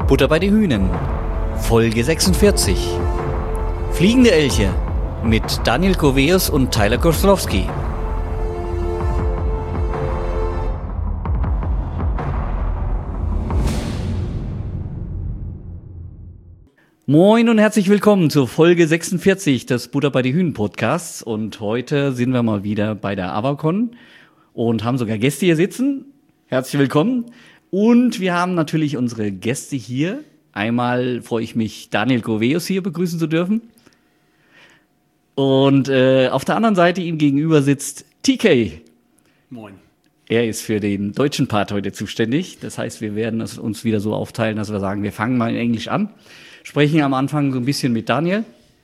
Butter bei die Hühnen, Folge 46. Fliegende Elche mit Daniel Koveus und Tyler Koslowski. Moin und herzlich willkommen zur Folge 46 des Butter bei die Hühnen Podcasts. Und heute sind wir mal wieder bei der Avacon und haben sogar Gäste hier sitzen. Herzlich willkommen. Und wir haben natürlich unsere Gäste hier. Einmal freue ich mich, Daniel Koveus hier begrüßen zu dürfen. Und auf der anderen Seite ihm gegenüber sitzt TK. Moin. Er ist für den deutschen Part heute zuständig. Das heißt, wir werden es uns wieder so aufteilen, dass wir sagen, wir fangen mal in Englisch an. Sprechen am Anfang so ein bisschen mit Daniel.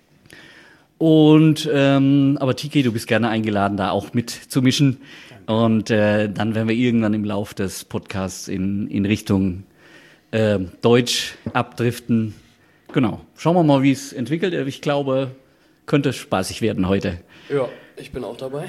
Und aber TK, du bist gerne eingeladen, da auch mitzumischen. Und dann werden wir irgendwann im Lauf des Podcasts in Richtung Deutsch abdriften. Genau. Schauen wir mal, wie es entwickelt. Ich glaube, könnte spaßig werden heute. Ja, ich bin auch dabei.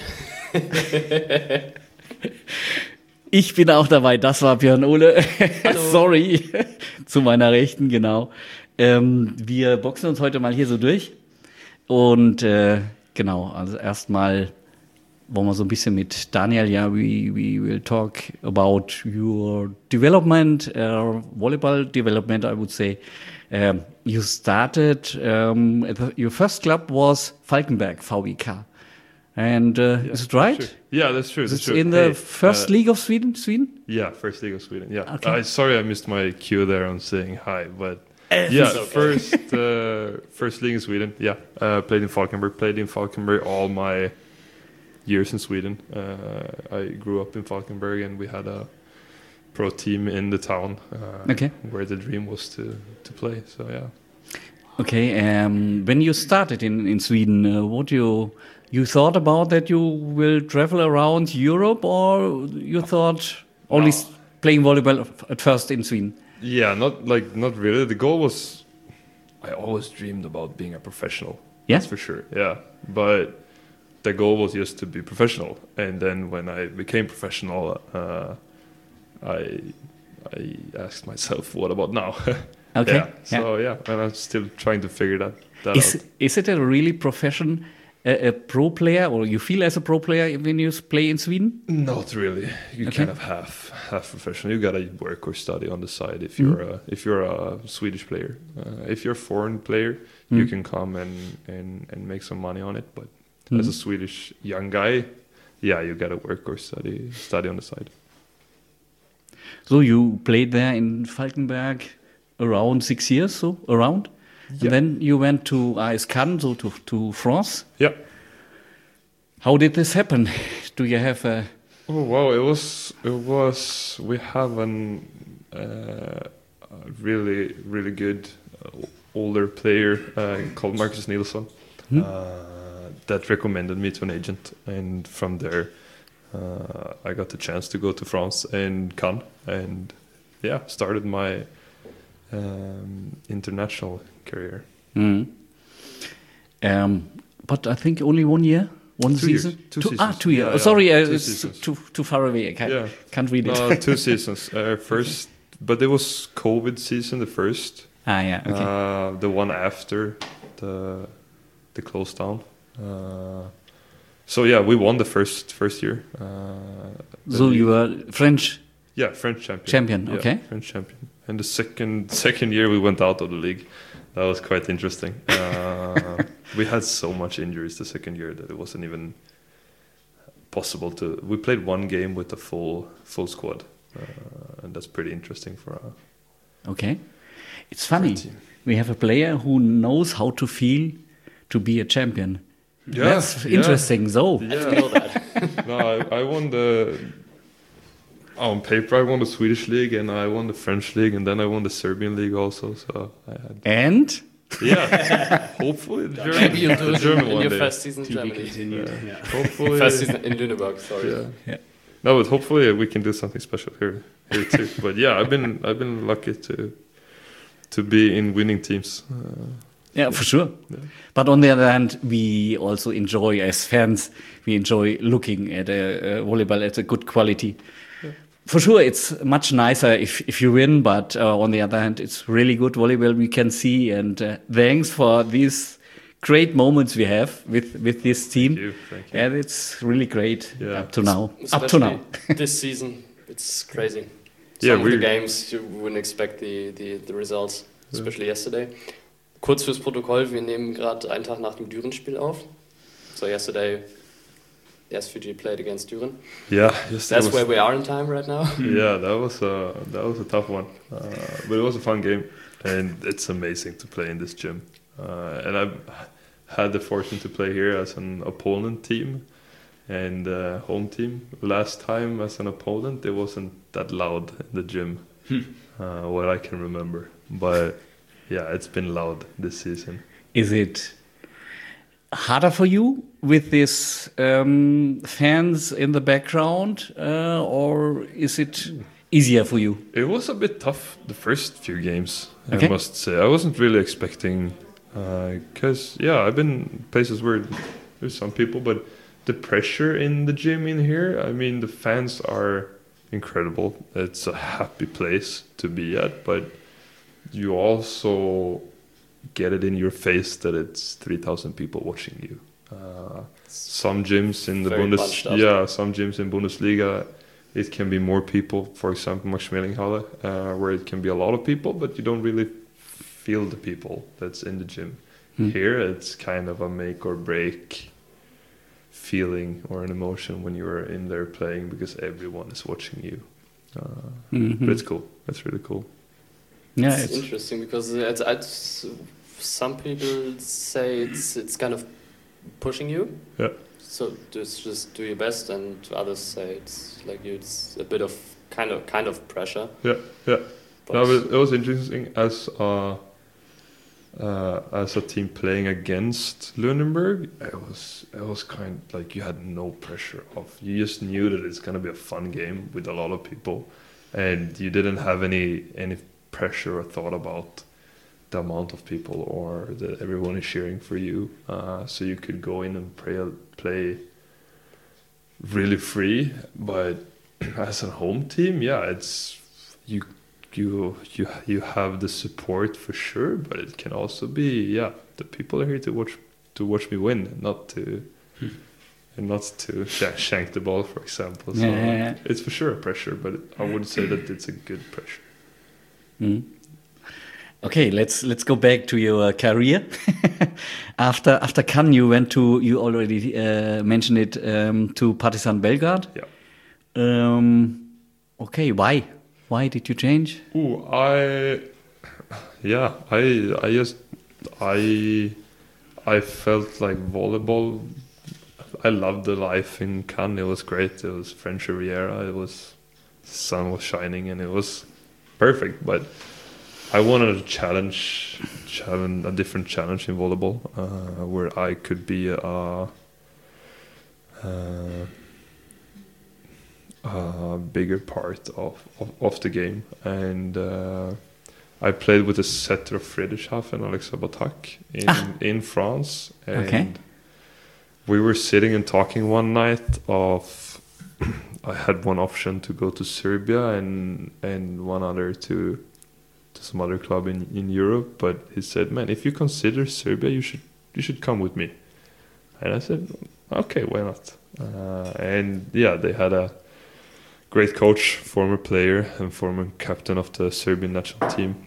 Ich bin auch dabei. Das war Björn Ole. Sorry. Zu meiner Rechten, genau. Wir boxen uns heute mal hier so durch. Und genau, also erstmal wollen wir so ein bisschen mit Daniel, we will talk about your development, volleyball development, I would say. You started, your first club was Falkenberg VBK. And is it right? True. Yeah, that's true. It's in the first league of Sweden? Yeah, first league of Sweden. Yeah. Okay. Sorry, I missed my cue there on saying hi, but yeah, okay. first league in Sweden. Yeah, played in Falkenberg all my years in Sweden. I grew up in Falkenberg, and we had a pro team in the town where the dream was to play. So yeah. Okay. When you started in Sweden, what you thought about that you will travel around Europe, or you thought only playing volleyball at first in Sweden? Yeah, not really. The goal was, I always dreamed about being a professional. Yeah? That's for sure. Yeah, but the goal was just to be professional. And then when I became professional, I asked myself, what about now? Okay. Yeah. And I'm still trying to figure that out. Is it a really profession? A pro player, or you feel as a pro player when you play in Sweden? Not really. You kind of half professional. You gotta work or study on the side if you're a Swedish player. If you're a foreign player, you can come and make some money on it. But as a Swedish young guy, yeah, you gotta work or study on the side. So you played there in Falkenberg around 6 years, so around? Yeah. And then you went to AS Cannes, so to France. Yeah. How did this happen? Do you have a... Oh wow! It was. We have a really good older player called Marcus Nilsson that recommended me to an agent, and from there I got the chance to go to France and Cannes, and started my international career. But I think only 1 year, one season. 2 seasons. 2 years. Yeah, sorry, 2 it's seasons. too far away. I can't read it. No, 2 seasons. First, but it was COVID season, the first. Okay. The one after the close down. So yeah, we won the first year. So you were French. Yeah, French champion. Champion, Yeah, okay. French champion. And the second year we went out of the league. That was quite interesting. We had so much injuries the second year that it wasn't even possible to. We played one game with a full squad, and that's pretty interesting for a. Okay, it's funny. team. We have a player who knows how to feel to be a champion. Yeah, That's interesting. So Yeah. I didn't know that. No, I won the. On paper, I won the Swedish league, and I won the French league, and then I won the Serbian league also. So I had. and Hopefully the Maybe you'll do the it German in one your day. first season in To be Germany. continued. Yeah. Yeah. Hopefully, First season in Lüneburg, sorry. Yeah. No, but hopefully we can do something special here too. But yeah, I've been lucky to be in winning teams. yeah, for sure. Yeah. But on the other hand, we also enjoy as fans. We enjoy looking at volleyball at a good quality. for sure, it's much nicer if you win, but on the other hand, it's really good volleyball we can see. And thanks for these great moments we have with this team. Thank you. And it's really great up to now. Especially this season, it's crazy. Some of the games, you wouldn't expect the results, especially yesterday. Kurz fürs Protokoll, wir nehmen gerade einen Tag nach dem Düren-Spiel auf. So yesterday, the SVG played against Düren. Yeah, that's where we are in time right now. Yeah, that was a tough one, but it was a fun game, and it's amazing to play in this gym. And I've had the fortune to play here as an opponent team and home team. Last time as an opponent, it wasn't that loud in the gym, what I can remember. But yeah, it's been loud this season. Is it harder for you with these fans in the background, or is it easier for you? It was a bit tough the first few games, I must say. I wasn't really expecting, because I've been places where there's some people, but the pressure in the gym in here, I mean, the fans are incredible. It's a happy place to be at, but you also get it in your face that it's 3,000 people watching you. Some gyms in the some gyms in Bundesliga, it can be more people. For example, Maximilianhalle, where it can be a lot of people, but you don't really feel the people that's in the gym. Here, it's kind of a make or break feeling or an emotion when you're in there playing because everyone is watching you. But it's cool. It's really cool. Yeah, it's interesting because some people say it's kind of pushing you. Yeah. So just do your best, and others say it's like it's a bit of kind of pressure. Yeah. But it was interesting as a team playing against Lunenburg. It was kind of like you had no pressure of. You just knew that it's gonna be a fun game with a lot of people, and you didn't have any pressure or thought about the amount of people or that everyone is cheering for you. So you could go in and play really free. But as a home team, it's you have the support for sure, but it can also be the people are here to watch me win, not to shank the ball, for example. So it's for sure a pressure, but I wouldn't say that it's a good pressure. Okay, let's go back to your career. After Cannes, you went to, you already mentioned it, to Partizan Belgrade. Yeah. Okay, why? Why did you change? I felt like volleyball. I loved the life in Cannes. It was great. It was French Riviera. The sun was shining, and it was perfect. But I wanted a different challenge in volleyball, where I could be a bigger part of the game. And I played with the setter of Friedrichshafen, Alexa Batak, in France. And we were sitting and talking one night of I had one option to go to Serbia and one other to some other club in Europe, but he said, "Man, if you consider Serbia, you should come with me." And I said, "Okay, why not?" And they had a great coach, former player and former captain of the Serbian national team.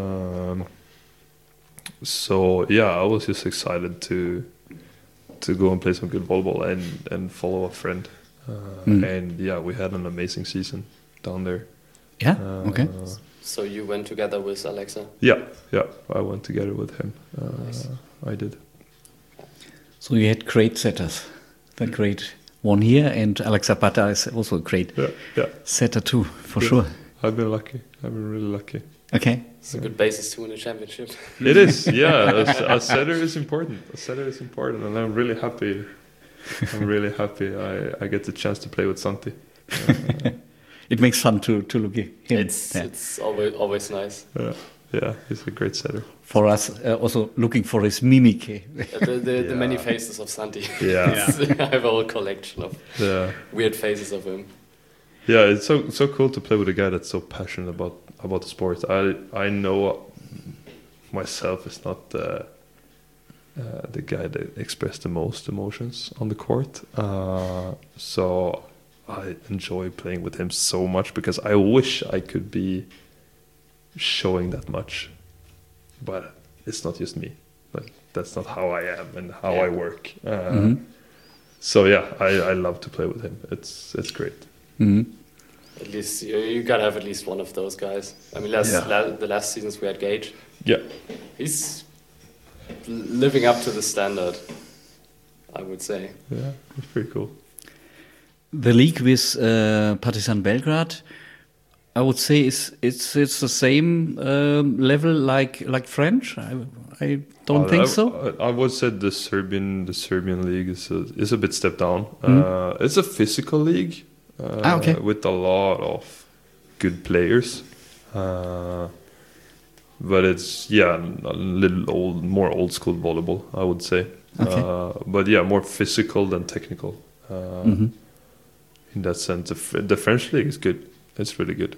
So I was just excited to go and play some good volleyball and follow a friend. And we had an amazing season down there. Yeah. Okay. So you went together with Alexa? Yeah, I went together with him. Nice. I did. So you had great setters. The great one here, and Alexa Bata is also a great setter too, for sure. I've been lucky. I've been really lucky. Okay. It's a good basis to win a championship. It is, a setter is important. A setter is important, and I'm really happy. I get the chance to play with Santi. It makes fun to look at him. It's always nice. Yeah, he's a great setter. For us, also looking for his mimic. The many faces of Santi. Yeah. I have a whole collection of weird faces of him. Yeah, it's so cool to play with a guy that's so passionate about the sport. I know myself is not the guy that expressed the most emotions on the court. So I enjoy playing with him so much because I wish I could be showing that much, but it's not just me. Like that's not how I am and how I work. So yeah, I love to play with him. It's great. At least you gotta have at least one of those guys. I mean, the last seasons we had Gage. Yeah, he's living up to the standard, I would say. Yeah, it's pretty cool. The league with Partizan Belgrade, I would say it's the same level like French. I don't think so. I would say the Serbian league is a bit step down. It's a physical league with a lot of good players, but it's a little more old school volleyball, I would say. But yeah, more physical than technical. In that sense, the French league is good. It's really good.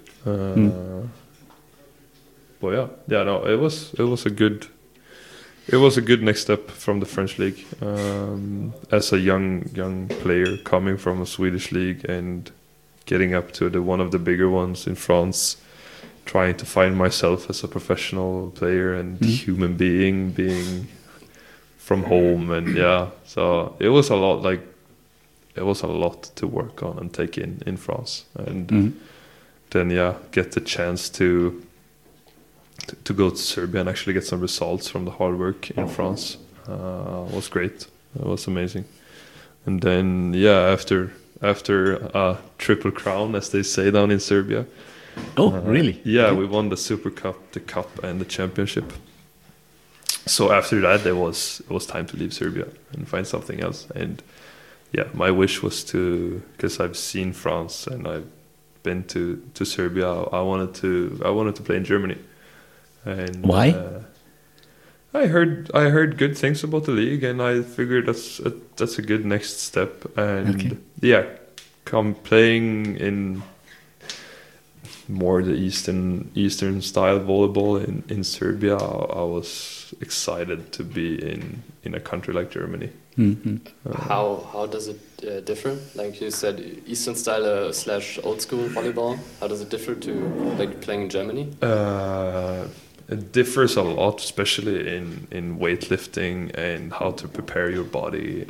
But it was a good next step from the French league. As a young player coming from a Swedish league and getting up to one of the bigger ones in France, trying to find myself as a professional player and human being from home, and so it was a lot. It was a lot to work on and take in France, and then get the chance to go to Serbia and actually get some results from the hard work in France was great. It was amazing. And then after a triple crown, as they say down in Serbia. Oh, really? Yeah, we won the Super Cup, the Cup, and the Championship. So after that, it was time to leave Serbia and find something else. And my wish was because I've seen France and I've been to Serbia. I wanted to play in Germany. And why? I heard good things about the league, and I figured that's a good next step. And come playing in more the Eastern style volleyball in Serbia. I was excited to be in a country like Germany. How does it differ? Like you said, Eastern style / old school volleyball. How does it differ to like playing in Germany? It differs a lot, especially in weightlifting and how to prepare your body,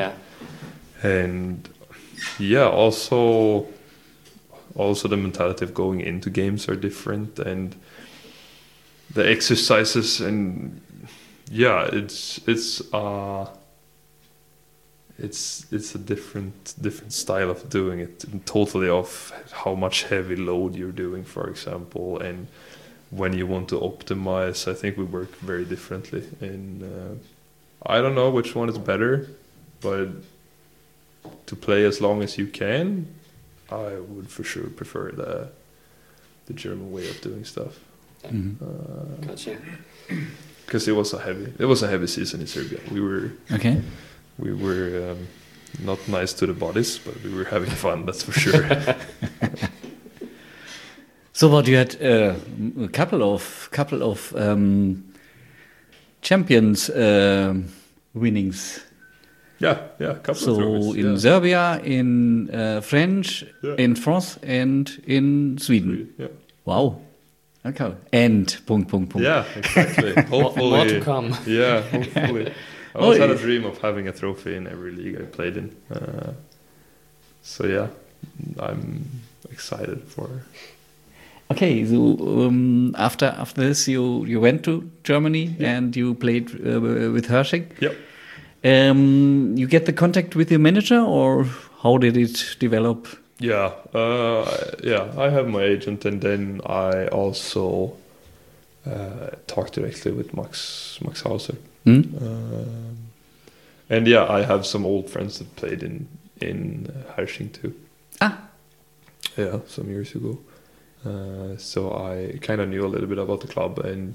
and also the mentality of going into games are different, and the exercises, and it's a different style of doing it, totally off how much heavy load you're doing, for example, and when you want to optimize. I think we work very differently, and I don't know which one is better, but to play as long as you can, I would for sure prefer the German way of doing stuff. Gotcha. Because it was a heavy season in Serbia. We were not nice to the bodies, but we were having fun. That's for sure. So, what you had a couple of champions winnings. Yeah, a couple. So of trophies, in Serbia, in French, in France, and in Sweden. Yeah. Wow. Okay. And ... Yeah, exactly. Hopefully, more to come. Yeah, hopefully. I always had a dream of having a trophy in every league I played in. So yeah, I'm excited for. Okay, so after this, you went to Germany and you played with Hersching. Yep. You get the contact with your manager, or how did it develop? Yeah, I have my agent, and then I also talked directly with Max Hauser. And I have some old friends that played in Hersching too. Yeah, some years ago. So I kind of knew a little bit about the club, and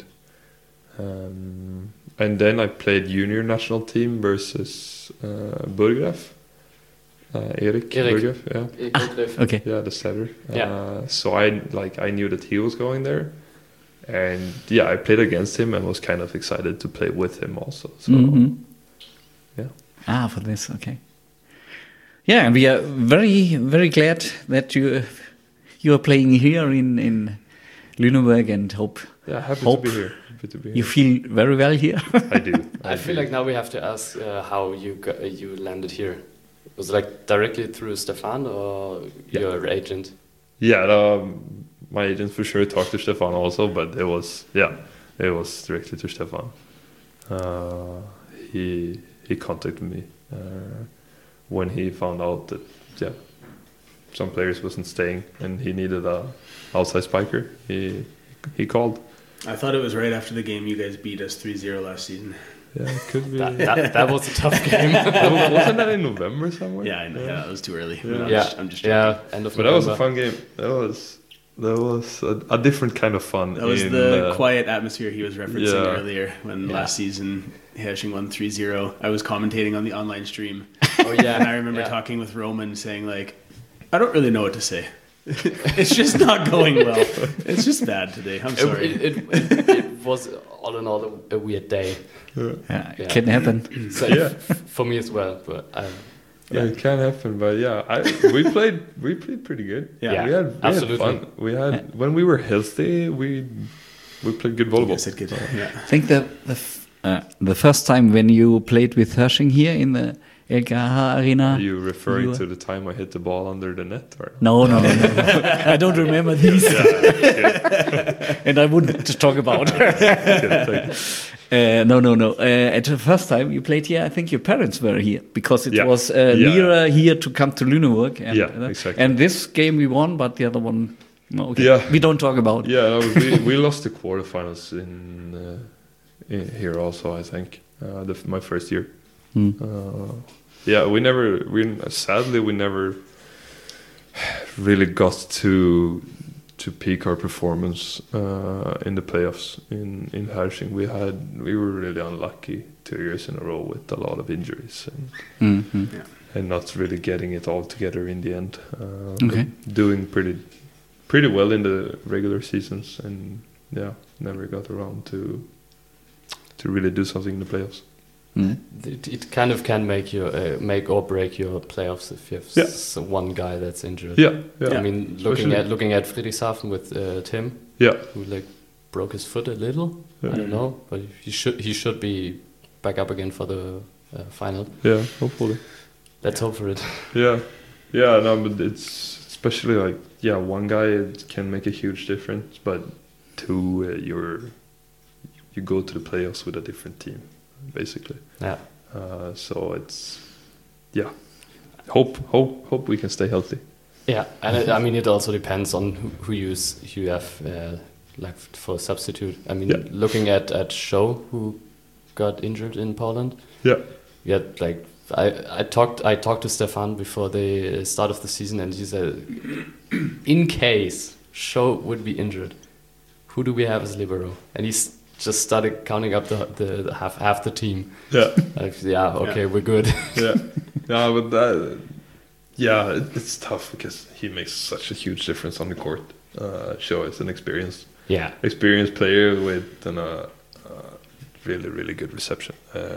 then I played junior national team versus Burgraf Erik Berghoff, yeah. Okay. Yeah, the setter. Yeah. So I knew that he was going there, and I played against him and was kind of excited to play with him also. So yeah. For this, okay. Yeah, and we are very, very glad that you are playing here in Lüneburg, and hope happy to be here. You feel very well here. I do. I feel like now we have to ask how you landed here. Was it like directly through Stefan or your agent? Yeah, my agent for sure talked to Stefan also, but it was directly to Stefan. He contacted me when he found out that some players wasn't staying and he needed a outside spiker. He called. I thought it was right after the game you guys beat us 3-0 last season. Yeah, it could be. That was a tough game. Wasn't that in November somewhere? Yeah, I know. Yeah, that was too early. Yeah. I'm just end of November. But that was a fun game. That was a different kind of fun. That was the quiet atmosphere he was referencing earlier when last season Herrsching won 3-0. I was commentating on the online stream. Oh yeah, and I remember talking with Roman saying like, I don't really know what to say. It's just not going well. It's just bad today. I'm sorry. It was all in all a weird day. It can happen. So for me as well. But it can happen. But we played pretty good. We had fun. We had when we were healthy. We played good volleyball. Good. I think the first time when you played with Herrsching here in the LKH Arena. Are you referring to the time I hit the ball under the net? Or? No. I don't remember these. And I wouldn't talk about No. At the first time you played here, I think your parents were here because it was nearer here to come to Lüneburg. And, exactly. And this game we won, but the other one, we don't talk about. Yeah, we lost the quarterfinals in here also, I think, my first year. Sadly we never really got to peak our performance in the playoffs in Herrsching. We were really unlucky 2 years in a row with a lot of injuries and not really getting it all together in the end. Doing pretty well in the regular seasons, and never got around to really do something in the playoffs. It kind of can make or break your playoffs if you have one guy that's injured. I mean, looking at Friedrichshafen with Tim, who like broke his foot a little. I don't know, but he should be back up again for the final. Yeah, hopefully. Let's hope for it. No, but it's especially like one guy can make a huge difference, but two, you go to the playoffs with a different team. Basically, so it's hope we can stay healthy. And I mean it also depends on who you have like for a substitute. I mean, looking at Show, who got injured in Poland. Like I talked to Stefan before the start of the season, and he said, in case Show would be injured, who do we have as libero? And he's just started counting up the half the team. We're good. But that, it's tough because he makes such a huge difference on the court. Show is an experienced player with a really, really good reception.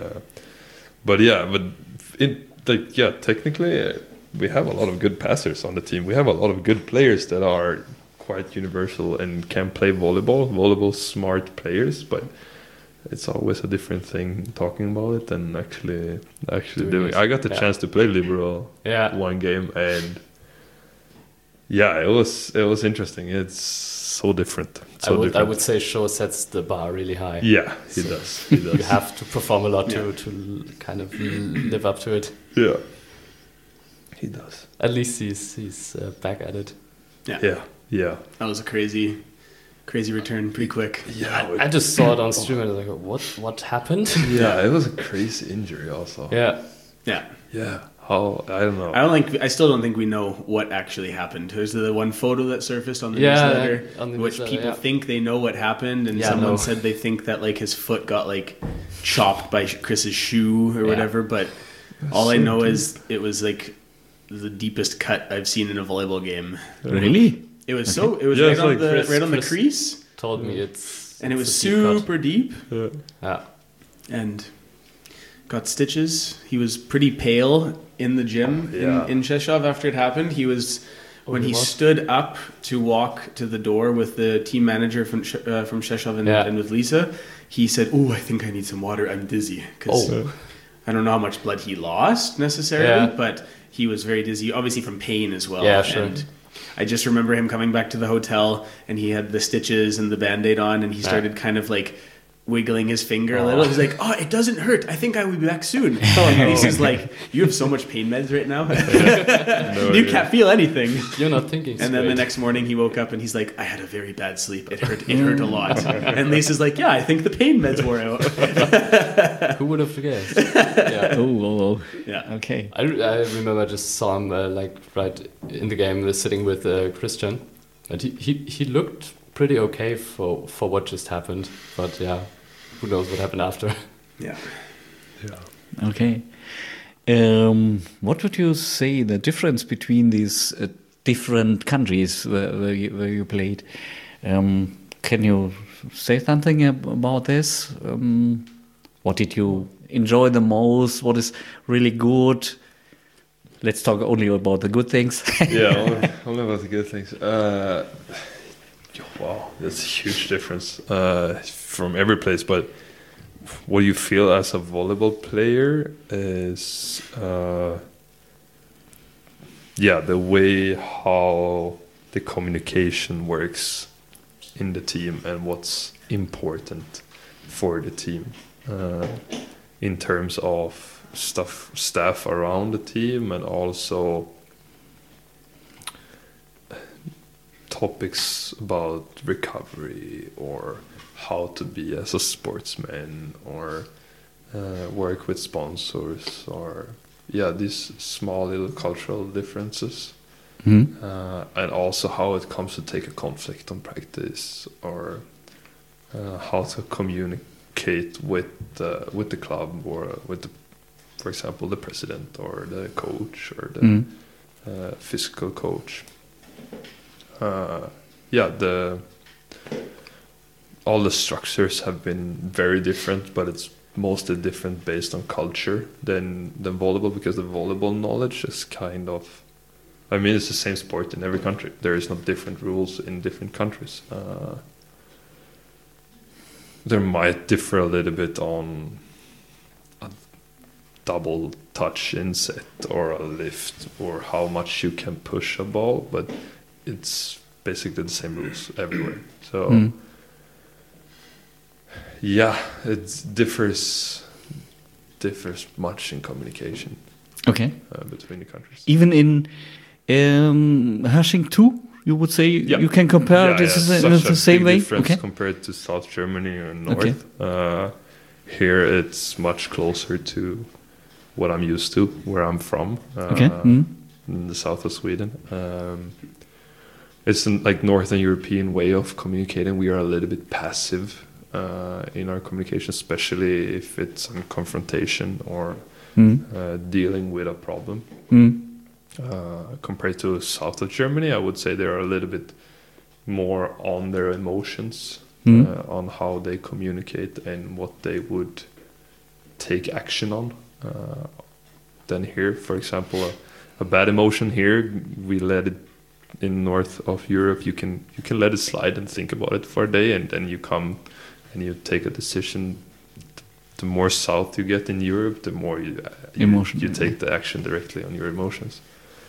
Technically we have a lot of good passers on the team. We have a lot of good players that are quite universal and can play volleyball smart players, but it's always a different thing talking about it than actually doing it. I got the chance to play libero one game, and it was interesting. It's so different. I would say Show sets the bar really high. Yeah, he does. You have to perform a lot to kind of live up to it. Yeah, he does. At least he's back at it. Yeah. That was a crazy return, pretty quick. Yeah, I just saw it on stream and I was like, what happened? Yeah, it was a crazy injury also. Yeah. How, I don't know. I still don't think we know what actually happened. There's the one photo that surfaced on the newsletter, which people think they know what happened, and someone said they think that like his foot got like chopped by Chris's shoe or whatever. But all I know is it was like the deepest cut I've seen in a volleyball game. Really? It was right on the crease. Told me it was super deep. Yeah. And got stitches. He was pretty pale in the gym in Rzeszów after it happened. He was when he stood up to walk to the door with the team manager from Rzeszów and with Lisa. He said, "Oh, I think I need some water. I'm dizzy." Because I don't know how much blood he lost necessarily, but he was very dizzy, obviously from pain as well. Yeah, sure. And I just remember him coming back to the hotel, and he had the stitches and the Band-Aid on, and he started kind of like wiggling his finger a little. He's like, "Oh, it doesn't hurt. I think I will be back soon." And he's like, "You have so much pain meds right now. You can't feel anything. You're not thinking." And then the next morning he woke up and he's like, "I had a very bad sleep. It hurt a lot." And Lisa's like, "Yeah, I think the pain meds wore out." Who would have guessed? Oh. Yeah. Okay. I remember I just saw him right in the game sitting with Christian, and he looked pretty okay for what just happened, but who knows what happened after. Yeah. Okay. What would you say the difference between these different countries where you played? Can you say something about this? What did you enjoy the most? What is really good? Let's talk only about the good things. Only about the good things. Wow, that's a huge difference from every place. But what you feel as a volleyball player is, the way how the communication works in the team and what's important for the team in terms of staff around the team, and also topics about recovery or how to be as a sportsman, or work with sponsors, or these small little cultural differences. And also how it comes to take a conflict on practice, or how to communicate with the club, or with for example the president or the coach or the physical coach. All the structures have been very different, but it's mostly different based on culture than volleyball, because the volleyball knowledge is kind of, it's the same sport in every country. There is not different rules in different countries. There might differ a little bit on a double touch inset or a lift, or how much you can push a ball, but it's basically the same rules everywhere. So it differs much in communication. Okay. Between the countries. Even in Hersching too, you would say you can compare this in the same way? Difference compared to South Germany or North. Okay. Here it's much closer to what I'm used to, where I'm from. In the south of Sweden. It's like Northern European way of communicating. We are a little bit passive in our communication, especially if it's a confrontation or dealing with a problem. Compared to south of Germany, I would say they are a little bit more on their emotions, on how they communicate and what they would take action on than here. For example, a bad emotion here, we let it. In north of Europe, you can let it slide and think about it for a day, and then you come and you take a decision. The more south you get in Europe, the more you take the action directly on your emotions.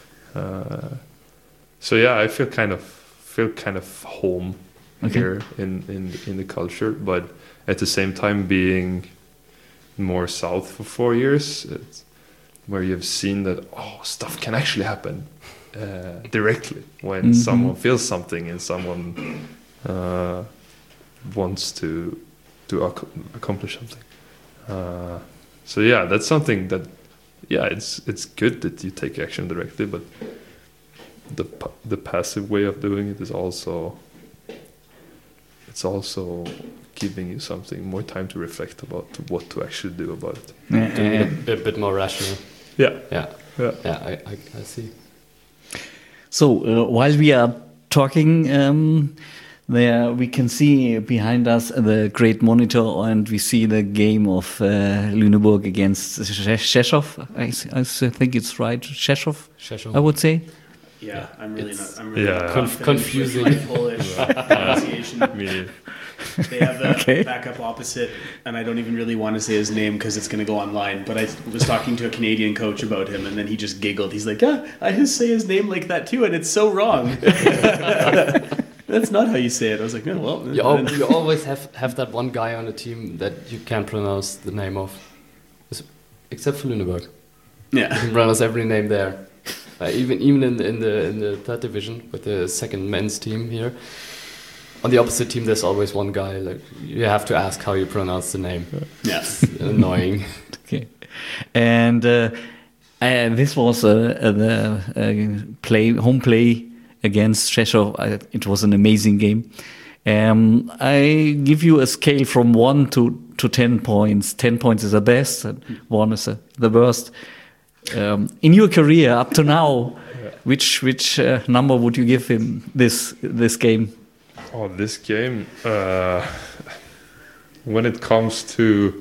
I feel kind of home here in the culture, but at the same time being more south for 4 years, it's where you've seen that stuff can actually happen directly when someone feels something and someone wants to accomplish something. That's something that it's good that you take action directly, but the passive way of doing it is also giving you something more time to reflect about what to actually do about it. A bit more rational. Yeah. Yeah, I see. So while we are talking, there we can see behind us the great monitor, and we see the game of Lüneburg against Rzeszów. I think it's right, Rzeszów. I would say. Yeah, I'm really not confusing Polish pronunciation. They have the backup opposite, and I don't even really want to say his name because it's going to go online. But I was talking to a Canadian coach about him, and then he just giggled. He's like, "Yeah, I just say his name like that too, and it's so wrong." That's not how you say it. I was like, "Oh well." You always have that one guy on the team that you can't pronounce the name of, except for Lüneburg. Yeah, you can pronounce every name there. Even in the third division with the second men's team here. On the opposite team, there's always one guy. Like you have to ask how you pronounce the name. Yeah, it's annoying. Okay, and this was the home play against Rzeszów. It was an amazing game. I give you a scale from 1 to 10 points. 10 points is the best, and 1 is the worst. In your career up to now, which number would you give him this game? Oh, this game, when it comes to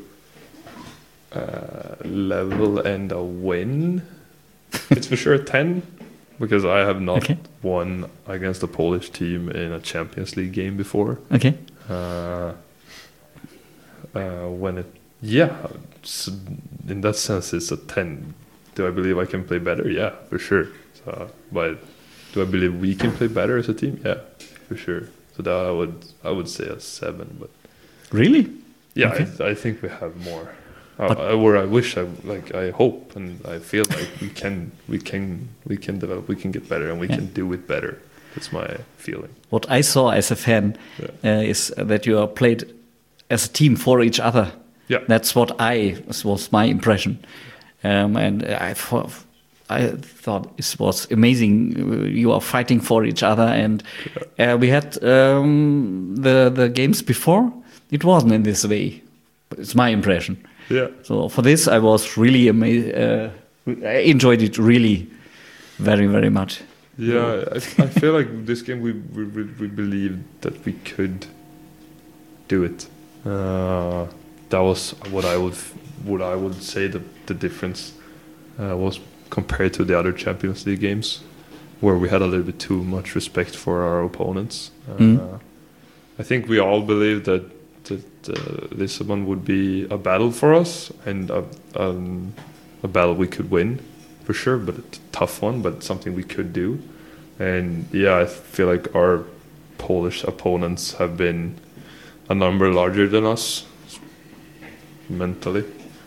level and a win, it's for sure 10, because I have not won against a Polish team in a Champions League game before. Okay. In that sense, it's a 10. Do I believe I can play better? Yeah, for sure. But do I believe we can play better as a team? Yeah, for sure. So that I would say a 7. But really, yeah, okay. I think we have more. I hope, and I feel like we can develop, we can get better, and we can do it better. That's my feeling. What I saw as a fan is that you are played as a team for each other. Yeah, that's what was my impression, and I thought it was amazing. You are fighting for each other, and we had the games before. It wasn't in this way. It's my impression. Yeah. So for this, I was really amazed. I enjoyed it really, very, very much. Yeah, I feel like this game we believed that we could do it. That was what I would say the difference was compared to the other Champions League games, where we had a little bit too much respect for our opponents. I think we all believed that Lisbon would be a battle for us, and a battle we could win for sure, but a tough one, but something we could do. And yeah, I feel like our Polish opponents have been a number larger than us mentally,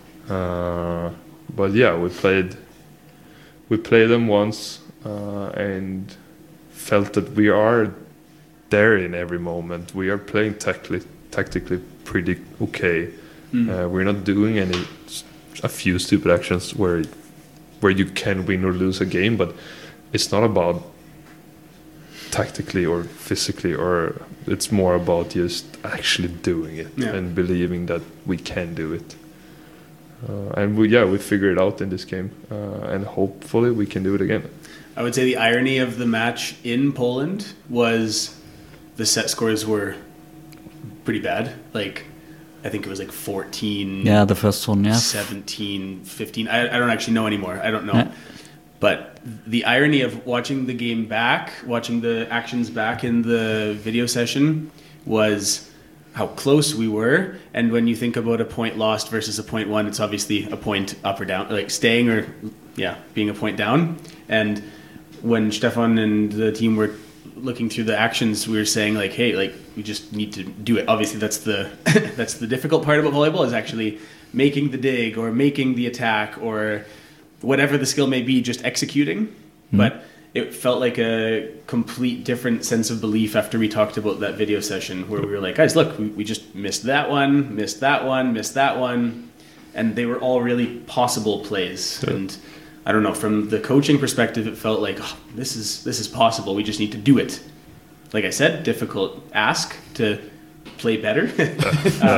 but yeah, we played them once and felt that we are there in every moment. We are playing tactically pretty okay. We're not doing a few stupid actions where you can win or lose a game, but it's not about tactically or physically, or it's more about just actually doing it and believing that we can do it. And we figured it out in this game, and hopefully we can do it again. I would say the irony of the match in Poland was the set scores were pretty bad. Like, I think it was like 14. Yeah, the first one, 17, 15. I don't actually know anymore. I don't know. Yeah. But the irony of watching the game back, watching the actions back in the video session, was how close we were. And when you think about a point lost versus a point won, it's obviously a point up or down, like staying or being a point down. And when Stefan and the team were looking through the actions, we were saying like, hey, like we just need to do it. Obviously that's the that's the difficult part about volleyball, is actually making the dig or making the attack or whatever the skill may be, just executing. But it felt like a complete different sense of belief after we talked about that video session, where we were like, guys, look, we just missed that one, missed that one, and they were all really possible plays. Yeah. And I don't know, from the coaching perspective, it felt like, oh, this is possible. We just need to do it. Like I said, difficult ask to play better.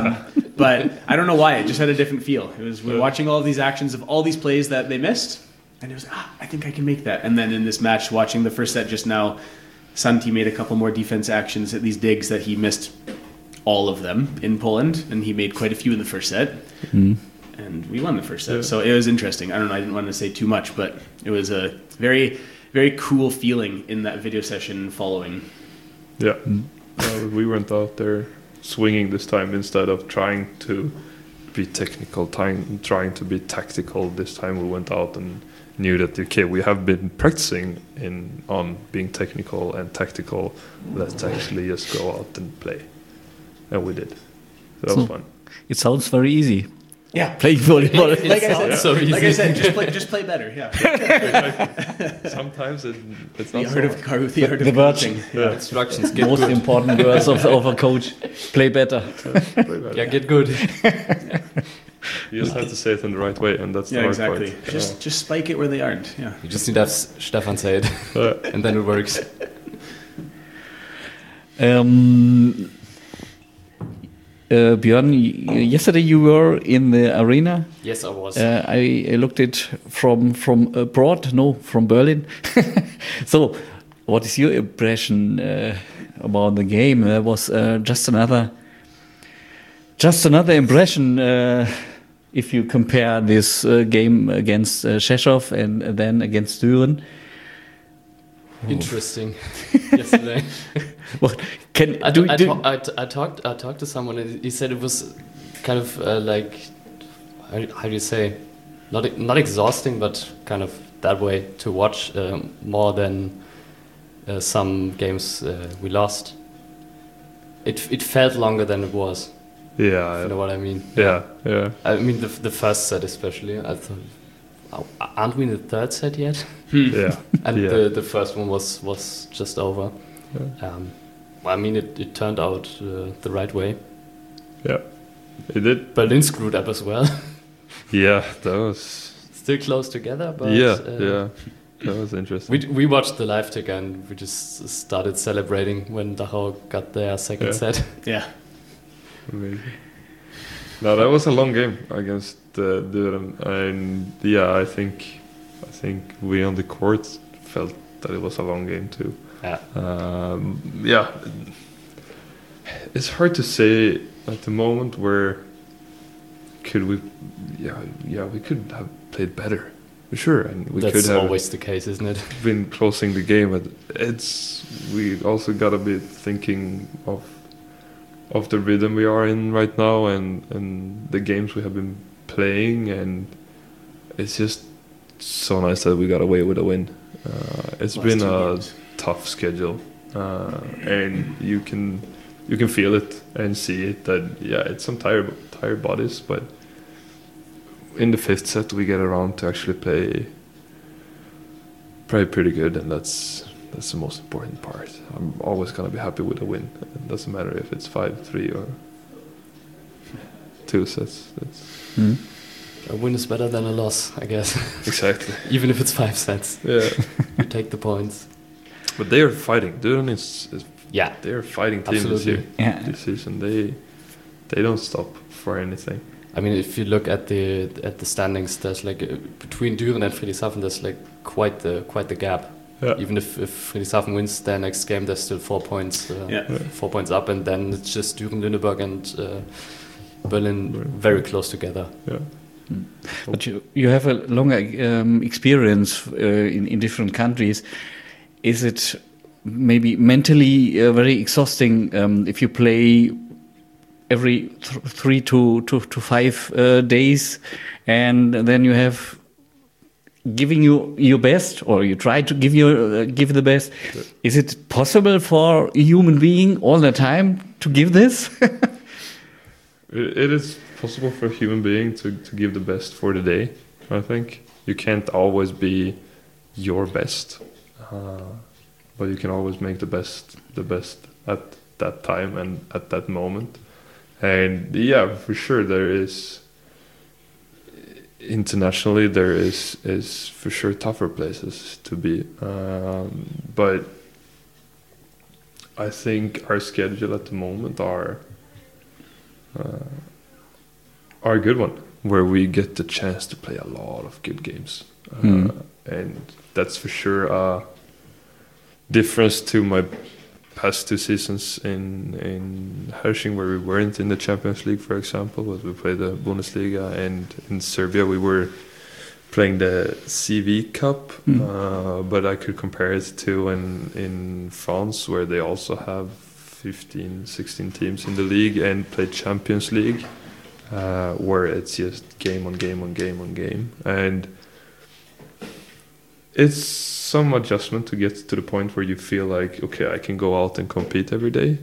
But I don't know why. It just had a different feel. It was, we're watching all of these actions of all these plays that they missed, And it was, I think I can make that. And then in this match, watching the first set just now, Santi made a couple more defense actions at these digs that he missed all of them in Poland, and he made quite a few in the first set. And we won the first set. So it was interesting. I don't know, I didn't want to say too much, but it was a very, very cool feeling in that video session following. Yeah. We went out there swinging this time instead of trying to be technical, trying to be tactical. This time we went out and knew that, okay, we have been practicing on being technical and tactical. Let's actually just go out and play. And we did. So that was fun. It sounds very easy. Yeah, playing volleyball. Like I said, just play better. Yeah. Sometimes it's not the art of coaching. Instructions. Get most good. Important words of a coach: play better. Yeah, get good. You just have to say it in the right way, and that's the hard exactly. part. Just spike it where they aren't. Yeah. You just need to have Stefan say it, and then it works. Björn, yesterday you were in the arena. Yes, I was. I looked it from abroad, from Berlin. So, what is your impression about the game? There was just another impression if you compare this game against Rzeszów and then against Düren. Interesting. Yesterday. What I talked to someone and he said it was kind of like how do you say, not exhausting, but kind of that way to watch more than some games we lost. It felt longer than it was. Yeah, you know what I mean. Yeah. I mean the first set especially. I thought, aren't we in the third set yet? Yeah. And the first one was just over. Yeah. I mean, it turned out the right way. Yeah, it did. Berlin screwed up as well. Yeah, that was... Still close together, but... Yeah, that was interesting. We watched the live ticker and we just started celebrating when Dachau got their second set. Yeah. Amazing. No, that was a long game against Düren. And yeah, I think we on the court felt that it was a long game too. Yeah. It's hard to say at the moment where we could have played better, for sure, and we That's could have always the case, isn't it? Been closing the game, but we also gotta be thinking of the rhythm we are in right now and the games we have been playing, and it's just so nice that we got away with a win. It's been a tough schedule, and you can feel it and see it that it's some tired bodies, but in the fifth set we get around to actually play pretty good, and that's the most important part. I'm always gonna be happy with a win. It doesn't matter if it's 5-3 or 2 sets. A win is better than a loss, I guess. Exactly. Even if it's 5 sets. Yeah. You take the points. But they are fighting. Düren is they are fighting team this year. Yeah. This season they don't stop for anything. I mean, if you look at the standings, there's like between Düren and Friedrichshafen, there's like quite the gap. Yeah. Even if Friedrichshafen wins their next game, there's still 4 points. 4 points up, and then it's just Düren, Lüneburg, and Berlin very close together. Yeah. But you have a longer experience in different countries. Is it maybe mentally very exhausting if you play every 3 to 5 days, and then you have giving your best, or you try to give the best? Is it possible for a human being all the time to give this? It is possible for a human being to give the best for the day. I think you can't always be your best, but you can always make the best at that time and at that moment. And yeah, for sure there is internationally there is for sure tougher places to be, but I think our schedule at the moment are a good one. where we get the chance to play a lot of good games. And that's for sure a difference to my past 2 seasons in Hersching, where we weren't in the Champions League, for example, but we played the Bundesliga, and in Serbia we were playing the CV Cup, but I could compare it to in France, where they also have 15, 16 teams in the league and play Champions League, where it's just game on game on game on game. And it's some adjustment to get to the point where you feel like, okay, I can go out and compete every day.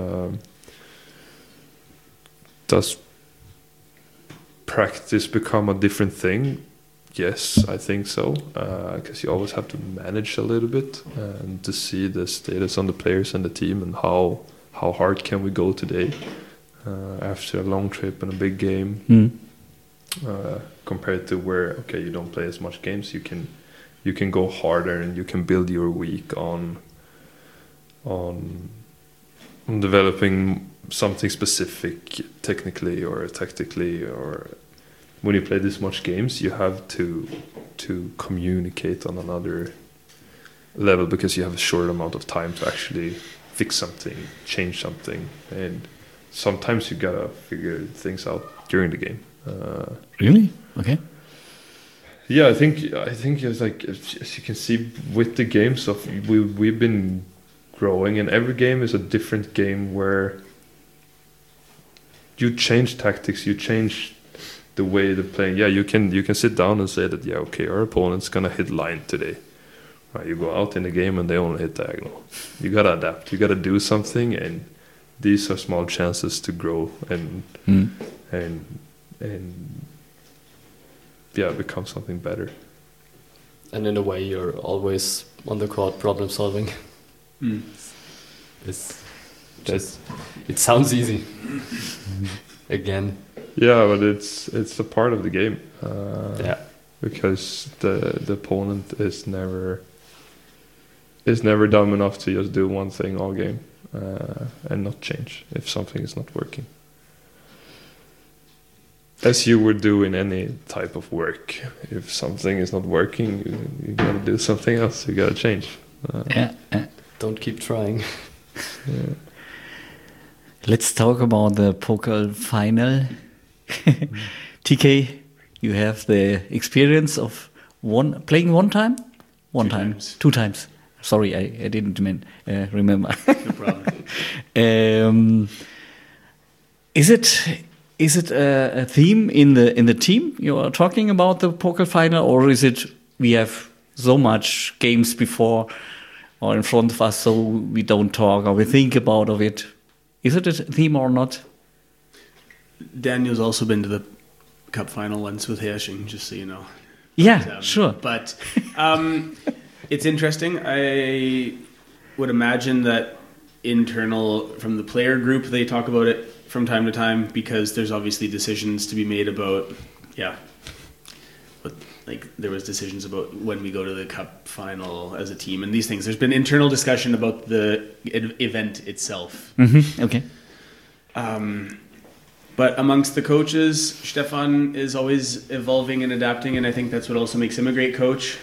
Does practice become a different thing? Yes, I think so, because you always have to manage a little bit and to see the status on the players and the team, and how hard can we go today after a long trip and a big game, compared to where, okay, you don't play as much games, you can go harder and you can build your week on developing something specific technically or tactically. Or when you play this much games, you have to communicate on another level, because you have a short amount of time to actually fix something, change something, and sometimes you gotta figure things out during the game. Really? Okay. Yeah, I think it's like, as you can see with the games of we've been growing, and every game is a different game where you change tactics, you change the way they're playing. Yeah, you can sit down and say that, yeah, okay, our opponent's gonna hit line today. Right, you go out in the game and they only hit diagonal. You gotta adapt. You gotta do something, and these are small chances to grow and yeah, become something better. And in a way, you're always on the court problem solving. It sounds easy. Again. Yeah, but it's a part of the game. Yeah. Because the opponent is never dumb enough to just do one thing all game and not change if something is not working. As you would do in any type of work. If something is not working, you gotta do something else. You gotta change. Don't keep trying. Yeah. Let's talk about the Pokal final. TK, you have the experience of playing one time? Two times. Sorry, I didn't remember. No problem. Is it a theme in the team you are talking about, the Pokal final, or is it we have so much games before or in front of us, so we don't talk or we think about it? Is it a theme or not? Daniel's also been to the cup final once with Hersching, just so you know. Yeah, sure. But it's interesting. I would imagine that from the player group, they talk about it from time to time, because there's obviously decisions to be made about, but like there was decisions about when we go to the cup final as a team and these things. There's been internal discussion about the event itself. Mm-hmm. Okay. But amongst the coaches, Stefan is always evolving and adapting, and I think that's what also makes him a great coach.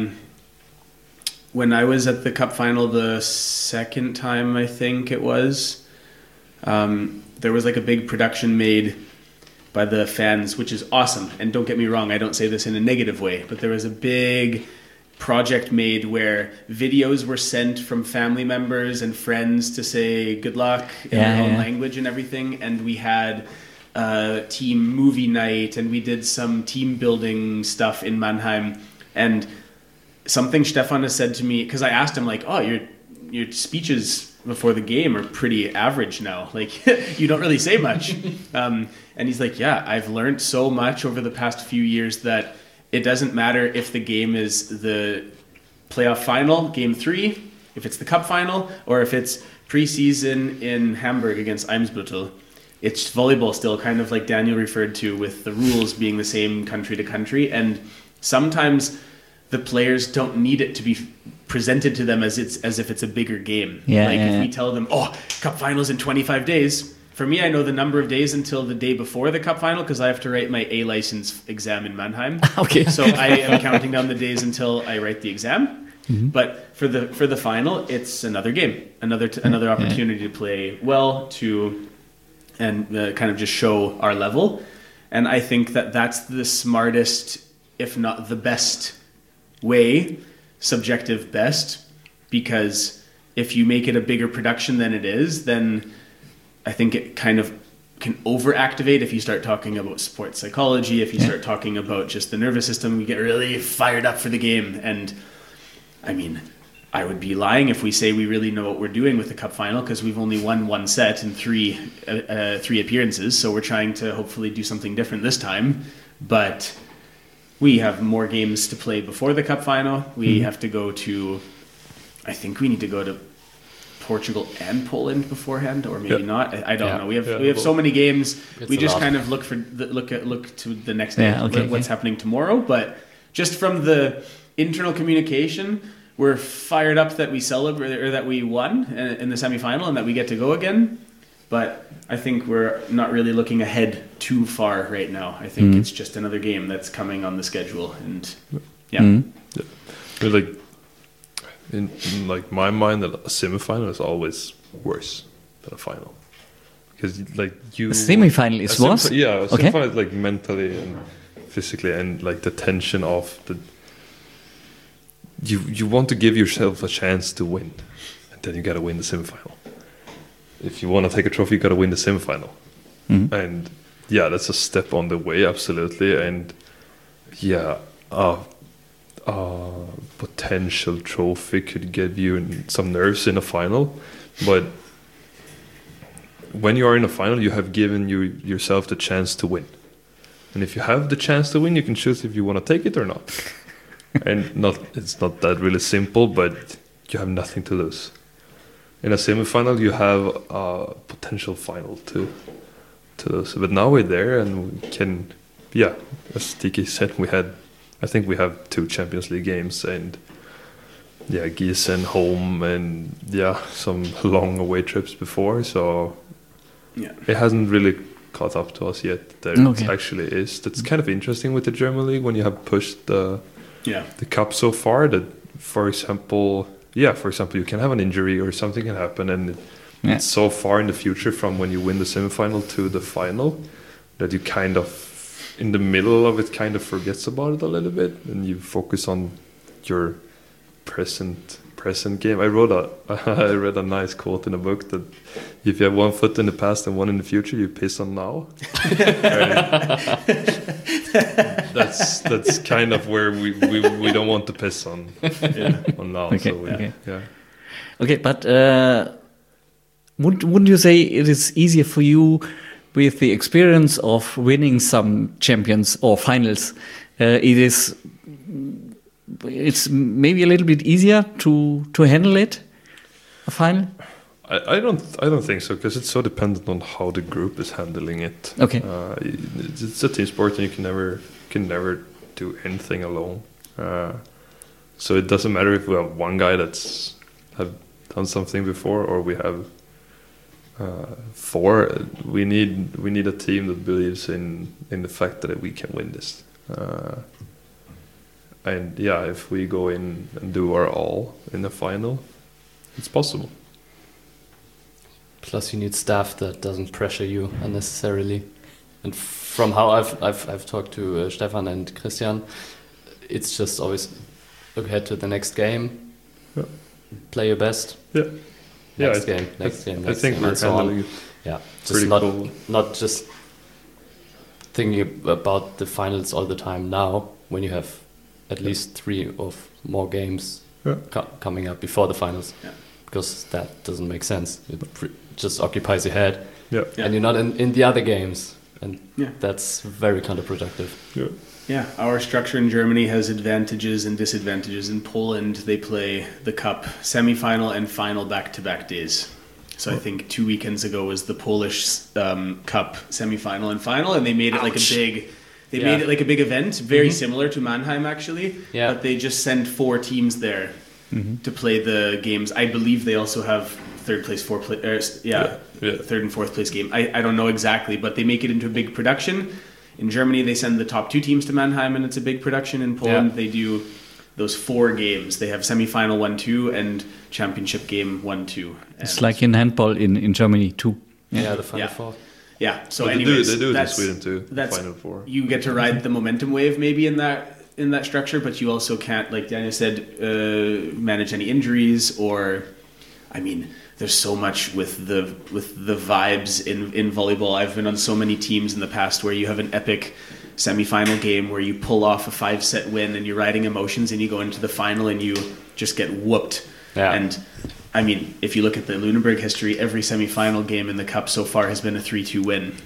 When I was at the cup final the second time, I think it was, there was like a big production made by the fans, which is awesome. And don't get me wrong, I don't say this in a negative way, but there was a big project made where videos were sent from family members and friends to say good luck in their own language and everything. And we had a team movie night, and we did some team building stuff in Mannheim. And something Stefan has said to me, because I asked him, like, oh, your speeches before the game are pretty average now. Like, you don't really say much. And he's like, yeah, I've learned so much over the past few years that it doesn't matter if the game is the playoff final, game 3, if it's the cup final, or if it's preseason in Hamburg against Eimsbüttel. It's volleyball still, kind of like Daniel referred to, with the rules being the same country to country. And sometimes the players don't need it to be presented to them as if it's a bigger game. If we tell them, oh, cup finals in 25 days, For me, I know the number of days until the day before the cup final because I have to write my A license exam in Mannheim. Okay. So I am counting down the days until I write the exam. Mm-hmm. But for the final, it's another game, another opportunity to play well, and kind of just show our level. And I think that's the smartest, if not the best way, subjective best, because if you make it a bigger production than it is, then I think it kind of can overactivate if you start talking about sports psychology, if you start talking about just the nervous system, we get really fired up for the game. And I mean, I would be lying if we say we really know what we're doing with the cup final because we've only won one set in three appearances. So we're trying to hopefully do something different this time. But we have more games to play before the cup final. We have to go to, I think we need to go to Portugal and Poland beforehand, or maybe not. I don't know. We have so many games. We just kind of look to the next day, what's happening tomorrow. But just from the internal communication, we're fired up that we celebrate or that we won in the semifinal and that we get to go again. But I think we're not really looking ahead too far right now. I think it's just another game that's coming on the schedule, and like in like my mind, that a semifinal is always worse than a final because like a semifinal is worse. A semifinal is like mentally and physically, and like the tension of the. You want to give yourself a chance to win, and then you got to win the semifinal. If you want to take a trophy, you got to win the semifinal. And that's a step on the way, absolutely. And potential trophy could give you some nerves in a final, but when you are in a final, you have given yourself the chance to win. And if you have the chance to win, you can choose if you want to take it or not. And it's not that really simple, but you have nothing to lose. In a semifinal, you have a potential final to lose. But now we're there, and we can, as Tiki said, I think we have 2 Champions League games, and Gießen home, and some long away trips before. So it hasn't really caught up to us yet. There it actually is. That's kind of interesting with the German League when you have pushed the cup so far that, for example, you can have an injury or something can happen, and it's so far in the future from when you win the semifinal to the final that you kind of, in the middle of it, kind of forgets about it a little bit, and you focus on your present game. I read a nice quote in a book that if you have one foot in the past and one in the future, you piss on now. That's kind of where we don't want to piss on now. Okay, but wouldn't you say it is easier for you with the experience of winning some champions or finals? It's maybe a little bit easier to handle it, a final. I don't think so, because it's so dependent on how the group is handling it. Okay, it's a team sport, and you can never do anything alone. So it doesn't matter if we have one guy that's have done something before, or we have 4. We need a team that believes in the fact that we can win this. And if we go in and do our all in the final, it's possible. Plus, you need staff that doesn't pressure you unnecessarily. And from how I've talked to Stefan and Christian, it's just always look ahead to the next game, play your best. Next game. I think we're handling it. Just not just thinking about the finals all the time now, when you have at least 3 or more games coming up before the finals, because that doesn't make sense. It just occupies your head, and you're not in the other games, and that's very counterproductive. Our structure in Germany has advantages and disadvantages. In Poland, they play the cup semi-final and final back-to-back days. So I think 2 weekends ago was the Polish cup semi-final and final, and they made it like a big. They made it like a big event, very similar to Mannheim actually. But they just send 4 teams there to play the games. I believe they also have third place, third and fourth place game. I don't know exactly, but they make it into a big production. In Germany, they send the top 2 teams to Mannheim, and it's a big production. In Poland, they do those 4 games. They have semifinal 1-2 and championship game 1-2. It's like in handball in Germany too. Yeah, the final 4. Yeah. So anyways, they do it in Sweden too. That's final 4. You get to ride the momentum wave maybe in that structure, but you also can't, like Daniel said, manage any injuries or, I mean, there's so much with the vibes in volleyball. I've been on so many teams in the past where you have an epic semifinal game where you pull off a 5-set win and you're riding emotions and you go into the final and you just get whooped. Yeah. And I mean, if you look at the Lüneburg history, every semifinal game in the cup so far has been a 3-2 win.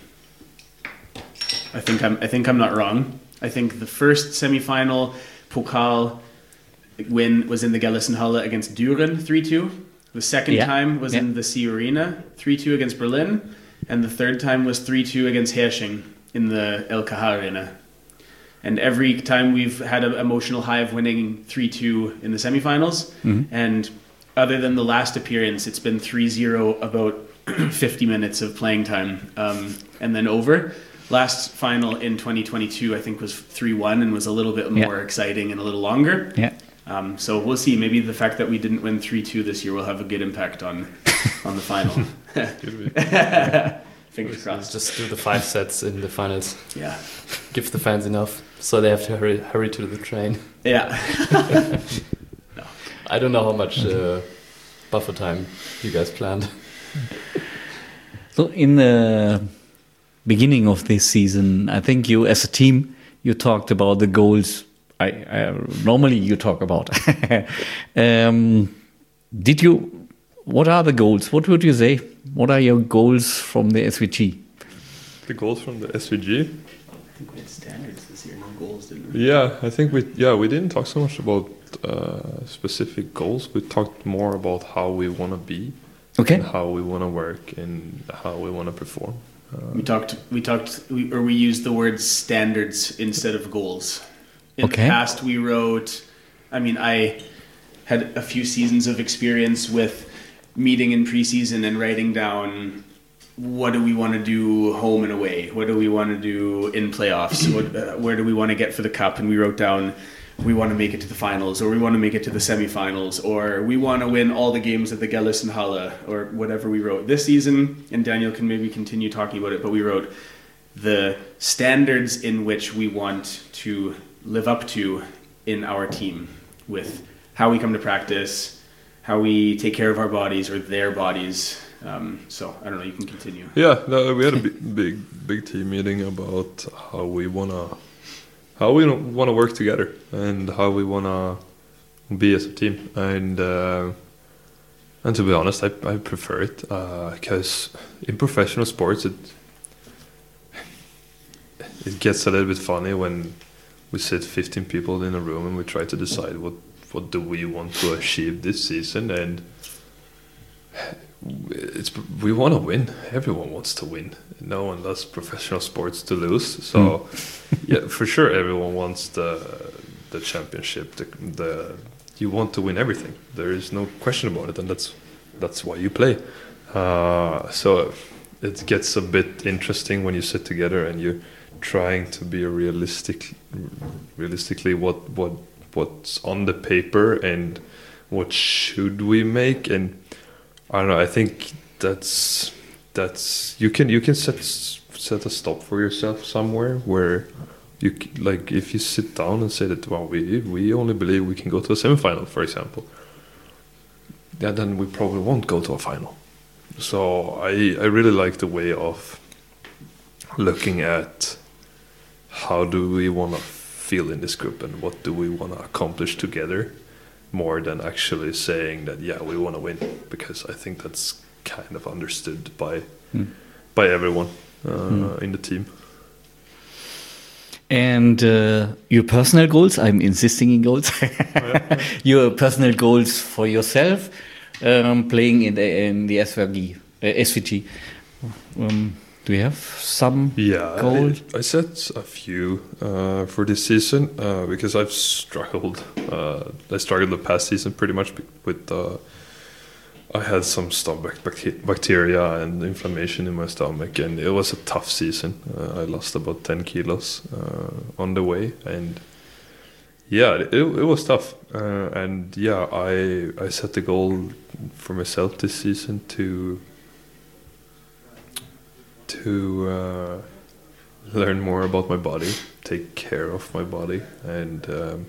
I think I'm not wrong. I think the first semifinal Pokal win was in the Gelsenhalle against Düren, 3-2. The second time was in the Sea Arena, 3-2 against Berlin. And the third time was 3-2 against Hersching in the LKH Arena. And every time we've had an emotional high of winning 3-2 in the semifinals. And other than the last appearance, it's been 3-0 about 50 minutes of playing time and then over. Last final in 2022, I think, was 3-1 and was a little bit more exciting and a little longer. Yeah. So we'll see. Maybe the fact that we didn't win 3-2 this year will have a good impact on the final. Fingers crossed. Just do the 5 sets in the finals. Yeah. Give the fans enough so they have to hurry to the train. Yeah. No. I don't know how much buffer time you guys planned. So in the beginning of this season, I think you, as a team, you talked about the goals. I normally you talk about. What are the goals? What would you say? What are your goals from the SVG? The goals from the SVG? I think we had standards this year, no goals, didn't we? Yeah, I think we didn't talk so much about specific goals. We talked more about how we want to be, and how we want to work, and how we want to perform. We used the word standards instead of goals. In the past, we wrote, I had a few seasons of experience with meeting in preseason and writing down what do we want to do home and away? What do we want to do in playoffs? Where do we want to get for the cup? And we wrote down, we want to make it to the finals, or we want to make it to the semifinals, or we want to win all the games at the Gelsenhalle, or whatever we wrote. This season, and Daniel can maybe continue talking about it, but we wrote the standards in which we want to live up to in our team, with how we come to practice, how we take care of our bodies or their bodies. So I don't know, you can continue. Yeah, no, we had a big team meeting about how we wanna work together and how we wanna be as a team. And to be honest, I prefer it because in professional sports it gets a little bit funny when we sit 15 people in a room and we try to decide what do we want to achieve this season, and we want to win. Everyone wants to win. No one does professional sports to lose. So yeah, for sure, everyone wants the championship. You want to win everything. There is no question about it, and that's why you play. So it gets a bit interesting when you sit together and you're trying to be realistically what's on the paper and what should we make. And I don't know, I think that's you can set a stop for yourself somewhere where you, like, if you sit down and say that, well, we only believe we can go to a semifinal, for example, yeah, then we probably won't go to a final. So I really like the way of looking at how do we want to feel in this group and what do we want to accomplish together, more than actually saying that, yeah, we want to win, because I think that's kind of understood by everyone in the team. And your personal goals, I'm insisting in goals, your personal goals for yourself, playing in the SVG. Do you have some goals? I set a few for this season because I've struggled. I struggled the past season pretty much with I had some stomach bacteria and inflammation in my stomach, and it was a tough season. I lost about 10 kilos on the way, and yeah, it was tough. And yeah, I set the goal for myself this season to learn more about my body, take care of my body, and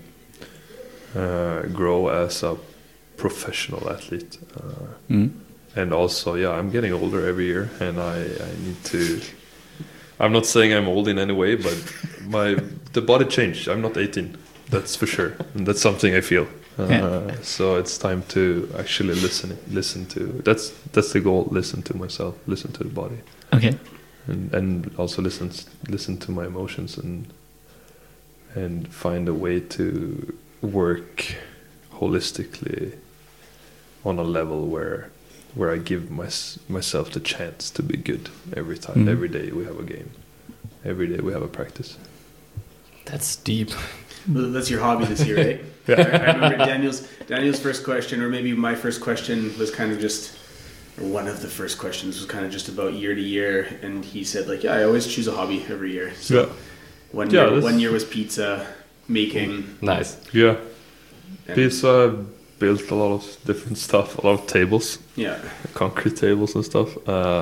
grow as a professional athlete. And also, yeah, I'm getting older every year, and I need to. I'm not saying I'm old in any way, but the body changed. I'm not 18, that's for sure, and that's something I feel. So it's time to actually listen to. That's the goal. Listen to myself. Listen to the body. Okay. And also listen to my emotions and find a way to work holistically on a level where I give myself the chance to be good every time. Every day we have a game. Every day we have a practice. That's deep. Well, that's your hobby this year, right? I remember Daniel's first question, or maybe my first question, was kind of just, or one of the first questions was kind of just about year to year, and he said like, yeah, I always choose a hobby every year. So one year was pizza making. Nice. Yeah. Pizza, built a lot of different stuff, a lot of tables. Yeah. Concrete tables and stuff.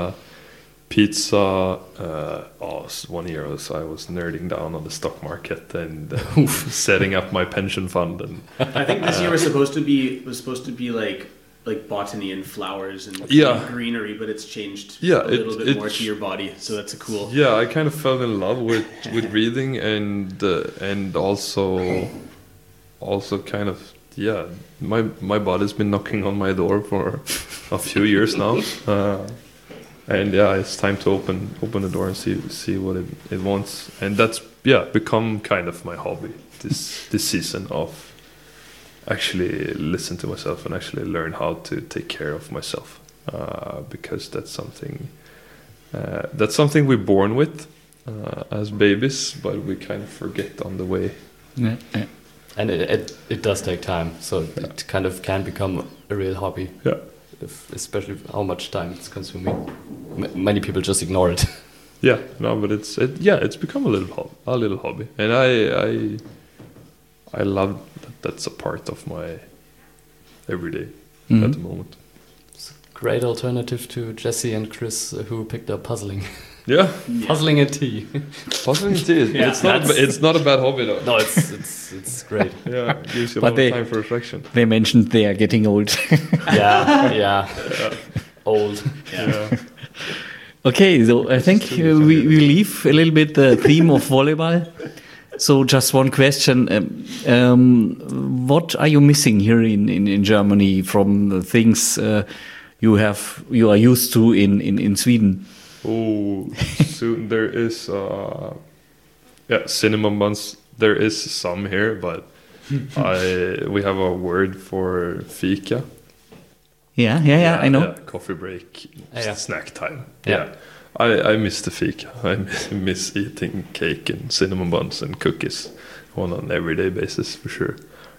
Pizza, 1 year I was nerding down on the stock market and setting up my pension fund. And I think this year was supposed to be like botany and flowers and greenery, but it's changed a little bit more to your body, so that's a cool. Yeah, I kind of fell in love with reading and also kind of my body's been knocking on my door for a few years now. And it's time to open the door and see what it wants, and that's become kind of my hobby this season, of actually listen to myself and actually learn how to take care of myself, because that's something we're born with as babies, but we kind of forget on the way. Yeah. And it does take time, so it kind of can become a real hobby. Yeah. Especially how much time it's consuming. Many people just ignore it. Yeah, no, but it's become a little hobby, and I love that's a part of my everyday at the moment. It's a great alternative to Jesse and Chris, who picked up puzzling. Yeah. Puzzling and tea. Puzzling and tea. It's not a bad hobby though. No, it's great. Yeah, it gives you a lot of time for reflection. They mentioned they are getting old. Yeah. Old. Yeah. Okay, so I think we leave a little bit the theme of volleyball. So just one question. What are you missing here in Germany from the things you are used to in Sweden? Oh, soon there is cinnamon buns. There is some here, but we have a word for fika. Yeah, I know. Yeah, coffee break, snack time. Yeah. I miss the fika. I miss eating cake and cinnamon buns and cookies on an everyday basis for sure.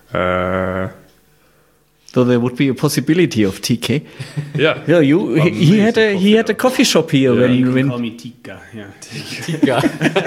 So there would be a possibility of TK. Yeah. Yeah, he had a coffee shop here when you can call me Tika. Yeah. Tika.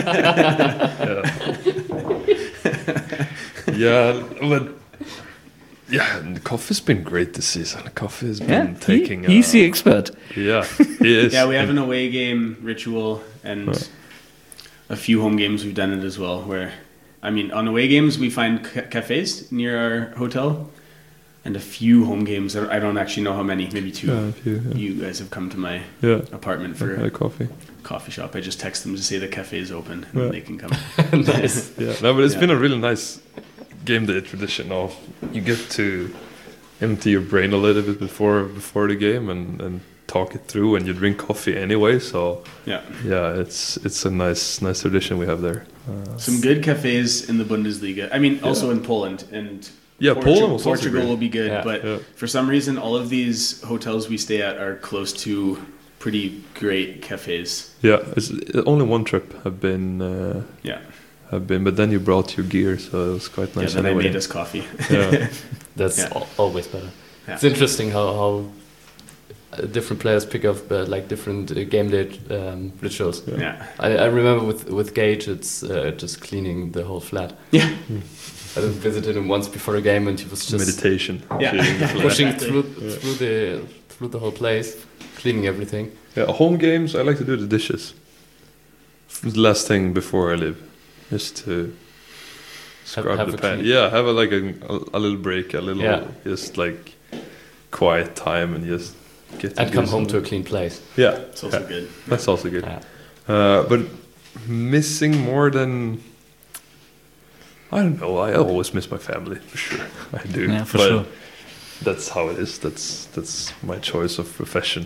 Yeah, but the coffee's been great this season. Coffee has been taking. He's the expert. Yeah, he is. Yeah, we have an away game ritual and a few home games we've done it as well. On away games we find cafes near our hotel. And a few home games. I don't actually know how many. Maybe two. Yeah, a few, yeah. You guys have come to my apartment for a coffee shop. I just text them to say the cafe is open and they can come. Nice. Yeah, no, but it's been a really nice game day tradition. Of you get to empty your brain a little bit before the game and talk it through, and you drink coffee anyway. So it's a nice tradition we have there. Some good cafes in the Bundesliga. Also in Poland and. Yeah, Portugal will be good, but for some reason, all of these hotels we stay at are close to pretty great cafes. Yeah, it's only one trip have been, but then you brought your gear, so it was quite nice. They made us coffee. Yeah. That's always better. Yeah. It's interesting how different players pick up like different game day rituals. Yeah. I remember with Gage, it's just cleaning the whole flat. Yeah. I visited him once before a game, and he was just meditation. Yeah. pushing through the whole place, cleaning everything. Yeah, home games. I like to do the dishes. The last thing before I leave is to scrub have the a pan. clean. Yeah, have a little break, a little just like quiet time, and just get to And do come home to a something. clean place. Yeah, It's also good. that's also good. Yeah. But missing more than, I don't know. I always miss my family for sure. I do. Yeah, for but sure. That's how it is. That's my choice of profession.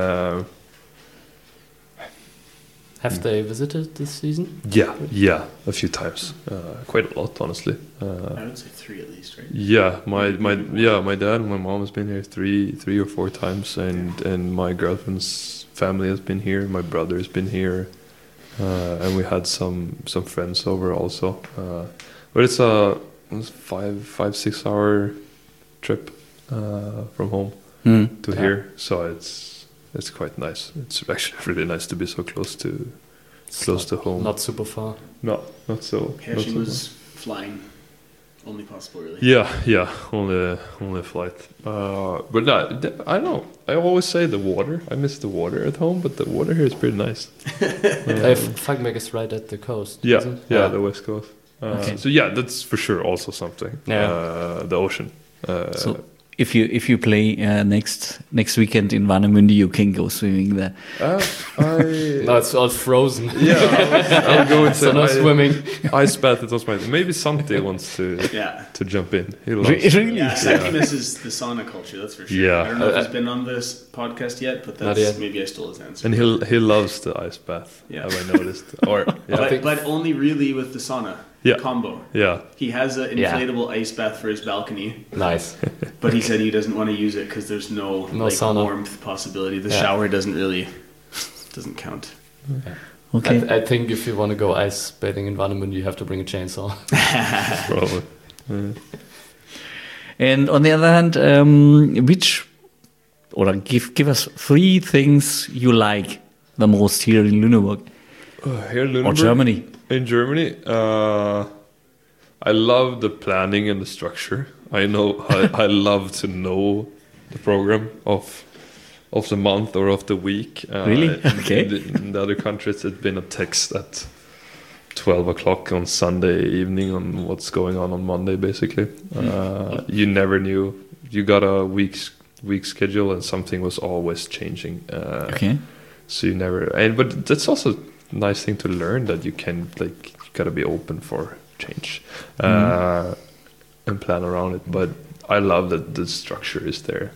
Have they visited this season? Yeah, a few times. Quite a lot, honestly. I would say 3 at least, right? Yeah, my dad and my mom has been here three or four times, and my girlfriend's family has been here. My brother has been here, and we had some friends over also. But it's a 5-6 hour trip from home to here, so it's quite nice. It's actually really nice to be so close to home. Not super far. No, not so. Hashim not was so flying. Only possible, really. Yeah, only a flight. But no, I don't know. I always say the water. I miss the water at home, but the water here is pretty nice. Fagmeg is right at the coast. Yeah, isn't it? yeah, the west coast. Okay. So yeah, that's for sure also something. Yeah. The ocean. So if you play next weekend in Warnemünde, you can go swimming there. No, it's all frozen. Yeah, I'll go into So no swimming. ice bath. It was my maybe Santi wants to jump in. He loves Really? Yeah, Saki misses the sauna culture, that's for sure. Yeah. I don't know if he's been on this podcast yet, but Not that's yet. maybe I stole his answer. and he loves the ice bath. Yeah. Have I noticed? Or yeah, But only really with the sauna combo. yeah. He has an Yeah. inflatable ice bath for his balcony, Nice. but he said he doesn't want to use it because there's no sauna. warmth possibility. The Yeah. shower doesn't count. Okay. I think if you want to go ice bathing in Warnemünde, you have to bring a chainsaw. Probably. And on the other hand, give us 3 things you like the most here in Lüneburg Here in or Lüneburg? Germany. In Germany, I love the planning and the structure. I love to know the program of the month or of the week. Really? Okay. In the other countries, it's been a text at 12 o'clock on Sunday evening on what's going on Monday, basically. You never knew. You got a week schedule, and something was always changing. Okay. So you never. But that's also a nice thing to learn, that you can you gotta be open for change and plan around it. But I love that the structure is there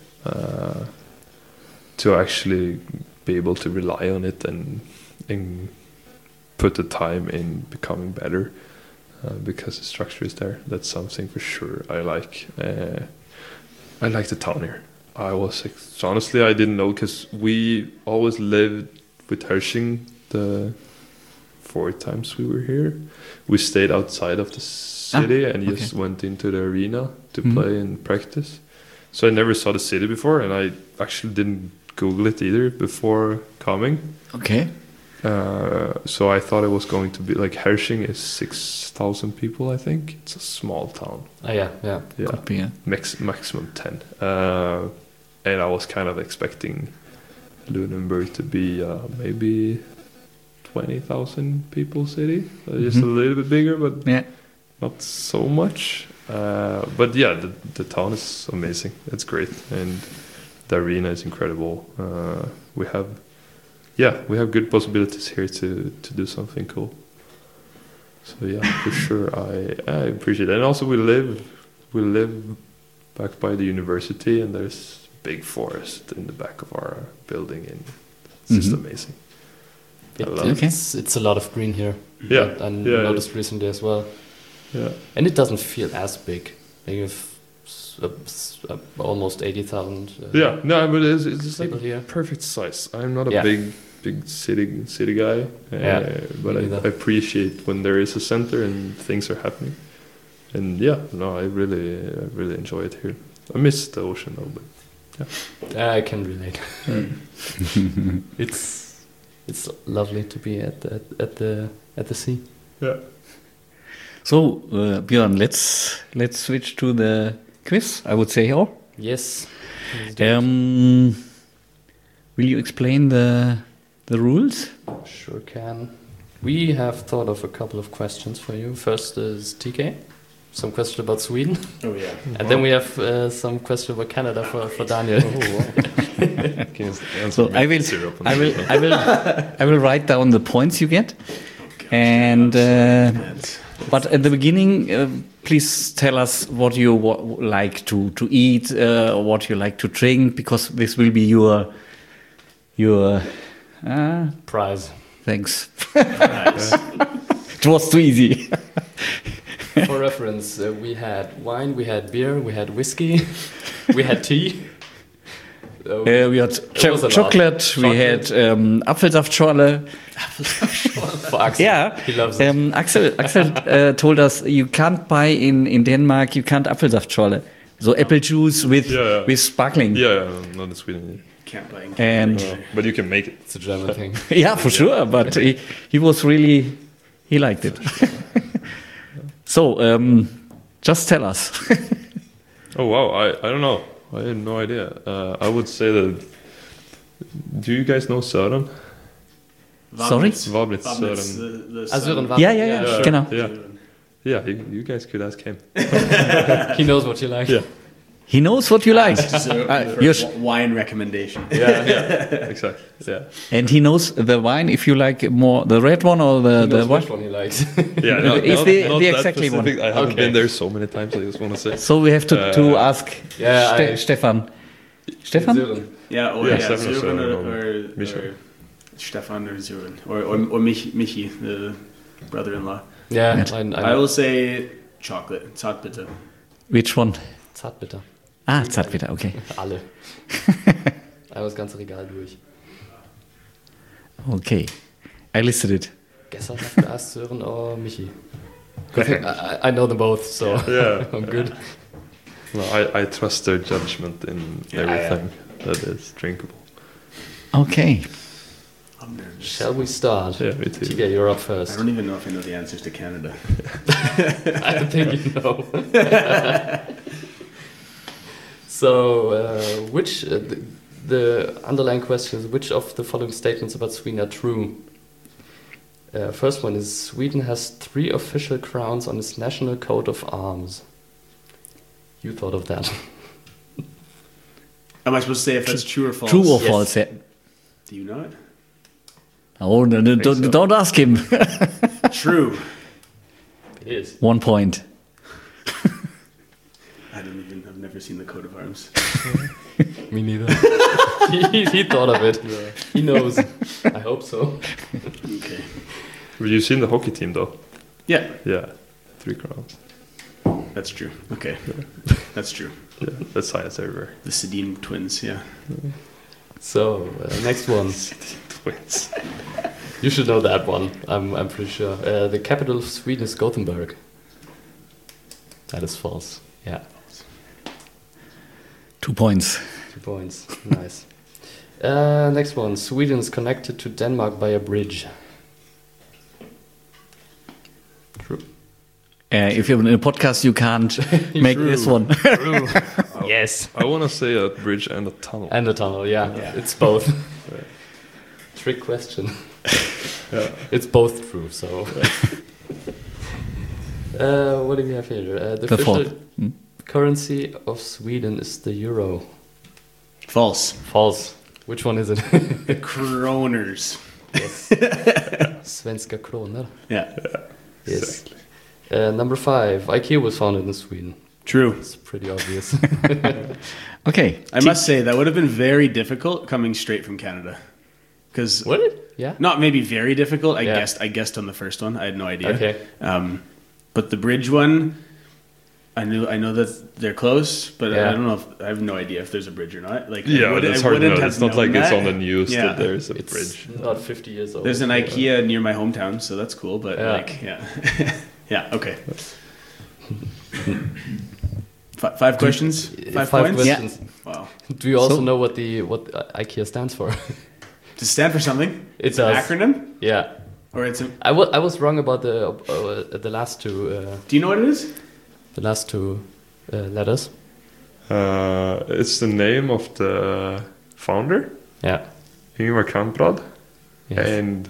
to actually be able to rely on it and put the time in becoming better because the structure is there. That's something for sure I like. I like the town here. So honestly, I didn't know, because we always lived with Hersching the 4 times we were here. We stayed outside of the city and just went into the arena to play and practice. So I never saw the city before, and I actually didn't Google it either before coming. Okay. So I thought it was going to be like, Hersching is 6,000 people, I think. It's a small town. Oh, yeah. Could be, yeah. Maximum 10. And I was kind of expecting Lüneburg to be maybe 20,000 people city. Just a little bit bigger, but not so much. But yeah, the town is amazing. It's great. And the arena is incredible. We have good possibilities here to do something cool. So yeah, for sure, I appreciate it. And also we live back by the university, and there's big forest in the back of our building, and it's just amazing. It's a lot of green here. Yeah, I noticed recently as well. Yeah, and it doesn't feel as big. You have almost 80,000. But it's just like here. Perfect size. I'm not a big city guy, but I appreciate when there is a center and things are happening. And I really enjoy it here. I miss the ocean though, but I can relate. It's lovely to be at the sea. Yeah. So, Björn, let's switch to the quiz, I would say, or? Yes. Will you explain the rules? Sure can. We have thought of a couple of questions for you. First is TK. Some question about Sweden. Oh yeah. And then we have some question about Canada for Daniel. So I will write down the points you get. And but at the beginning, please tell us what you like to eat, what you like to drink, because this will be your prize. Thanks. It was too easy. For reference, we had wine, we had beer, we had whiskey, we had tea. We had chocolate, we had Apfelsaftschorle. For Axel, Yeah, he loves it. Axel told us you can't buy in Denmark, you can't Apfelsaftschorle. So apple juice with sparkling. Yeah, not in Sweden. Can't buy in And Canada. But you can make it. It's a German thing. yeah, for sure. But he was really, he liked it. So just tell us. Oh wow, I don't know. I had no idea. I would say that. Do you guys know Sören? Sorry? Wabnitz Vabnitz, Sören. the Sören son. Yeah. Genau. Yeah, you guys could ask him. He knows what you like. Yeah. He knows what you like. So, you're wine recommendation. Yeah, exactly. Yeah. And he knows the wine, if you like more the red one or He the knows what. which one he likes. Yeah, no, It's not the that exactly one. specific. I haven't Okay. been there so many times. I just want to say. So we have to ask Yeah, Stefan. Stefan? Sören. Yeah, or Yeah, yeah, Stefan Sören or Micha. or Stefan or Sören or Michi, the brother-in-law. Yeah, Yes. I will say chocolate. Zartbitter. Which one? Zartbitter. Ah, Zartbitter, okay. Alle. Einmal das ganze Regal durch. Okay. I listed it. Gestern have to ask Sören or Michi. I know them both, so Yeah. I'm good. No, I trust their judgment in everything that is drinkable. Okay. I'm nervous. Shall we start? Yeah, me too. TK, you're up I first. don't even know if I know the answers to Canada. I don't think you know. So, which the underlying question is: which of the following statements about Sweden are true? First one is: Sweden has 3 official crowns on its national coat of arms. You thought of that? Am I supposed to say if that's true or false? True or Yes. false? Yeah. Do you know it? Oh, no, don't ask him. True. It is. 1 point. I've never seen the coat of arms. Me neither. he thought of it. Yeah. He knows. I hope so. Okay. Have you seen the hockey team though? Yeah, Yeah, 3 crowns. that's true. Okay. That's true. Yeah, that's science everywhere. The Sedin twins, yeah. So, next one. Twins. You should know that one. I'm pretty sure. The capital of Sweden is Gothenburg. That is false. Yeah. 2 points. 2 points. Nice. Next one. Sweden is connected to Denmark by a bridge. True. If you're in a podcast, you can't make this one. True. Yes. I want to say a bridge and a tunnel. And a tunnel, yeah. It's both. Trick question. Yeah. It's both true, so. What do we have here? The official fourth. currency of Sweden is the euro. False. False. Which one is it? The kroners. Yes. Svenska kronor. Yeah. Yes. Exactly. Number 5. IKEA was founded in Sweden. True. It's pretty obvious. Okay. I must say that would have been very difficult coming straight from Canada. Because Would it? Yeah. not maybe very difficult. I Yeah. guessed on the first one. I had no idea. Okay. But the bridge one, I know that they're close, but Yeah. I don't know if I have no idea if there's a bridge or not. Like, Yeah, that's hard to know. It's not like it's on the that. news Yeah. that there's a It's bridge. not 50 years old. There's an IKEA near my hometown, so that's cool. But Yeah. like, yeah, yeah, okay. 5 questions, 5 5 points. Yeah. questions. Wow. Do you also know what IKEA stands for? To stand for something? It's an acronym? Yeah. Or it's I was wrong about the last two. Do you know what it is? The last two letters. It's the name of the founder. Yeah. Ingvar Kamprad. Yes. And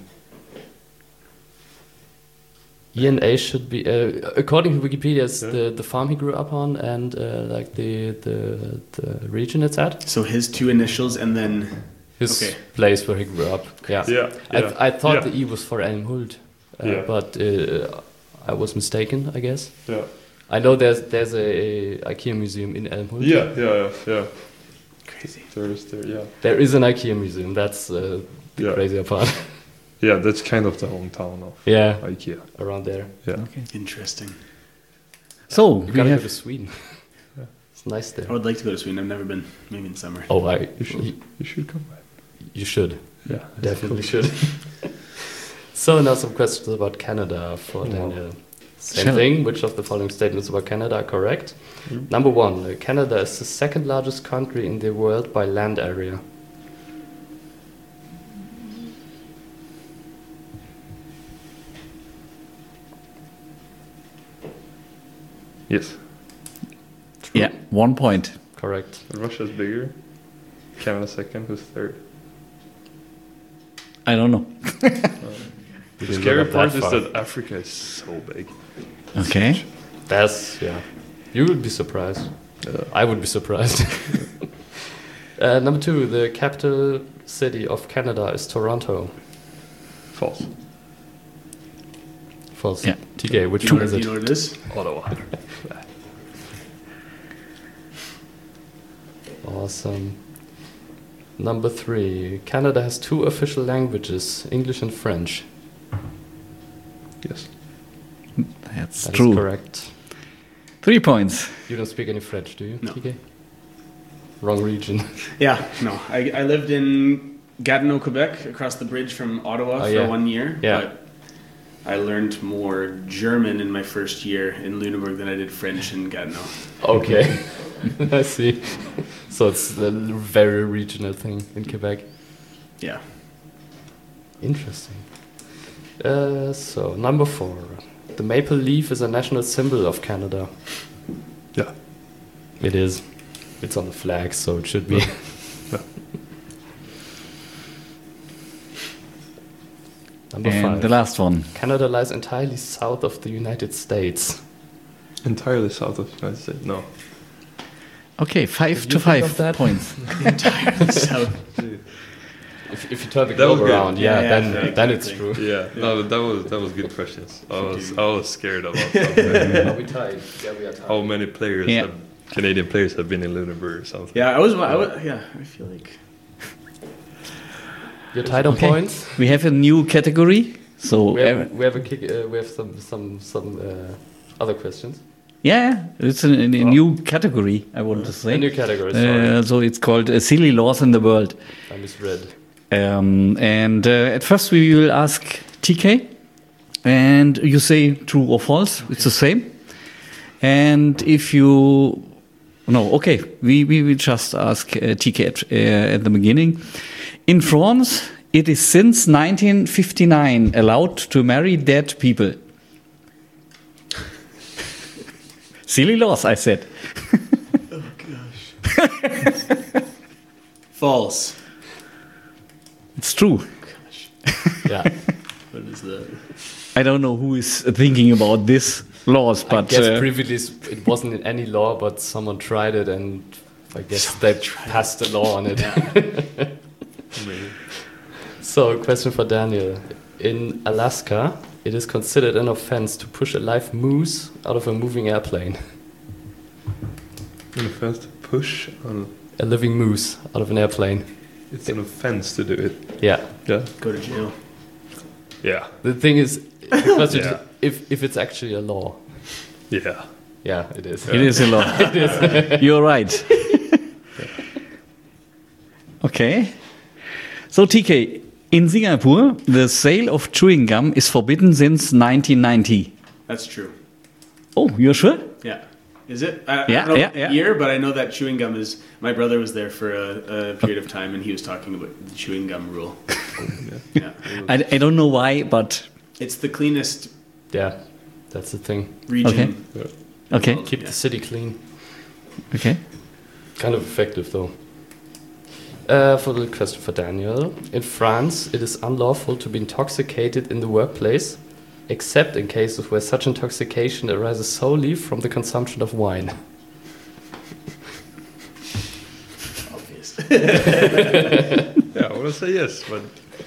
ENA should be, according to Wikipedia, it's the farm he grew up on and like the region it's at. So his two initials and then his place where he grew up. Yeah. I thought the E was for Elmhult, but I was mistaken, I guess. Yeah. I know there's a IKEA museum in Elmhult. Yeah. Crazy. There is an IKEA museum. That's the crazier part. Yeah, that's kind of the hometown of IKEA. Around there. Yeah. Okay. Interesting. So, we gotta go to Sweden. It's nice there. I would like to go to Sweden. I've never been. Maybe in summer. Oh, you should come back. You should. Yeah. Definitely should. So now some questions about Canada for Daniel. Same thing. Which of the following statements about Canada are correct? Number 1. Canada is the second largest country in the world by land area. Yes. True. Yeah, 1 point. Correct. Russia's bigger. Canada second. Who's third? I don't know. The scary part is that Africa is so big. Okay. You would be surprised. I would be surprised. Number 2. The capital city of Canada is Toronto. False. False. Yeah. TK, which one is it? Do you know what it is? Ottawa. Awesome. Number 3. Canada has 2 official languages, English and French. Yes. That's That true. is correct. 3 points. You don't speak any French, do you, No. TK? Wrong region. Yeah, no. I lived in Gatineau, Quebec, across the bridge from Ottawa for 1 year. Yeah. But I learned more German in my first year in Lüneburg than I did French in Gatineau. Okay. I see. So it's a very regional thing in Quebec. Yeah. Interesting. So, number 4. The maple leaf is a national symbol of Canada. Yeah. It is. It's on the flag, so it should be. Yeah. Number And 5. the last one. Canada lies entirely south of the United States. Entirely south of the United States. No. Okay, 5 Did to you think of 5 that? points. Entirely south. If you turn the That was globe good. around, then it's exactly. true. Yeah. No, that was good questions. I was scared about something. Are we tied? Yeah, we are tied. How many players Canadian players have been in Lüneburg or something? Yeah, I feel like... You're tied on points. We have a new category. So We have some other questions. yeah, it's a new category, I want to say. A new category, sorry. So it's called Silly Laws in the World. I misread. And at first we will ask TK, and you say true or false. Okay. It's the same. And if you... No, okay, we will just ask TK at the beginning. In France, it is since 1959 allowed to marry dead people. Silly laws, I said. Oh, gosh. False. It's true. Gosh. Yeah. What is that? I don't know who is thinking about this laws, but I guess previously it wasn't in any law, but someone tried it, and I guess they passed a law on it. So, a question for Daniel. In Alaska, it is considered an offense to push a live moose out of a moving airplane. An offense to push on A living moose out of an airplane. It's an offense to do it. Yeah. Yeah. Go to jail. Yeah. The thing is, the question is if it's actually a law. Yeah. Yeah, it is. it is a law. It is. You're right. Okay. So, TK, in Singapore, the sale of chewing gum is forbidden since 1990. That's true. Oh, you're sure? Yeah. Is it? I don't know year, but I know that chewing gum is... My brother was there for a period of time, and he was talking about the chewing gum rule. I don't know why, but... It's the cleanest... Yeah, that's the thing. Region. Okay. Keep the city clean. Okay. Kind of effective, though. For the question for Daniel. In France, it is unlawful to be intoxicated in the workplace, except in cases where such intoxication arises solely from the consumption of wine. Obvious. Yeah, I want to say yes, but...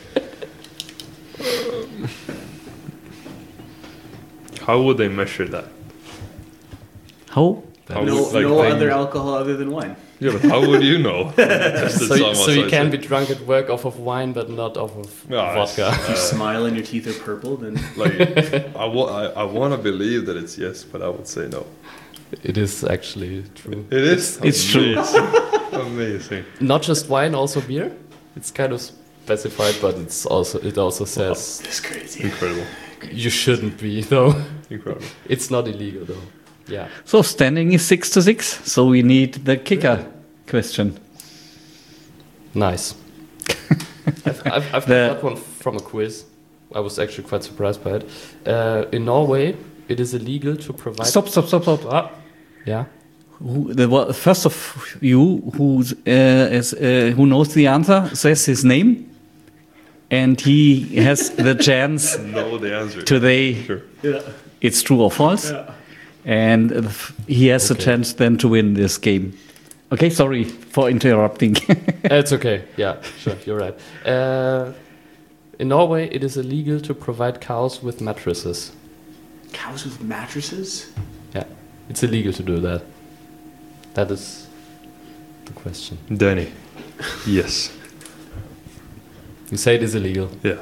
how would they measure that? How? No other alcohol other than wine. Yeah, but how would you know? So you can be drunk at work off of wine, but not off of vodka. If you smile and your teeth are purple, then... I want to believe that it's yes, but I would say no. It is actually true. It is? It's true. Amazing. Not just wine, also beer. It's kind of specified, but it also says... That's crazy. Incredible. You shouldn't be, though. Incredible. It's not illegal, though. Yeah. So standing is 6-6. So we need the kicker question. Nice. I've got one from a quiz. I was actually quite surprised by it. In Norway, it is illegal to provide... Stop. Yeah. First of you who knows the answer says his name, and he has the chance know the answer. Today. Sure. Yeah. It's true or false. Yeah. And he has a chance then to win this game. Okay, sorry for interrupting. It's okay. Yeah, sure, you're right. In Norway, it is illegal to provide cows with mattresses. Cows with mattresses? Yeah, it's illegal to do that. That is the question. Danny. Yes. You say it is illegal. Yeah.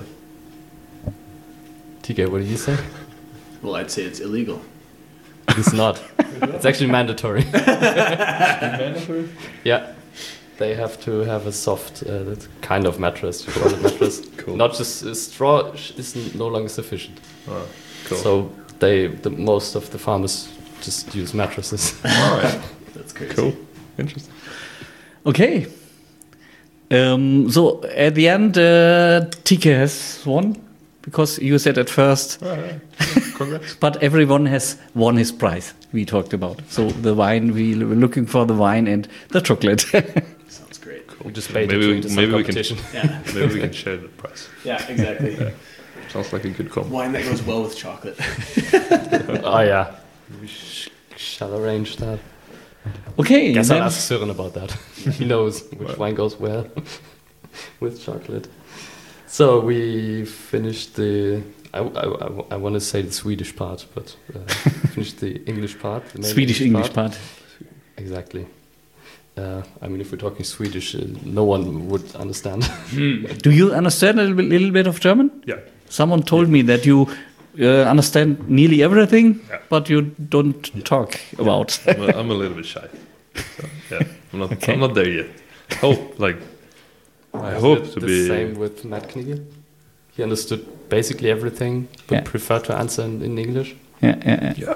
TK, what do you say? Well, I'd say it's illegal. It's not. It's actually mandatory. Mandatory? Yeah. They have to have a soft kind of mattress. You call it mattress. Cool. Not just straw is no longer sufficient. Oh, cool. So most of the farmers just use mattresses. All right. That's crazy. Cool. Interesting. Okay. So at the end, TK has won because you said at first. Congrats. But everyone has won his prize we talked about. So the wine, we were looking for the wine and the chocolate. Sounds great. Cool. We just paid maybe we competition. Maybe we can share the price. Yeah, exactly. Yeah. Sounds like a good combo. Wine that goes well with chocolate. Oh yeah. We shall arrange that. Okay. Guess I'll ask Søren about that. He knows which wine goes well with chocolate. So we finished the... I want to say the Swedish part, but finished the English part. The Swedish English part. Exactly. I mean, if we're talking Swedish, no one would understand. Do you understand a little bit of German? Yeah. Someone told me that you understand nearly everything, but you don't talk about. I'm a little bit shy. So, yeah, I'm not there yet. I hope to be... the same with Matt Knigge. He understood basically everything, but preferred to answer in English. Yeah.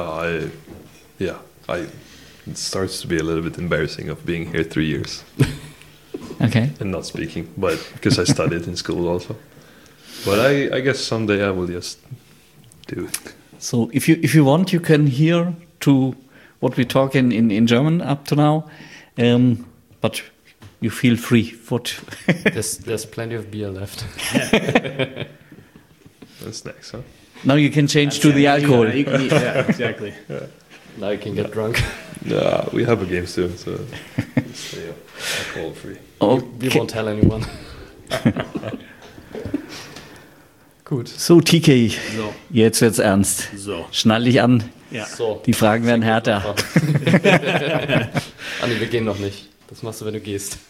It starts to be a little bit embarrassing of being here 3 years. Okay. And not speaking, but because I studied in school also. But I guess someday I will just do it. So if you want, you can hear to what we talk in German up to now, but you feel free. There's plenty of beer left. That's next, huh? Now you can change to the alcohol. Yeah, exactly. Yeah. Now you can get drunk. Yeah, we have a game soon, so stay alcohol free. We won't tell anyone. Gut. So TK, So. jetzt wird's ernst. So. Schnall dich an. Ja. So. Die Fragen werden härter. Anni, wir gehen noch nicht. Das machst du, wenn du gehst.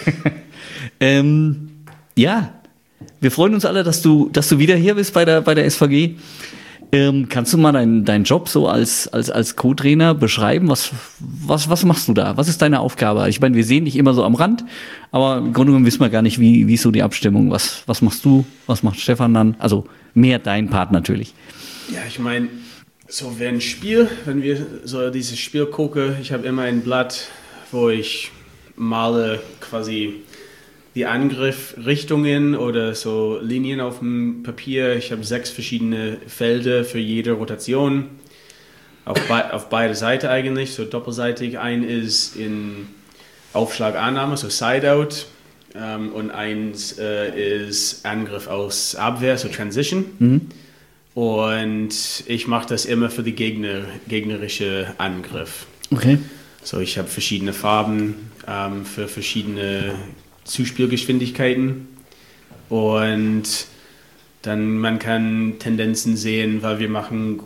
Ja, wir freuen uns alle, dass du wieder hier bist bei der SVG. Kannst du mal deinen Job so als Co-Trainer beschreiben? Was machst du da? Was ist deine Aufgabe? Ich meine, wir sehen dich immer so am Rand, aber im Grunde genommen wissen wir gar nicht, wie ist so die Abstimmung. Was machst du? Was macht Stefan dann? Also mehr dein Part natürlich. Ja, ich meine, So, wenn wir so dieses Spiel gucken, ich habe immer ein Blatt, wo ich male quasi die Angriffrichtungen oder so Linien auf dem Papier. Ich habe 6 verschiedene Felder für jede Rotation. Auf beide Seiten eigentlich, so doppelseitig. Ein ist in Aufschlagannahme, so Side-Out. Und eins ist Angriff aus Abwehr, so Transition. Mhm. Und ich mache das immer für die gegnerische Angriff. Okay. So, ich habe verschiedene Farben für verschiedene Zuspielgeschwindigkeiten. Und dann man kann Tendenzen sehen, weil wir machen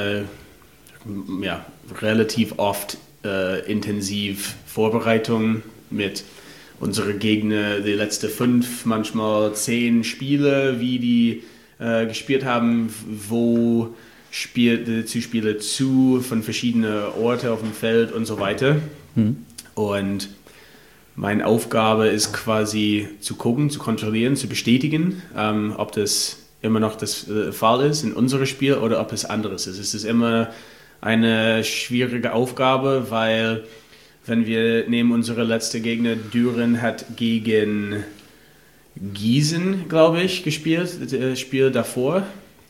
relativ oft intensiv Vorbereitung mit unseren Gegner, die letzten 5, manchmal 10 Spiele, wie die gespielt haben, wo spielt die Zuspieler von verschiedenen Orten auf dem Feld und so weiter. Und meine Aufgabe ist quasi zu gucken, zu kontrollieren, zu bestätigen, ob das immer noch das Fall ist in unserem Spiel oder ob es anderes ist. Es ist immer eine schwierige Aufgabe, weil wenn wir nehmen unsere letzte Gegner, Düren hat gegen Gießen, glaube ich, gespielt, das Spiel davor.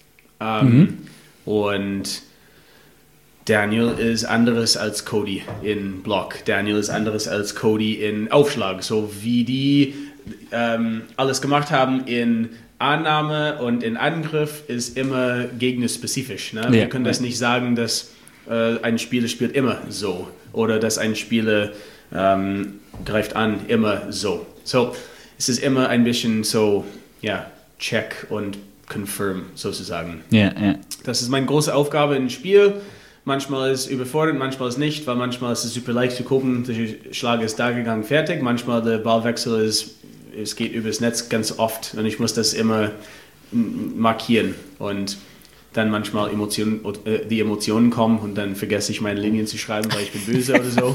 Und Daniel ist anderes als Cody in Block. Daniel ist anderes als Cody in Aufschlag. So wie die alles gemacht haben in Annahme und in Angriff ist immer gegnerspezifisch. Ne? Ja. Wir können das nicht sagen, dass ein Spieler spielt immer so oder dass ein Spieler greift an immer so. So, es ist immer ein bisschen so, check und confirm sozusagen. Ja. Das ist meine große Aufgabe im Spiel. Manchmal ist es überfordert, manchmal ist es nicht, weil manchmal ist es super leicht zu gucken, der Schlag ist da gegangen, fertig. Manchmal der Ballwechsel es geht übers Netz ganz oft und ich muss das immer markieren. Und dann manchmal die Emotionen kommen und dann vergesse ich meine Linien zu schreiben, weil ich bin böse oder so.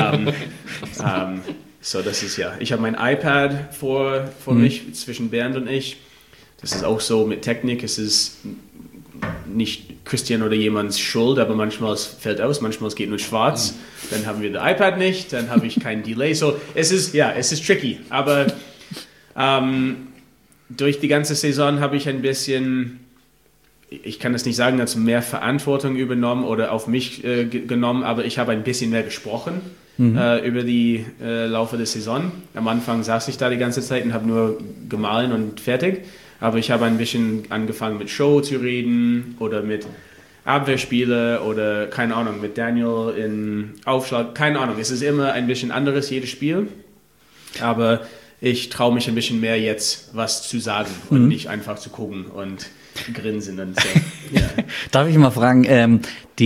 So, das ist ich habe mein iPad vor mich, zwischen Bernd und ich. Das ist auch so mit Technik, es ist nicht Christian oder jemands Schuld, aber manchmal es fällt aus, manchmal es geht nur schwarz. Dann haben wir das iPad nicht, dann habe ich keinen Delay. So, es ist tricky, aber durch die ganze Saison habe ich ein bisschen, ich kann das nicht sagen, dass mehr Verantwortung übernommen oder auf mich genommen, aber ich habe ein bisschen mehr gesprochen über die Laufe der Saison. Am Anfang saß ich da die ganze Zeit und habe nur gemahlen und fertig, aber ich habe ein bisschen angefangen mit Show zu reden oder mit Abwehrspiele oder keine Ahnung, mit Daniel in Aufschlag, keine Ahnung, es ist immer ein bisschen anderes, jedes Spiel, aber ich traue mich ein bisschen mehr jetzt, was zu sagen und nicht einfach zu gucken und grinsen und so. Yeah. Darf ich mal fragen,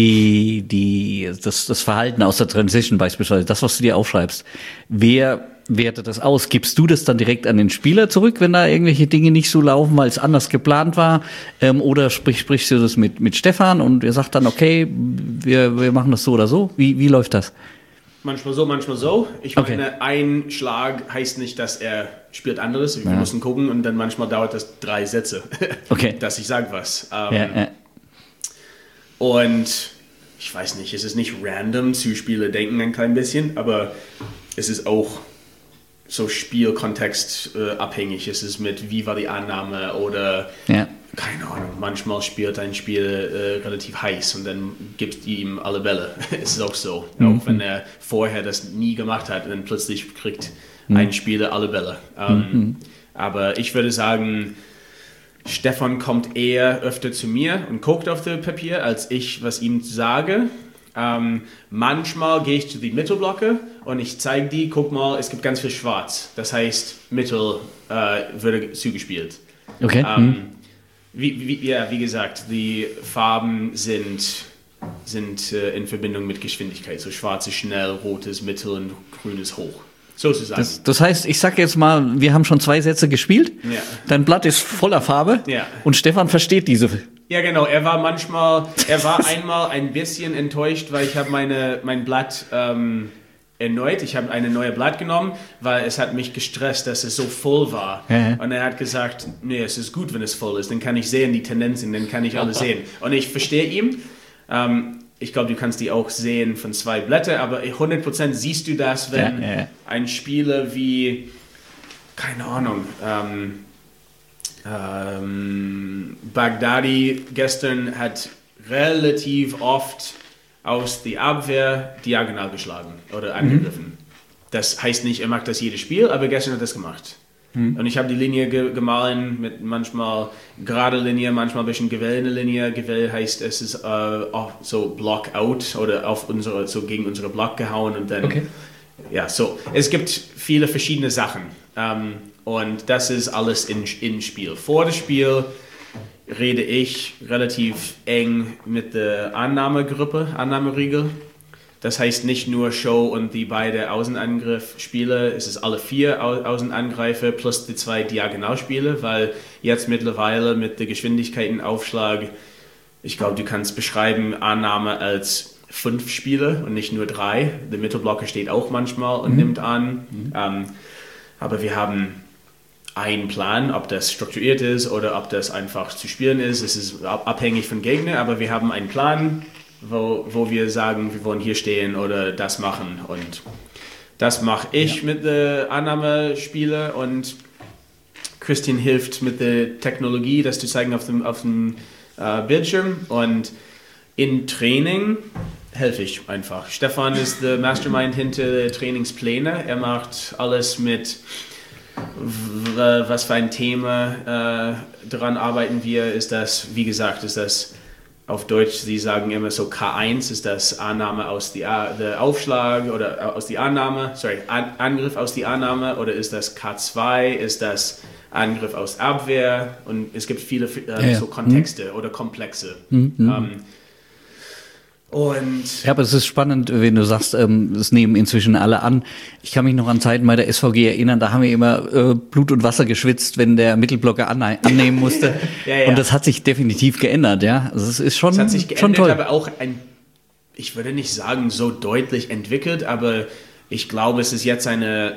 das Verhalten aus der Transition beispielsweise, das, was du dir aufschreibst, wer wertet das aus? Gibst du das dann direkt an den Spieler zurück, wenn da irgendwelche Dinge nicht so laufen, weil es anders geplant war? Oder sprichst du das mit Stefan und er sagt dann, okay, wir machen das so oder so? Wie läuft das? Manchmal so, manchmal so. Ich meine, ein Schlag heißt nicht, dass er spielt anderes. Wir müssen gucken und dann manchmal dauert das 3 Sätze, dass ich sage was. Und ich weiß nicht, es ist nicht random, Zuspieler denken ein klein bisschen, aber es ist auch so Spielkontext abhängig. Es ist mit, wie war die Annahme oder keine Ahnung, manchmal spielt ein Spiel relativ heiß und dann gibt ihm alle Bälle. Es ist auch so. Auch wenn er vorher das nie gemacht hat, dann plötzlich kriegt ein Spieler alle Bälle. Aber ich würde sagen, Stefan kommt eher öfter zu mir und guckt auf das Papier, als ich was ihm sage. Manchmal gehe ich zu den Mittelblocke und ich zeige die, guck mal, es gibt ganz viel Schwarz. Das heißt, Mittel würde zugespielt. Okay. Wie gesagt, die Farben sind in Verbindung mit Geschwindigkeit. So schwarz ist schnell, rot ist mittel und grün ist hoch. Sozusagen. Das heißt, ich sag jetzt mal, wir haben schon 2 Sätze gespielt. Ja. Dein Blatt ist voller Farbe. Ja. Und Stefan versteht diese. Ja, genau. Er war einmal ein bisschen enttäuscht, weil ich habe mein Blatt erneut. Ich habe eine neue Blatt genommen, weil es hat mich gestresst, dass es so voll war. Ja. Und er hat gesagt, nee, es ist gut, wenn es voll ist. Dann kann ich sehen die Tendenzen, dann kann ich alles sehen. Und ich verstehe ihn. Ich glaube, du kannst die auch sehen von 2 Blätter, aber 100% siehst du das, wenn ein Spieler wie, keine Ahnung, Baghdadi gestern hat relativ oft aus der Abwehr diagonal geschlagen oder angegriffen. Das heißt nicht, er macht das jedes Spiel, aber gestern hat er das gemacht. Und ich habe die Linie gemahlen mit manchmal gerade Linie, manchmal ein bisschen gewellene Linie. Gewell heißt, es ist so Block out oder gegen unsere Block gehauen und dann, so. Es gibt viele verschiedene Sachen und das ist alles in Spiel. Vor dem Spiel rede ich relativ eng mit der Annahmeriegel. Das heißt nicht nur Show und die beiden Außenangriffspieler, es ist alle 4 Außenangreifer plus die 2 Diagonalspieler, weil jetzt mittlerweile mit der Geschwindigkeitenaufschlag, ich glaube, du kannst beschreiben Annahme als 5 Spieler und nicht nur 3. Der Mittelblocker steht auch manchmal und nimmt an. Aber wir haben einen Plan, ob das strukturiert ist oder ob das einfach zu spielen ist. Es ist abhängig vom Gegner, aber wir haben einen Plan, wo wir sagen, wir wollen hier stehen oder das machen. Und das mache ich mit der Annahmespiele und Christian hilft mit der Technologie, das zu zeigen auf dem Bildschirm. Und in Training helfe ich einfach. Stefan ist der Mastermind hinter den Trainingsplänen. Er macht alles mit, was für ein Thema daran arbeiten wir. Ist das, wie gesagt, ist das auf Deutsch, sie sagen immer so K1 ist das Annahme aus der Aufschlag oder aus die Annahme, Angriff aus die Annahme, oder ist das K2, ist das Angriff aus Abwehr, und es gibt viele so Kontexte oder Komplexe. Ja, aber es ist spannend, wenn du sagst, es nehmen inzwischen alle an. Ich kann mich noch an Zeiten bei der SVG erinnern, da haben wir immer Blut und Wasser geschwitzt, wenn der Mittelblocker annehmen musste. Und das hat sich definitiv geändert, ja. Also es ist schon, hat sich geändert, schon toll. Aber auch ich würde nicht sagen so deutlich entwickelt, aber ich glaube, es ist jetzt ein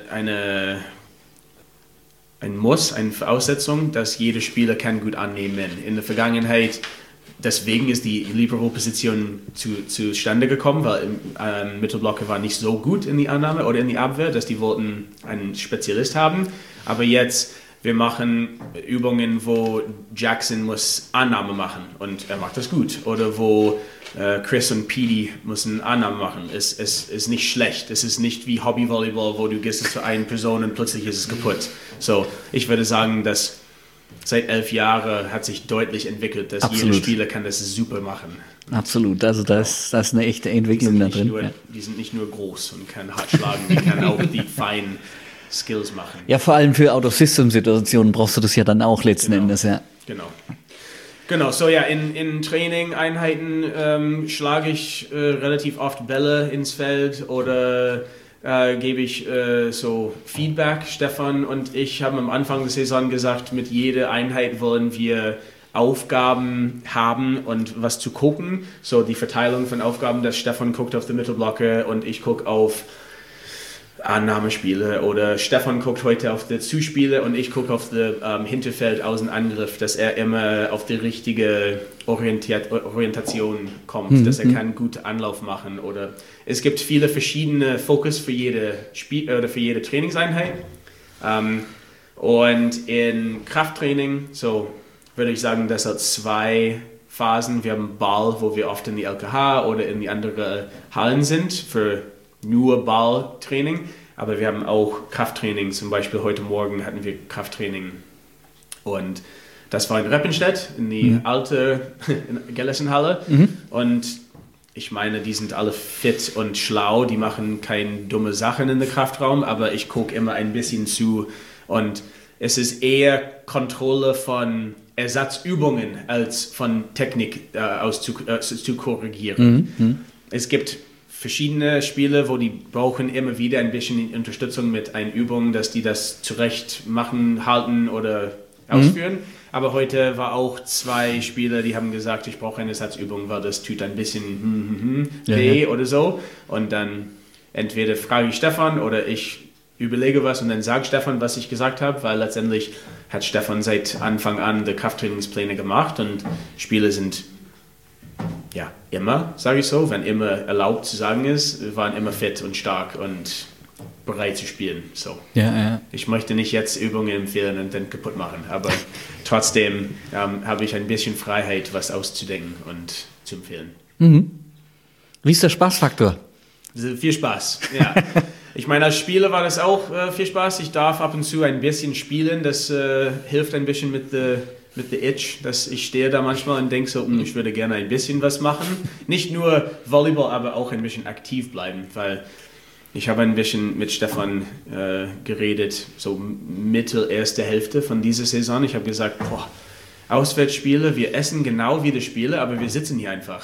Muss, eine Voraussetzung, dass jeder Spieler kann gut annehmen. In der Vergangenheit, deswegen ist die Libero-Position zustande gekommen, weil Mittelblocker war nicht so gut in die Annahme oder in die Abwehr, dass die wollten einen Spezialist haben. Aber jetzt, wir machen Übungen, wo Jackson muss Annahme machen und er macht das gut. Oder wo Chris und Petey müssen Annahme machen. Es ist nicht schlecht. Es ist nicht wie Hobbyvolleyball, wo du gehst zu einer Person und plötzlich ist es kaputt. So, ich würde sagen, dass seit 11 Jahren hat sich deutlich entwickelt, dass jeder Spieler kann das super machen. Absolut, also da ist eine echte Entwicklung da drin. Die sind nicht nur groß und können hart schlagen, die können auch die feinen Skills machen. Ja, vor allem für Out-of-System-Situationen brauchst du das ja dann auch letzten Endes, ja. Genau, so ja, in Training-Einheiten schlage ich relativ oft Bälle ins Feld oder gebe ich so Feedback. Stefan und ich haben am Anfang der Saison gesagt, mit jeder Einheit wollen wir Aufgaben haben und was zu gucken. So die Verteilung von Aufgaben, dass Stefan guckt auf den Mittelblocker und ich gucke auf Annahmespiele, oder Stefan guckt heute auf die Zuspiele und ich gucke auf den Hinterfeld Außenangriff, dass er immer auf die richtige Orientation kommt, dass er kann guten Anlauf machen. Oder es gibt viele verschiedene Fokus für jede Spiel oder für jede Trainingseinheit. Und in Krafttraining, so würde ich sagen, das hat 2 Phasen. Wir haben Ball, wo wir oft in die LKH oder in die anderen Hallen sind für nur Balltraining, aber wir haben auch Krafttraining. Zum Beispiel heute Morgen hatten wir Krafttraining und das war in Reppenstedt in die alte Gelessenhalle und ich meine, die sind alle fit und schlau, die machen keine dumme Sachen in den Kraftraum, aber ich gucke immer ein bisschen zu und es ist eher Kontrolle von Ersatzübungen als von Technik zu korrigieren. Es gibt verschiedene Spiele, wo die brauchen immer wieder ein bisschen Unterstützung mit einer Übung, dass die das zurecht machen, halten oder ausführen. Aber heute war auch 2 Spieler, die haben gesagt, ich brauche eine Ersatzübung, weil das tut ein bisschen weh oder so. Und dann entweder frage ich Stefan oder ich überlege was und dann sagt Stefan, was ich gesagt habe, weil letztendlich hat Stefan seit Anfang an die Krafttrainingspläne gemacht und Spiele sind immer, sage ich so, wenn immer erlaubt zu sagen ist, wir waren immer fit und stark und bereit zu spielen. So. Ich möchte nicht jetzt Übungen empfehlen und dann kaputt machen, aber trotzdem habe ich ein bisschen Freiheit, was auszudenken und zu empfehlen. Wie ist der Spaßfaktor? Viel Spaß, ja. Ich meine, als Spieler war das auch viel Spaß. Ich darf ab und zu ein bisschen spielen, das hilft ein bisschen mit der Itch, dass ich stehe da manchmal und denke so, ich würde gerne ein bisschen was machen. Nicht nur Volleyball, aber auch ein bisschen aktiv bleiben, weil ich habe ein bisschen mit Stefan geredet, so Mitte, erste Hälfte von dieser Saison. Ich habe gesagt, Auswärtsspiele, wir essen genau wie die Spiele, aber wir sitzen hier einfach.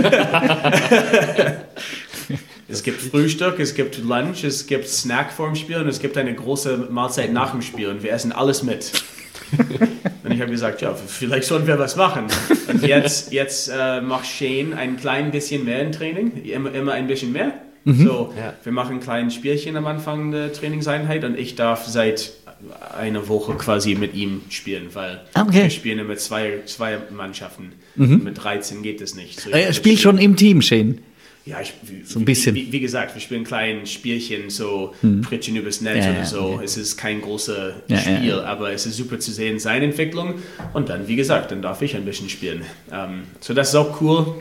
Es gibt Frühstück, es gibt Lunch, es gibt Snack vorm Spiel und es gibt eine große Mahlzeit nach dem Spiel und wir essen alles mit. Und ich habe gesagt, vielleicht sollen wir was machen. Und jetzt macht Shane ein klein bisschen mehr im Training, immer ein bisschen mehr. So, wir machen ein kleines Spielchen am Anfang der Trainingseinheit und ich darf seit einer Woche quasi mit ihm spielen, weil wir spielen immer zwei Mannschaften. Mit 13 geht es nicht. So, er spielt schon im Team, Shane. Ja, so ein bisschen. Wie gesagt, wir spielen kleine Spielchen, so Pritschen übers Netz oder so. Okay. Es ist kein großes Spiel, aber es ist super zu sehen, seine Entwicklung. Und dann, wie gesagt, dann darf ich ein bisschen spielen. So, das ist auch cool.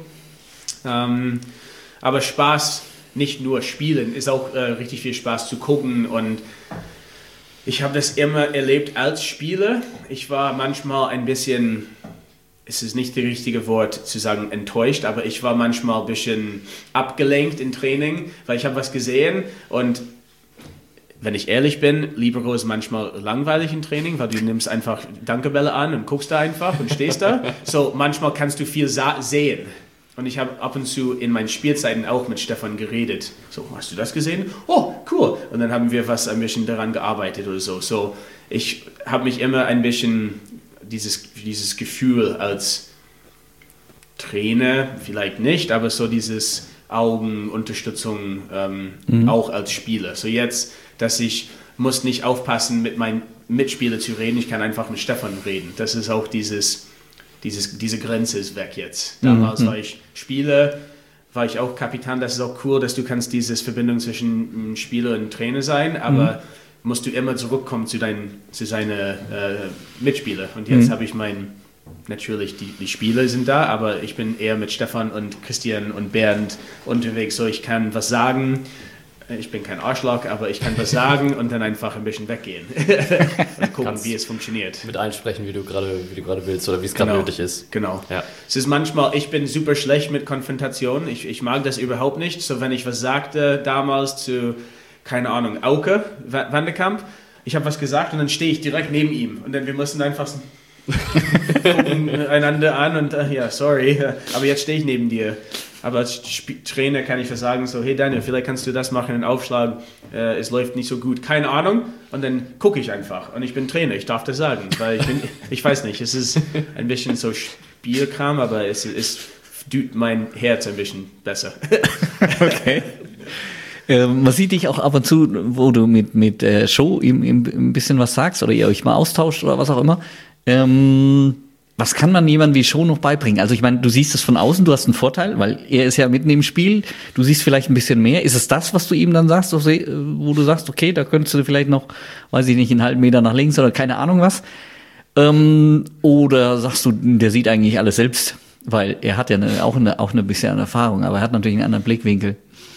Aber Spaß, nicht nur spielen, ist auch richtig viel Spaß zu gucken. Und ich habe das immer erlebt als Spieler. Ich war manchmal ein bisschen... Es ist nicht das richtige Wort zu sagen enttäuscht, aber ich war manchmal ein bisschen abgelenkt im Training, weil ich habe was gesehen und wenn ich ehrlich bin, Libero ist manchmal langweilig im Training, weil du nimmst einfach Dankebälle an und guckst da einfach und stehst da. So, manchmal kannst du viel sehen. Und ich habe ab und zu in meinen Spielzeiten auch mit Stefan geredet. So, hast du das gesehen? Oh, cool. Und dann haben wir ein bisschen daran gearbeitet oder so. So, ich habe mich immer ein bisschen... Dieses Gefühl als Trainer, vielleicht nicht, aber so dieses Augenunterstützung auch als Spieler. So jetzt, dass ich muss nicht aufpassen, mit meinen Mitspielern zu reden, ich kann einfach mit Stefan reden. Das ist auch diese Grenze ist weg jetzt. Damals war ich Spieler, war ich auch Kapitän, das ist auch cool, dass du kannst diese Verbindung zwischen Spieler und Trainer sein, aber musst du immer zurückkommen zu seinen Mitspielern. Und jetzt habe ich natürlich die Spieler sind da, aber ich bin eher mit Stefan und Christian und Bernd unterwegs, so ich kann was sagen. Ich bin kein Arschloch, aber ich kann was sagen und dann einfach ein bisschen weggehen und gucken, wie es funktioniert. Mit einsprechen, wie du gerade willst oder wie es gerade nötig ist. Genau. Ja. Es ist manchmal, ich bin super schlecht mit Konfrontation. Ich mag das überhaupt nicht. So, wenn ich was sagte damals zu keine Ahnung, Auke Wandekamp. Ich habe was gesagt und dann stehe ich direkt neben ihm. Und dann wir müssen einfach gucken einander an und sorry, aber jetzt stehe ich neben dir. Aber als Trainer kann ich was sagen, so, hey Daniel, vielleicht kannst du das machen, einen Aufschlag, es läuft nicht so gut, keine Ahnung. Und dann gucke ich einfach und ich bin Trainer, ich darf das sagen, weil ich weiß nicht, es ist ein bisschen so Spielkram, aber es tut mein Herz ein bisschen besser. Okay. Man sieht dich auch ab und zu, wo du mit Show ihm ein bisschen was sagst oder ihr euch mal austauscht oder was auch immer. Was kann man jemandem wie Show noch beibringen? Also ich meine, du siehst es von außen, du hast einen Vorteil, weil er ist ja mitten im Spiel, du siehst vielleicht ein bisschen mehr. Ist es das, was du ihm dann sagst, wo du sagst, okay, da könntest du vielleicht noch, weiß ich nicht, einen halben Meter nach links oder keine Ahnung was? Oder sagst du, der sieht eigentlich alles selbst? Weil er hat ja auch eine bisschen Erfahrung, aber er hat natürlich einen anderen Blickwinkel.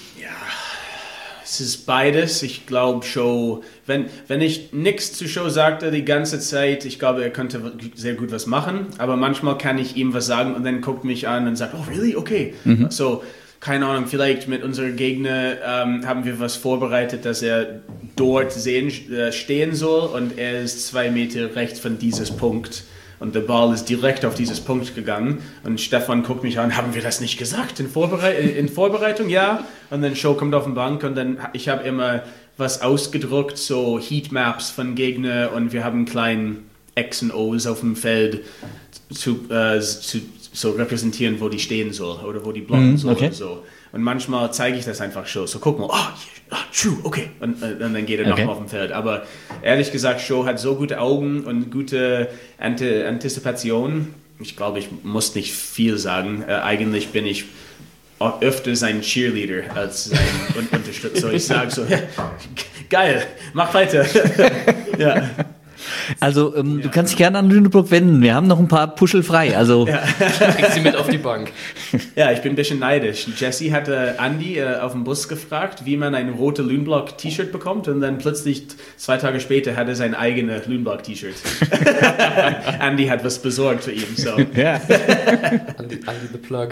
Es ist beides. Ich glaube, Show, wenn ich nichts zu Show sagte die ganze Zeit, ich glaube, er könnte sehr gut was machen, aber manchmal kann ich ihm was sagen und dann guckt mich an und sagt, oh, really? Okay. So, keine Ahnung, vielleicht mit unserem Gegner haben wir was vorbereitet, dass er dort stehen soll und er ist 2 Meter rechts von dieses Punkt. Und der Ball ist direkt auf dieses Punkt gegangen. Und Stefan guckt mich an, haben wir das nicht gesagt in Vorbereitung? Ja. Und dann Show kommt auf den Bank und dann ich habe immer was ausgedruckt, so Heatmaps von Gegner und wir haben kleinen X und O's auf dem Feld zu repräsentieren, wo die stehen soll oder wo die blocken soll oder so. Und manchmal zeige ich das einfach schon. So, guck mal, true, okay. Und dann geht er nochmal auf dem Feld. Aber ehrlich gesagt, Show hat so gute Augen und gute Antizipation. ich glaube, ich muss nicht viel sagen. Eigentlich bin ich öfter sein Cheerleader als sein Unterstützer. So, ich sage so, ja, geil, mach weiter. Ja. Also, du kannst dich gerne an Lüneburg wenden. Wir haben noch ein paar Puschel frei. Also, krieg sie mit auf die Bank. Ja, ich bin ein bisschen neidisch. Jesse hatte Andy auf dem Bus gefragt, wie man ein rote Lünblock-T-Shirt bekommt. Und dann plötzlich 2 Tage später hatte er sein eigenes Lünblock-T-Shirt. Andy hat was besorgt für ihn. So. ja. Andy the Plug.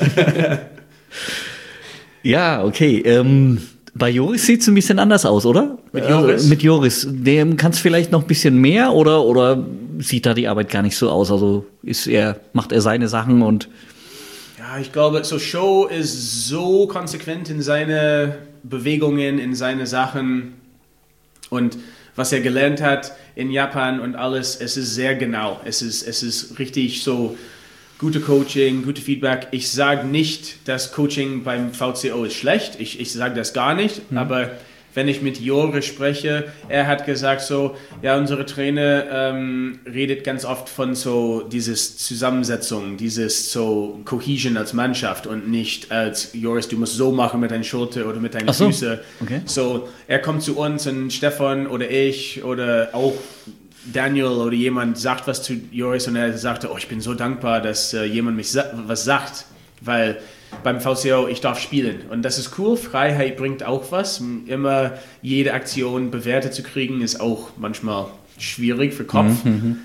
Ja, okay. Bei Joris sieht es ein bisschen anders aus, oder? Mit Joris. Dem kannst du vielleicht noch ein bisschen mehr oder sieht da die Arbeit gar nicht so aus? Also macht er seine Sachen und... Ja, ich glaube, so Show ist so konsequent in seine Bewegungen, in seine Sachen und was er gelernt hat in Japan und alles, es ist sehr genau. Es ist richtig so... Gute Coaching, gute Feedback. Ich sage nicht, dass Coaching beim VCO ist schlecht. Ich sage das gar nicht. Aber wenn ich mit Joris spreche, er hat gesagt so, ja, unsere Trainer redet ganz oft von so dieses Zusammensetzung, dieses so Cohesion als Mannschaft und nicht als Joris, du musst so machen mit deinen Schultern oder mit deinen Füßen. Okay. So, er kommt zu uns und Stefan oder ich oder auch Daniel oder jemand sagt was zu Joris und er sagte, ich bin so dankbar, dass jemand mich was sagt, weil beim VCO ich darf spielen und das ist cool, Freiheit bringt auch was, immer jede Aktion bewertet zu kriegen ist auch manchmal schwierig für Kopf,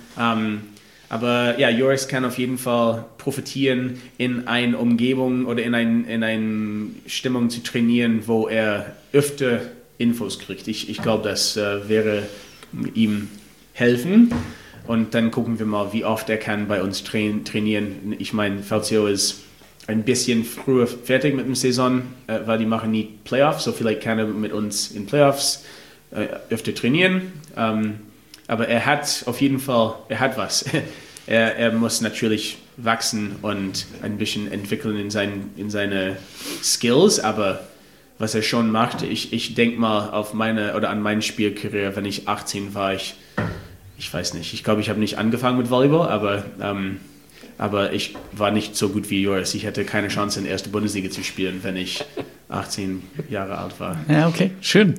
aber ja, Joris kann auf jeden Fall profitieren in eine Umgebung oder in eine Stimmung zu trainieren, wo er öfter Infos kriegt. Ich glaube, das wäre ihm helfen und dann gucken wir mal, wie oft er kann bei uns trainieren. Ich meine, VCO ist ein bisschen früher fertig mit der Saison, weil die machen nie Playoffs, so vielleicht kann er mit uns in Playoffs öfter trainieren, aber er hat auf jeden Fall, er hat was. Er muss natürlich wachsen und ein bisschen entwickeln in seine Skills, aber was er schon macht, ich denke mal an meine Spielkarriere, wenn ich 18 war, ich weiß nicht, ich glaube, ich habe nicht angefangen mit Volleyball, aber ich war nicht so gut wie Joris. Ich hätte keine Chance, in der ersten Bundesliga zu spielen, wenn ich 18 Jahre alt war. Ja, okay, schön.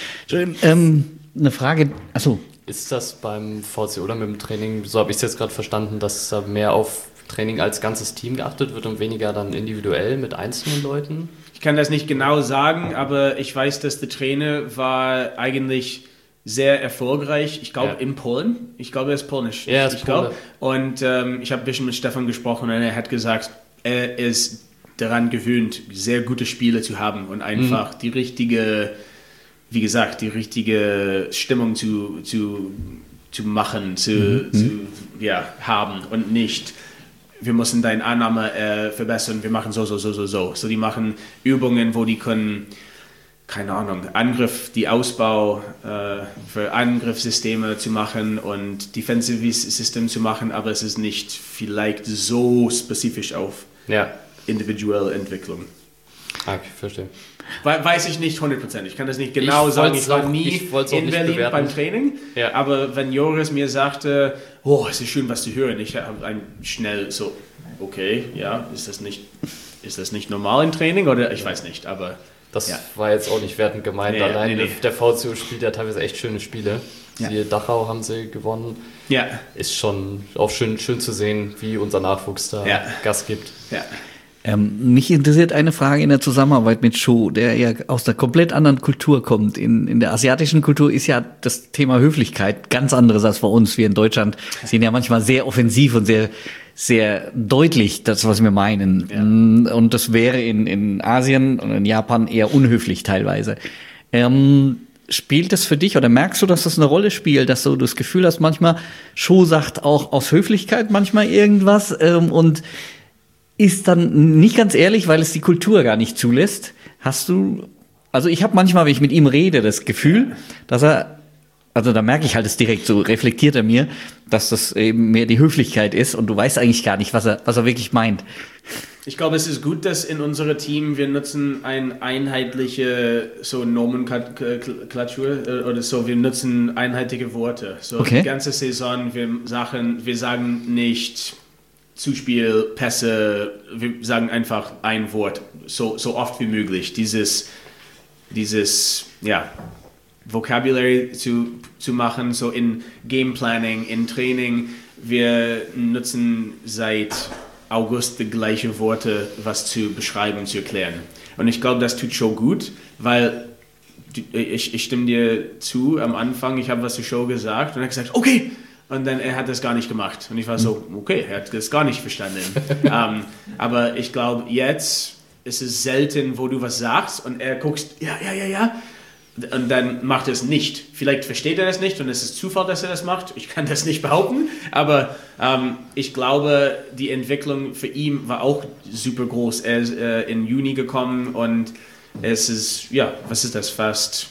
Eine Frage, achso. Ist das beim VC oder mit dem Training, so habe ich es jetzt gerade verstanden, dass da mehr auf Training als ganzes Team geachtet wird und weniger dann individuell mit einzelnen Leuten? Ich kann das nicht genau sagen, aber ich weiß, dass der Trainer war eigentlich sehr erfolgreich, ich glaube in Polen. Ich glaube, er ist polnisch. Ja, ist Pole. Und ich habe ein bisschen mit Stefan gesprochen und er hat gesagt, er ist daran gewöhnt, sehr gute Spiele zu haben und einfach die richtige Stimmung zu machen, haben und nicht, wir müssen deine Annahme verbessern, wir machen so. So, die machen Übungen, wo die können, keine Ahnung, die Ausbau für Angriffssysteme zu machen und Defensive System zu machen, aber es ist nicht vielleicht so spezifisch auf individuelle Entwicklung. Okay, verstehe. Weiß ich nicht 100%. Ich kann das nicht genau sagen. Ich war nie in Berlin beim Training, aber wenn Joris mir sagte, es ist schön, was zu hören, ich habe schnell so, okay, ja, ist das nicht normal im Training oder ich weiß nicht, aber das war jetzt auch nicht wertend gemeint. Allein der VCO spielt ja teilweise echt schöne Spiele. Siehe Dachau haben sie gewonnen. Ja. Ist schon auch schön zu sehen, wie unser Nachwuchs da Gas gibt. Ja. Mich interessiert eine Frage in der Zusammenarbeit mit Sho, der ja aus der komplett anderen Kultur kommt. In der asiatischen Kultur ist ja das Thema Höflichkeit ganz anderes als bei uns. Wir in Deutschland sind ja manchmal sehr offensiv und sehr, sehr deutlich, das, was wir meinen. Ja. Und das wäre in Asien und in Japan eher unhöflich teilweise. Spielt das für dich oder merkst du, dass das eine Rolle spielt, dass du das Gefühl hast, manchmal Sho sagt auch aus Höflichkeit manchmal irgendwas und ist dann nicht ganz ehrlich, weil es die Kultur gar nicht zulässt. Also ich habe manchmal, wenn ich mit ihm rede, das Gefühl, dass da merke ich halt es direkt, so reflektiert er mir, dass das eben mehr die Höflichkeit ist und du weißt eigentlich gar nicht, was er wirklich meint. Ich glaube, es ist gut, dass in unserem Team wir nutzen eine einheitliche so Nomenklatur oder so, wir nutzen einheitliche Worte. So die ganze Saison, wir sagen nicht Zuspielpässe, wir sagen einfach ein Wort, so oft wie möglich. Dieses Vocabulary zu machen, so in Game Planning, in Training. Wir nutzen seit August die gleichen Worte, was zu beschreiben, zu erklären. Und ich glaube, das tut Show gut, weil ich stimme dir zu, am Anfang, ich habe was zur Show gesagt und er hat gesagt, okay, und dann er hat das gar nicht gemacht. Und ich war so, okay, er hat das gar nicht verstanden. Aber ich glaube, jetzt ist es selten, wo du was sagst und er guckst, ja, und dann macht er es nicht. Vielleicht versteht er das nicht und es ist Zufall, dass er das macht. Ich kann das nicht behaupten, aber ich glaube, die Entwicklung für ihn war auch super groß. Er ist im Juni gekommen und es ist, was ist das, fast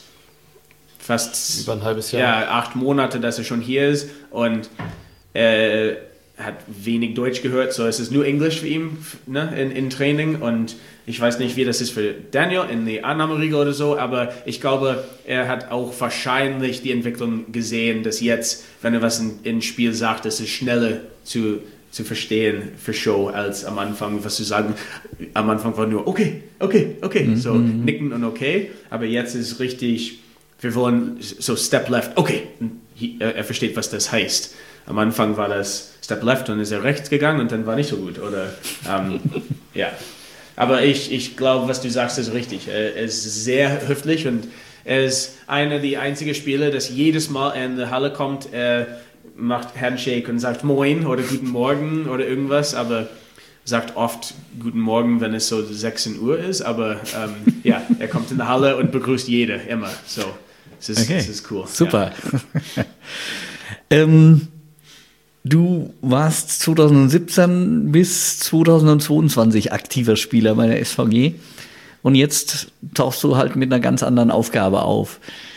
über ein halbes Jahr. Ja, 8 Monate, dass er schon hier ist und er hat wenig Deutsch gehört, so es ist nur Englisch für ihn, ne, in Training und ich weiß nicht, wie das ist für Daniel in die Annahmeriege oder so, aber ich glaube, er hat auch wahrscheinlich die Entwicklung gesehen, dass jetzt, wenn er was in Spiel sagt, dass es schneller zu verstehen für Show als am Anfang, was zu sagen. Am Anfang war nur okay, so nicken und okay, aber jetzt ist richtig, wir wollen so Step Left, okay, er versteht, was das heißt. Am Anfang war das Step Left und ist er rechts gegangen und dann war nicht so gut, oder, ja. Aber ich glaube, was du sagst, ist richtig. Er ist sehr höflich und er ist einer der einzigen Spieler, das jedes Mal in die Halle kommt, er macht Handshake und sagt Moin oder Guten Morgen oder irgendwas, aber sagt oft Guten Morgen, wenn es so 16 Uhr ist, aber er kommt in die Halle und begrüßt jeder, immer. So, es ist cool. Super. Ja. Du warst 2017 bis 2022 aktiver Spieler bei der SVG und jetzt tauchst du halt mit einer ganz anderen Aufgabe auf.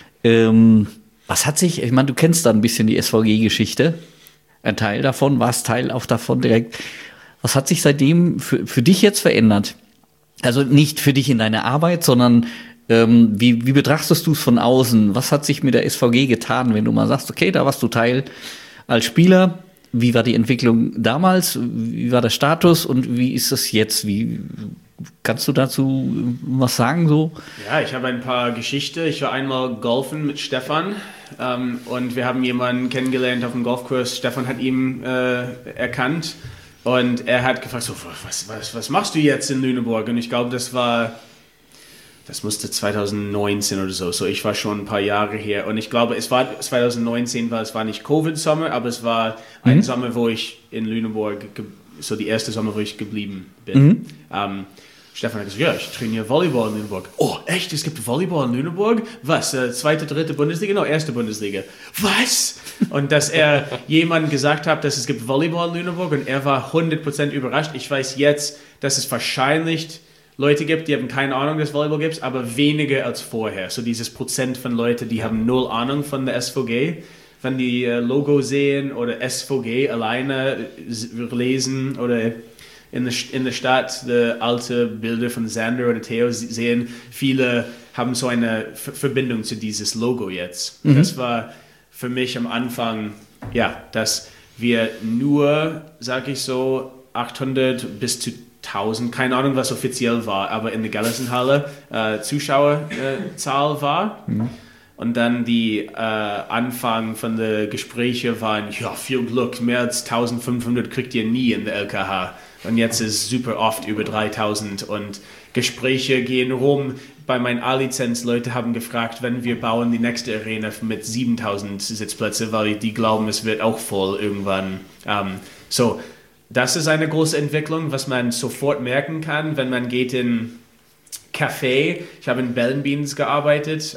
Was hat sich, ich meine, du kennst da ein bisschen die SVG-Geschichte, ein Teil davon, warst Teil auch davon direkt. Was hat sich seitdem für dich jetzt verändert? Also nicht für dich in deiner Arbeit, sondern wie betrachtest du es von außen? Was hat sich mit der SVG getan, wenn du mal sagst, okay, da warst du Teil als Spieler? Wie war die Entwicklung damals? Wie war der Status und wie ist das jetzt? Kannst du dazu was sagen? So? Ja, ich habe ein paar Geschichten. Ich war einmal golfen mit Stefan und wir haben jemanden kennengelernt auf dem Golfkurs. Stefan hat ihn erkannt und er hat gefragt, so, was machst du jetzt in Lüneburg? Und ich glaube, das musste 2019 oder so. So, ich war schon ein paar Jahre hier. Und ich glaube, es war 2019, weil es war nicht Covid-Sommer, aber es war ein Sommer, wo ich in Lüneburg, so die erste Sommer, wo ich geblieben bin. Stefan hat gesagt, ja, ich trainiere Volleyball in Lüneburg. Oh, echt? Es gibt Volleyball in Lüneburg? Was? Zweite, dritte Bundesliga? No, erste Bundesliga. Was? Und dass er jemandem gesagt hat, dass es gibt Volleyball in Lüneburg und er war 100% überrascht. Ich weiß jetzt, dass es wahrscheinlich Leute gibt, die haben keine Ahnung, dass es Volleyball gibt, aber weniger als vorher. So dieses Prozent von Leuten, die haben null Ahnung von der SVG. Wenn die Logo sehen oder SVG alleine lesen oder in der Stadt die alte Bilder von Sander oder Theo sehen, viele haben so eine Verbindung zu dieses Logo jetzt. Das war für mich am Anfang, dass wir nur, sag ich so, 800 bis zu 1000, keine Ahnung, was offiziell war, aber in der Gallersenhalle Zuschauerzahl war. Und dann die Anfang von den Gesprächen waren, viel Glück, mehr als 1500 kriegt ihr nie in der LKH. Und jetzt ist super oft über 3000 und Gespräche gehen rum. Bei meiner A-Lizenz, Leute haben gefragt, wenn wir bauen die nächste Arena mit 7000 Sitzplätze, weil die glauben, es wird auch voll irgendwann. Das ist eine große Entwicklung, was man sofort merken kann, wenn man geht in Café. Ich habe in Bellenbeans gearbeitet,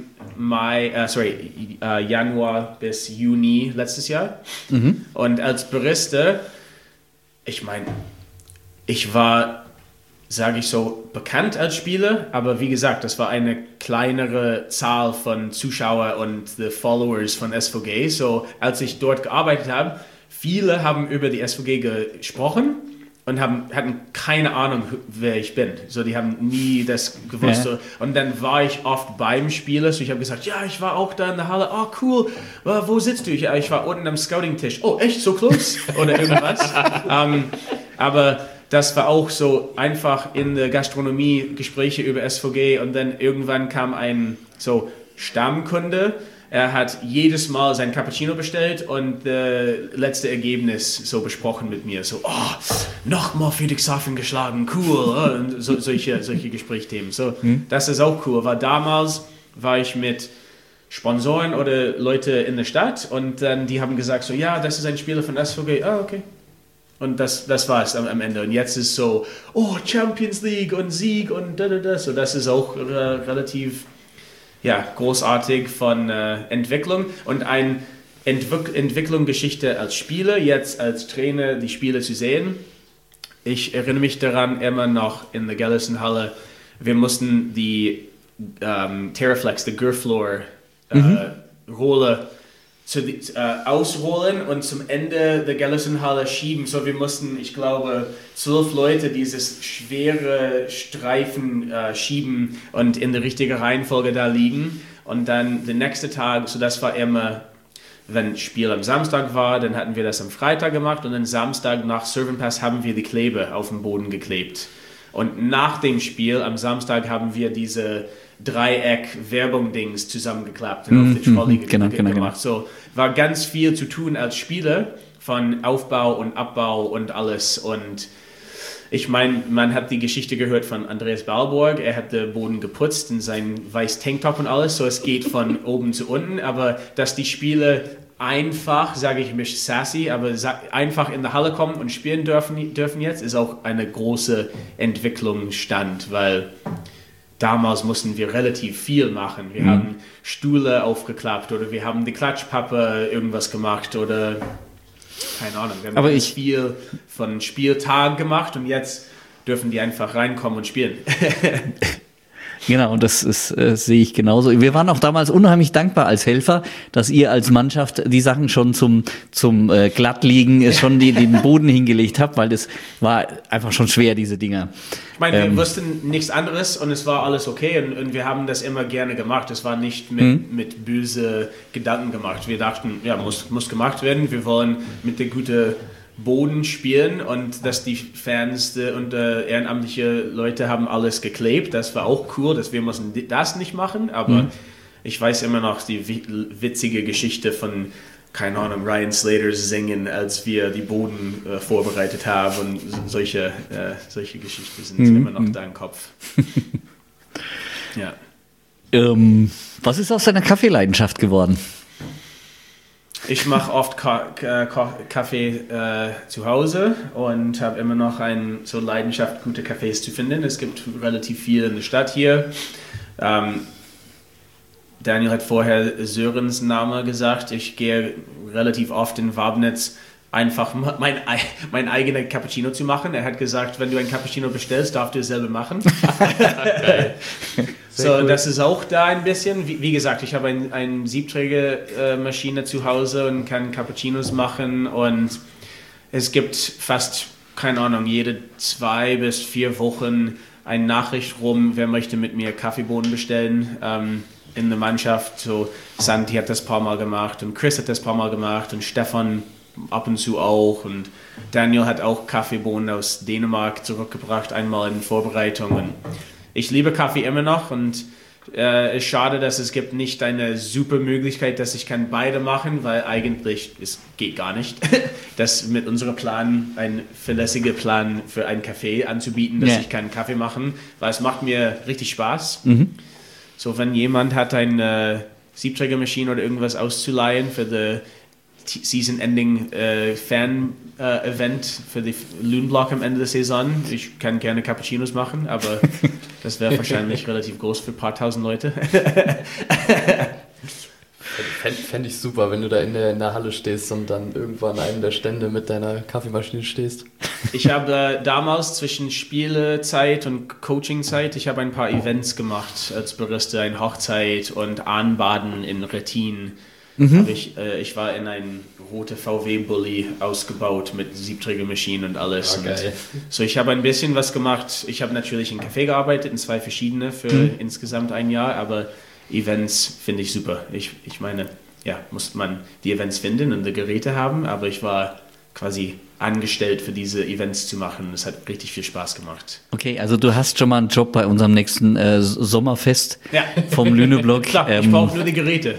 Januar bis Juni letztes Jahr. Und als Barista, ich meine, ich war, sage ich so, bekannt als Spieler, aber wie gesagt, das war eine kleinere Zahl von Zuschauern und the Followers von SVG. So, als ich dort gearbeitet habe, viele haben über die SVG gesprochen und hatten keine Ahnung, wer ich bin. So, die haben nie das gewusst. Ja. So. Und dann war ich oft beim Spieler. So, ich habe gesagt, ja, ich war auch da in der Halle. Oh, cool. Wo sitzt du? Ja, ich war unten am Scouting-Tisch. Oh, echt? So close? Oder irgendwas. Aber das war auch so einfach in der Gastronomie, Gespräche über SVG. Und dann irgendwann kam ein so Stammkunde. Er hat jedes Mal sein Cappuccino bestellt und das letzte Ergebnis so besprochen mit mir. So, nochmal Friedrichshafen geschlagen, cool. Und solche Gesprächsthemen. So, das ist auch cool, weil damals war ich mit Sponsoren oder Leute in der Stadt und dann die haben gesagt so, ja, das ist ein Spieler von SVG. Okay. Und das war es am Ende. Und jetzt ist so, Champions League und Sieg und da. So, das ist auch relativ... Ja, großartig von Entwicklung und eine Entwicklungsgeschichte als Spieler, jetzt als Trainer die Spiele zu sehen. Ich erinnere mich daran immer noch in der Gellison-Halle, wir mussten die Terraflex, die Gurfloor Rolle ausrollen und zum Ende der Gellison-Halle schieben. So, wir mussten, ich glaube, 12 Leute dieses schwere Streifen schieben und in der richtigen Reihenfolge da liegen. Und dann der nächste Tag, so das war immer, wenn Spiel am Samstag war, dann hatten wir das am Freitag gemacht und dann Samstag nach Servant Pass haben wir die Kleber auf dem Boden geklebt. Und nach dem Spiel am Samstag haben wir diese Dreieck-Werbung-Dings zusammengeklappt und auf die Trolley gemacht. So, war ganz viel zu tun als Spieler von Aufbau und Abbau und alles. Und ich meine, man hat die Geschichte gehört von Andreas Balborg. Er hat den Boden geputzt in seinen weiß Tanktop und alles. So, es geht von oben zu unten. Aber dass die Spieler einfach, sage ich mich sassy, aber einfach in der Halle kommen und spielen dürfen jetzt, ist auch eine große Entwicklungsstand, weil damals mussten wir relativ viel machen. Wir haben Stühle aufgeklappt oder wir haben die Klatschpappe irgendwas gemacht oder keine Ahnung. Wir haben viel von Spieltag gemacht und jetzt dürfen die einfach reinkommen und spielen. Genau, und das ist, sehe ich genauso. Wir waren auch damals unheimlich dankbar als Helfer, dass ihr als Mannschaft die Sachen schon zum Glattliegen schon den Boden hingelegt habt, weil das war einfach schon schwer, diese Dinger. Ich meine, wir wussten nichts anderes und es war alles okay und wir haben das immer gerne gemacht. Es war nicht mit böse Gedanken gemacht. Wir dachten, ja, muss gemacht werden. Wir wollen mit der guten Boden spielen und dass die Fans und ehrenamtliche Leute haben alles geklebt. Das war auch cool, dass wir mussten das nicht machen, aber ich weiß immer noch die witzige Geschichte von, keine Ahnung, Ryan Slater singen, als wir die Boden vorbereitet haben und solche Geschichten sind immer noch da im Kopf. Ja. Was ist aus deiner Kaffeeleidenschaft geworden? Ich mache oft Kaffee zu Hause und habe immer noch eine so Leidenschaft, gute Cafés zu finden. Es gibt relativ viel in der Stadt hier. Daniel hat vorher Sörens Name gesagt. Ich gehe relativ oft in Wabnitz einfach mein eigener Cappuccino zu machen. Er hat gesagt, wenn du ein Cappuccino bestellst, darfst du es selber machen. So, cool. Das ist auch da ein bisschen. Wie gesagt, ich habe eine Siebträgermaschine zu Hause und kann Cappuccinos machen und es gibt fast, keine Ahnung, jede 2 bis 4 Wochen eine Nachricht rum, wer möchte mit mir Kaffeebohnen bestellen in der Mannschaft. So, Santi hat das ein paar Mal gemacht und Chris hat das ein paar Mal gemacht und Stefan ab und zu auch und Daniel hat auch Kaffeebohnen aus Dänemark zurückgebracht, einmal in Vorbereitungen. Ich liebe Kaffee immer noch und es ist schade, dass es gibt nicht eine super Möglichkeit, dass ich kann beide machen, weil eigentlich es geht gar nicht, das mit unserem Plan, ein verlässlicher Plan für einen Kaffee anzubieten, dass ich kann Kaffee machen, weil es macht mir richtig Spaß. So, wenn jemand hat eine Siebträgermaschine oder irgendwas auszuleihen für die Season-Ending Fan-Event für die Loonblock am Ende der Saison. Ich kann gerne Cappuccinos machen, aber das wäre wahrscheinlich relativ groß für ein paar tausend Leute. Fände ich super, wenn du da in der Halle stehst und dann irgendwann an einem der Stände mit deiner Kaffeemaschine stehst. Ich habe damals zwischen Spielezeit und Coachingzeit, ich habe ein paar Events gemacht als Barista, eine Hochzeit und Anbaden in Rettin. Ich war in einem rote VW-Bulli ausgebaut mit Siebträgermaschinen und alles. Okay. So, ich habe ein bisschen was gemacht. Ich habe natürlich in Café gearbeitet, in 2 verschiedene für insgesamt ein Jahr, aber Events finde ich super. Ich meine, ja, muss man die Events finden und die Geräte haben, aber ich war quasi angestellt für diese Events zu machen. Es hat richtig viel Spaß gemacht. Okay, also du hast schon mal einen Job bei unserem nächsten Sommerfest vom Lüneblog. Klar, ich brauche nur die Geräte.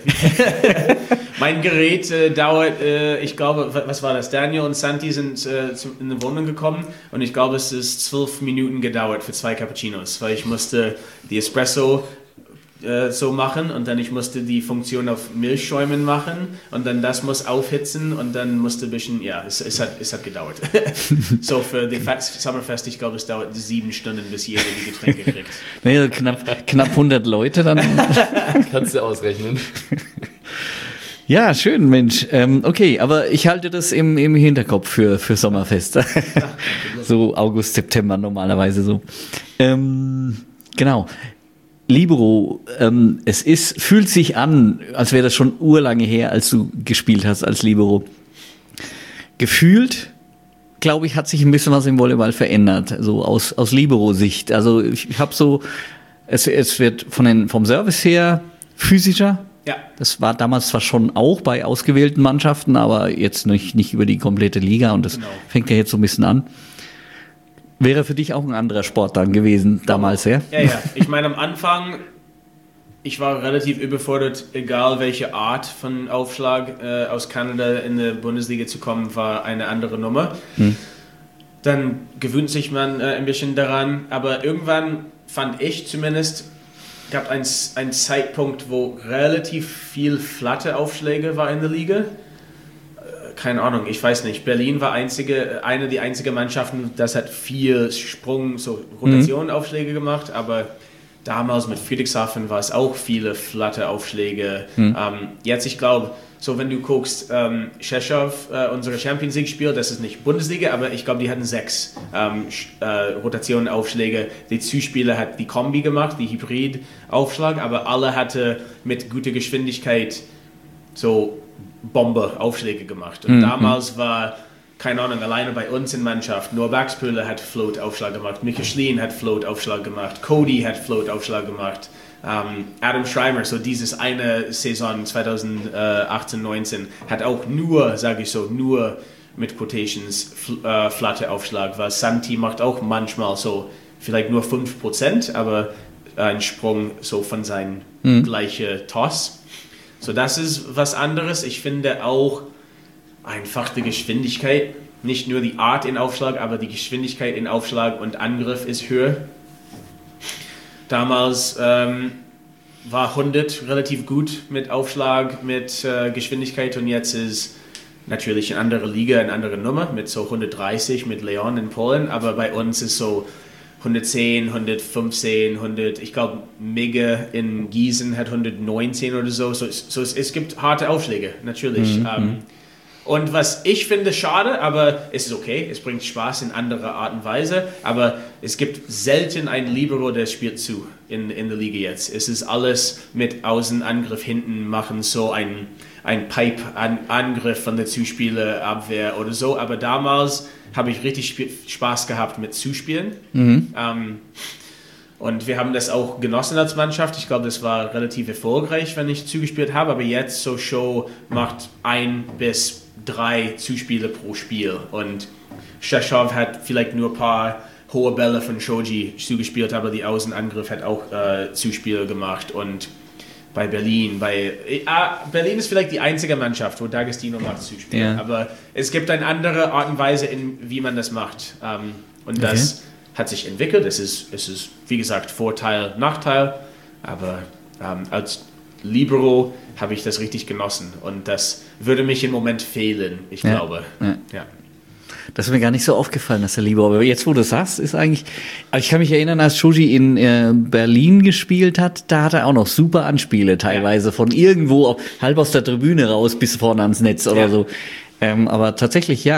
Mein Gerät dauert, ich glaube, was war das? Daniel und Santi sind in die Wohnung gekommen und ich glaube, es ist 12 Minuten gedauert für 2 Cappuccinos, weil ich musste die Espresso so machen und dann ich musste die Funktion auf Milchschäumen machen und dann das muss aufhitzen und dann musste ein bisschen, ja, es hat gedauert. So für die Summerfest, ich glaube, es dauert 7 Stunden, bis jeder die Getränke kriegt. Naja, knapp 100 Leute dann. Kannst du ausrechnen. Ja, schön, Mensch. Okay, aber ich halte das im Hinterkopf für Sommerfest. So August, September normalerweise so. Genau. Libero, fühlt sich an, als wäre das schon urlange her, als du gespielt hast als Libero. Gefühlt, glaube ich, hat sich ein bisschen was im Volleyball verändert, so aus Libero-Sicht. Also ich habe so, es wird vom Service her physischer. Ja. Das war damals zwar schon auch bei ausgewählten Mannschaften, aber jetzt nicht über die komplette Liga und das fängt ja jetzt so ein bisschen an. Wäre für dich auch ein anderer Sport dann gewesen damals, ja? Ja. Ich meine, am Anfang, ich war relativ überfordert, egal welche Art von Aufschlag aus Kanada in die Bundesliga zu kommen, war eine andere Nummer. Dann gewöhnt sich man ein bisschen daran, aber irgendwann fand ich zumindest, gab es einen Zeitpunkt, wo relativ viel flache Aufschläge war in der Liga. Keine Ahnung, ich weiß nicht. Berlin war eine der einzigen Mannschaften, das hat viel Sprung, so Rotationaufschläge gemacht, aber damals mit Friedrichshafen war es auch viele flache Aufschläge. Jetzt, ich glaube, so wenn du guckst, Rzeszów, unsere Champions League Spiel, das ist nicht Bundesliga, aber ich glaube, die hatten 6 Rotationenaufschläge. Die Zuspieler hat die Kombi gemacht, die Hybridaufschlag, aber alle hatte mit guter Geschwindigkeit so Bombe-Aufschläge gemacht. Und damals war, keine Ahnung, alleine bei uns in Mannschaft, nur Baxpöhler hat Float-Aufschlag gemacht, Michael Schlien hat Float-Aufschlag gemacht, Cody hat Float-Aufschlag gemacht, Adam Schreimer, so dieses eine Saison 2018-19 hat auch nur, sage ich so, nur mit Quotations flache Aufschlag, weil Santi macht auch manchmal so, vielleicht nur 5%, aber ein Sprung so von seinem gleichen Toss. So, das ist was anderes. Ich finde auch einfach die Geschwindigkeit, nicht nur die Art in Aufschlag, aber die Geschwindigkeit in Aufschlag und Angriff ist höher. Damals war 100 relativ gut mit Aufschlag, mit Geschwindigkeit und jetzt ist natürlich eine andere Liga, eine andere Nummer mit so 130 mit Leon in Polen, aber bei uns ist so 110, 115, 100, ich glaube, Mega in Gießen hat 119 oder so. So es gibt harte Aufschläge, natürlich. Und was ich finde schade, aber es ist okay, es bringt Spaß in anderer Art und Weise, aber es gibt selten einen Libero, der spielt zu in der Liga jetzt. Es ist alles mit Außenangriff hinten machen, so ein Pipe-Angriff von der Zuspielerabwehr oder so, aber damals habe ich richtig Spaß gehabt mit Zuspielen. Und wir haben das auch genossen als Mannschaft. Ich glaube, das war relativ erfolgreich, wenn ich zugespielt habe. Aber jetzt so Show macht 1 bis 3 Zuspiele pro Spiel. Und Rzeszów hat vielleicht nur ein paar hohe Bälle von Shoji zugespielt, aber die Außenangriff hat auch Zuspiele gemacht. Und bei Berlin ist vielleicht die einzige Mannschaft, wo D'Agostino macht Zuspiel. Ja. Aber es gibt eine andere Art und Weise, wie man das macht. Und das hat sich entwickelt. Es ist, wie gesagt, Vorteil, Nachteil. Aber als Libero habe ich das richtig genossen. Und das würde mich im Moment fehlen, ich glaube. Ja. Das ist mir gar nicht so aufgefallen, dass der Libero. Aber jetzt, wo du sagst, ist eigentlich. Ich kann mich erinnern, als Shoji in Berlin gespielt hat, da hat er auch noch super Anspiele teilweise von irgendwo halb aus der Tribüne raus bis vorne ans Netz oder so. Aber tatsächlich,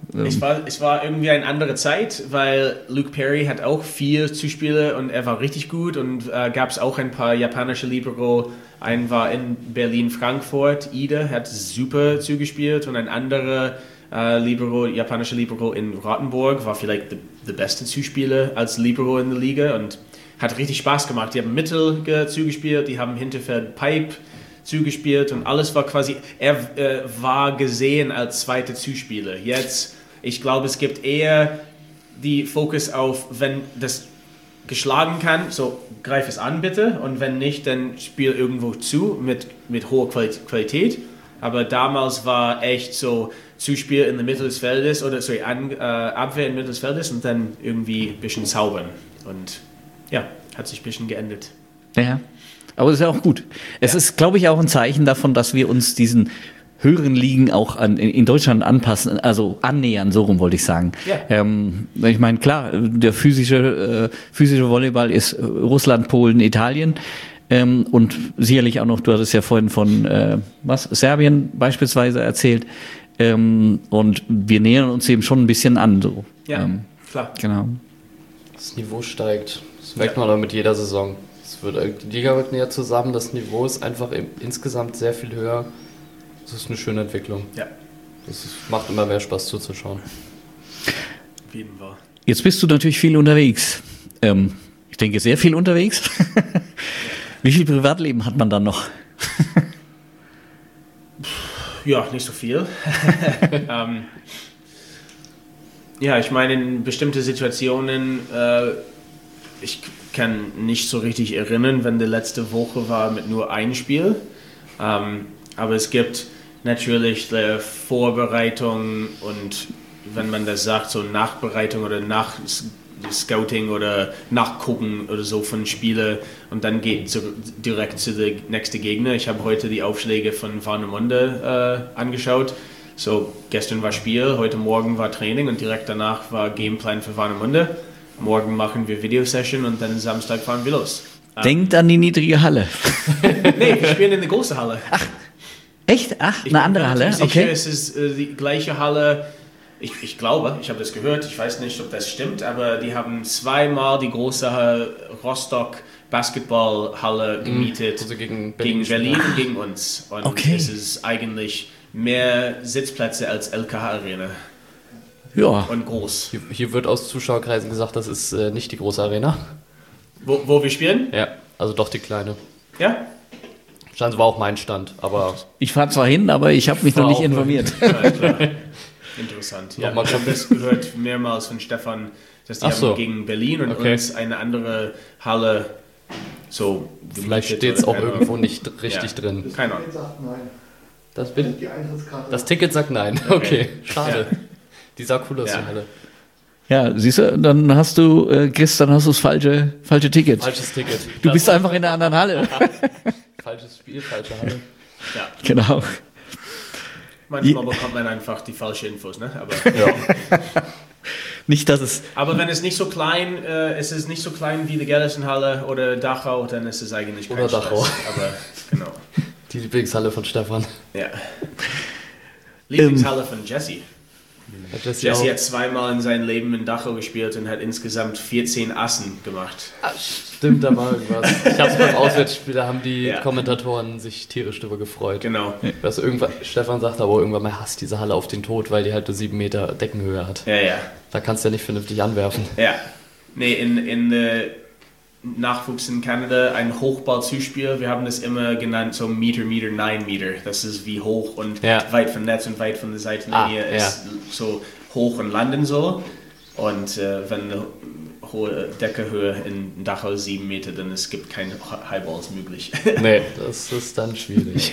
Es war irgendwie eine andere Zeit, weil Luke Perry hat auch 4 Zuspiele und er war richtig gut und gab es auch ein paar japanische Libero. Ein war in Berlin-Frankfurt, Ida hat super zugespielt und ein anderer japanischer Libero in Rottenburg war vielleicht der beste Zuspieler als Libero in der Liga und hat richtig Spaß gemacht. Die haben Mittel zugespielt, die haben Hinterfeld Pipe zugespielt und alles war quasi, er war gesehen als zweiter Zuspieler. Jetzt, ich glaube, es gibt eher die Fokus auf, wenn das geschlagen kann, so greif es an bitte und wenn nicht, dann spiel irgendwo zu mit hoher Qualität. Aber damals war echt so Zuspiel in der Mitte des Feldes oder Abwehr in der Mitte des Feldes und dann irgendwie ein bisschen zaubern. Und ja, hat sich ein bisschen geändert. Ja, aber das ist ja auch gut. Es ist, glaube ich, auch ein Zeichen davon, dass wir uns diesen höheren Ligen auch in Deutschland anpassen, also annähern, so rum wollte ich sagen. Ja. Ich meine, klar, der physische Volleyball ist Russland, Polen, Italien. Und sicherlich auch noch, du hattest ja vorhin von Serbien beispielsweise erzählt. Und wir nähern uns eben schon ein bisschen an. So. Ja, klar. Genau. Das Niveau steigt. Das merkt man aber mit jeder Saison. Die Liga wird näher zusammen, das Niveau ist einfach insgesamt sehr viel höher. Das ist eine schöne Entwicklung. Ja. Macht immer mehr Spaß zuzuschauen. Auf jeden Fall. Jetzt bist du natürlich viel unterwegs. Ich denke, sehr viel unterwegs. Wie viel Privatleben hat man dann noch? Ja, nicht so viel. Ja, ich meine, in bestimmten Situationen, ich kann nicht so richtig erinnern, wenn die letzte Woche war mit nur einem Spiel. Aber es gibt natürlich Vorbereitung und wenn man das sagt, so Nachbereitung oder Scouting oder Nachgucken oder so von Spielen und dann geht direkt zu der nächsten Gegner. Ich habe heute die Aufschläge von Warnemünde angeschaut. So, gestern war Spiel, heute Morgen war Training und direkt danach war Gameplan für Warnemünde. Morgen machen wir Videosession und dann Samstag fahren wir los. Denkt an die niedrige Halle. Nee, wir spielen in der großen Halle. Ach, echt? Ach, eine andere Halle? Sicher, okay. Es ist die gleiche Halle. Ich glaube, ich habe das gehört, ich weiß nicht, ob das stimmt, aber die haben 2-mal die große Rostock Basketballhalle gemietet. Also gegen Berlin und gegen uns. Und okay. Es ist eigentlich mehr Sitzplätze als LKH Arena. Ja. Und groß. Hier wird aus Zuschauerkreisen gesagt, das ist nicht die große Arena. Wo wir spielen? Ja, also doch die kleine. Ja? Das war auch mein Stand, aber... Ich fahre zwar hin, aber ich habe mich noch nicht informiert. Ja, klar. Interessant. Ja, ich habe das gehört mehrmals von Stefan, dass die haben gegen Berlin und uns eine andere Halle so... Vielleicht steht es auch irgendwo nicht richtig drin. Keine Ahnung. Das bitte? Das Ticket sagt nein. Okay, schade. Ja. Die sah cool aus, die Halle. Ja, siehst du, dann hast du, Chris, das falsche Ticket. Falsches Ticket. Du bist einfach in der anderen Halle. Falsches Spiel, falsche Halle. Ja. Genau. Manchmal bekommt man einfach die falschen Infos, ne? Aber nicht, dass es... Aber wenn es nicht so klein, es ist nicht so klein wie die Gellersenhalle oder Dachau, dann ist es eigentlich kein Stress. Dachau. Aber genau. Die Lieblingshalle von Stefan. Ja. Lieblingshalle von Jesse. Jesse hat 2-mal in seinem Leben in Dachau gespielt und hat insgesamt 14 Assen gemacht. Ah, stimmt, da war irgendwas. Ich habe es beim Auswärtsspiel, da haben die Kommentatoren sich tierisch darüber gefreut. Genau. Stefan sagt aber irgendwann mal, hasst diese Halle auf den Tod, weil die halt nur 7 Meter Deckenhöhe hat. Ja, ja. Da kannst du ja nicht vernünftig anwerfen. Ja. Nee, in der Nachwuchs in Kanada ein Hochball-Zuspiel. Wir haben das immer genannt, so Meter, 9 Meter. Das ist wie hoch und weit vom Netz und weit von der Seitenlinie ist so hoch und landen soll. Und wenn eine hohe Deckenhöhe in Dachau 7 Meter, dann es gibt keine Highballs möglich. Nee, das ist dann schwierig.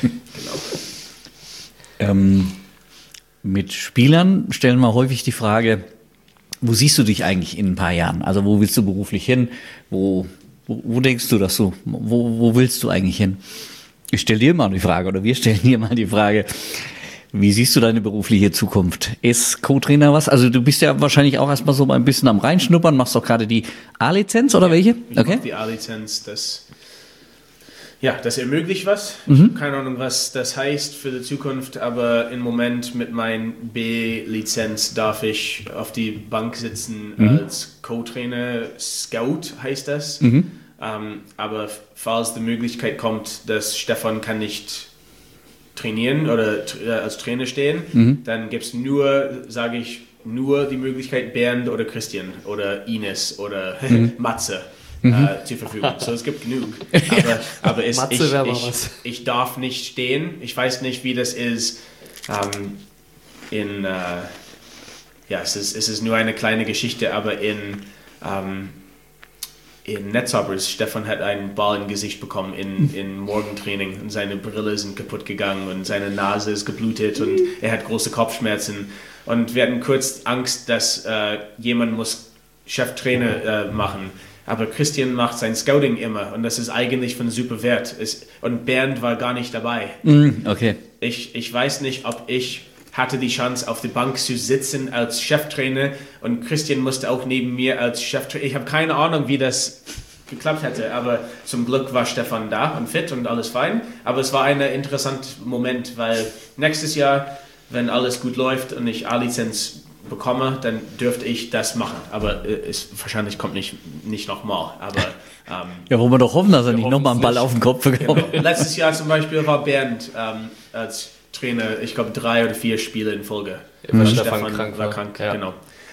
Genau. Mit Spielern stellen wir häufig die Frage, wo siehst du dich eigentlich in ein paar Jahren? Also wo willst du beruflich hin? Wo denkst du das so? Wo willst du eigentlich hin? Ich stelle dir mal die Frage, oder wir stellen dir mal die Frage, wie siehst du deine berufliche Zukunft? Ist Co-Trainer was? Also du bist ja wahrscheinlich auch erstmal so ein bisschen am Reinschnuppern, machst doch gerade die A-Lizenz oder welche? Ich mache die A-Lizenz, das ermöglicht was. Keine Ahnung, was das heißt für die Zukunft, aber im Moment mit meiner B-Lizenz darf ich auf die Bank sitzen als Co-Trainer. Scout heißt das. Aber falls die Möglichkeit kommt, dass Stefan kann nicht trainieren oder als Trainer stehen, dann gibt es nur die Möglichkeit Bernd oder Christian oder Ines oder Matze. Zur Verfügung. So, es gibt genug. Aber ich darf nicht stehen. Ich weiß nicht, wie das ist. Es ist nur eine kleine Geschichte, aber in Netzhoppers, Stefan hat einen Ball im Gesicht bekommen in Morgentraining und seine Brille sind kaputt gegangen und seine Nase ist geblutet und er hat große Kopfschmerzen. Und wir hatten kurz Angst, dass jemand muss Cheftrainer machen. Aber Christian macht sein Scouting immer und das ist eigentlich von super Wert. Und Bernd war gar nicht dabei. Okay. Ich weiß nicht, ob ich hatte die Chance, auf der Bank zu sitzen als Cheftrainer und Christian musste auch neben mir als Cheftrainer. Ich habe keine Ahnung, wie das geklappt hätte, aber zum Glück war Stefan da und fit und alles fein. Aber es war ein interessanter Moment, weil nächstes Jahr, wenn alles gut läuft und ich A-Lizenz bekomme, dann dürfte ich das machen. Aber es wahrscheinlich kommt nicht nochmal. Aber ja, wo wir doch hoffen, dass er nicht nochmal einen Ball auf den Kopf bekommt. Genau. Letztes Jahr zum Beispiel war Bernd als Trainer, ich glaube 3 oder 4 Spiele in Folge. Weil Stefan krank war. Ja. Genau.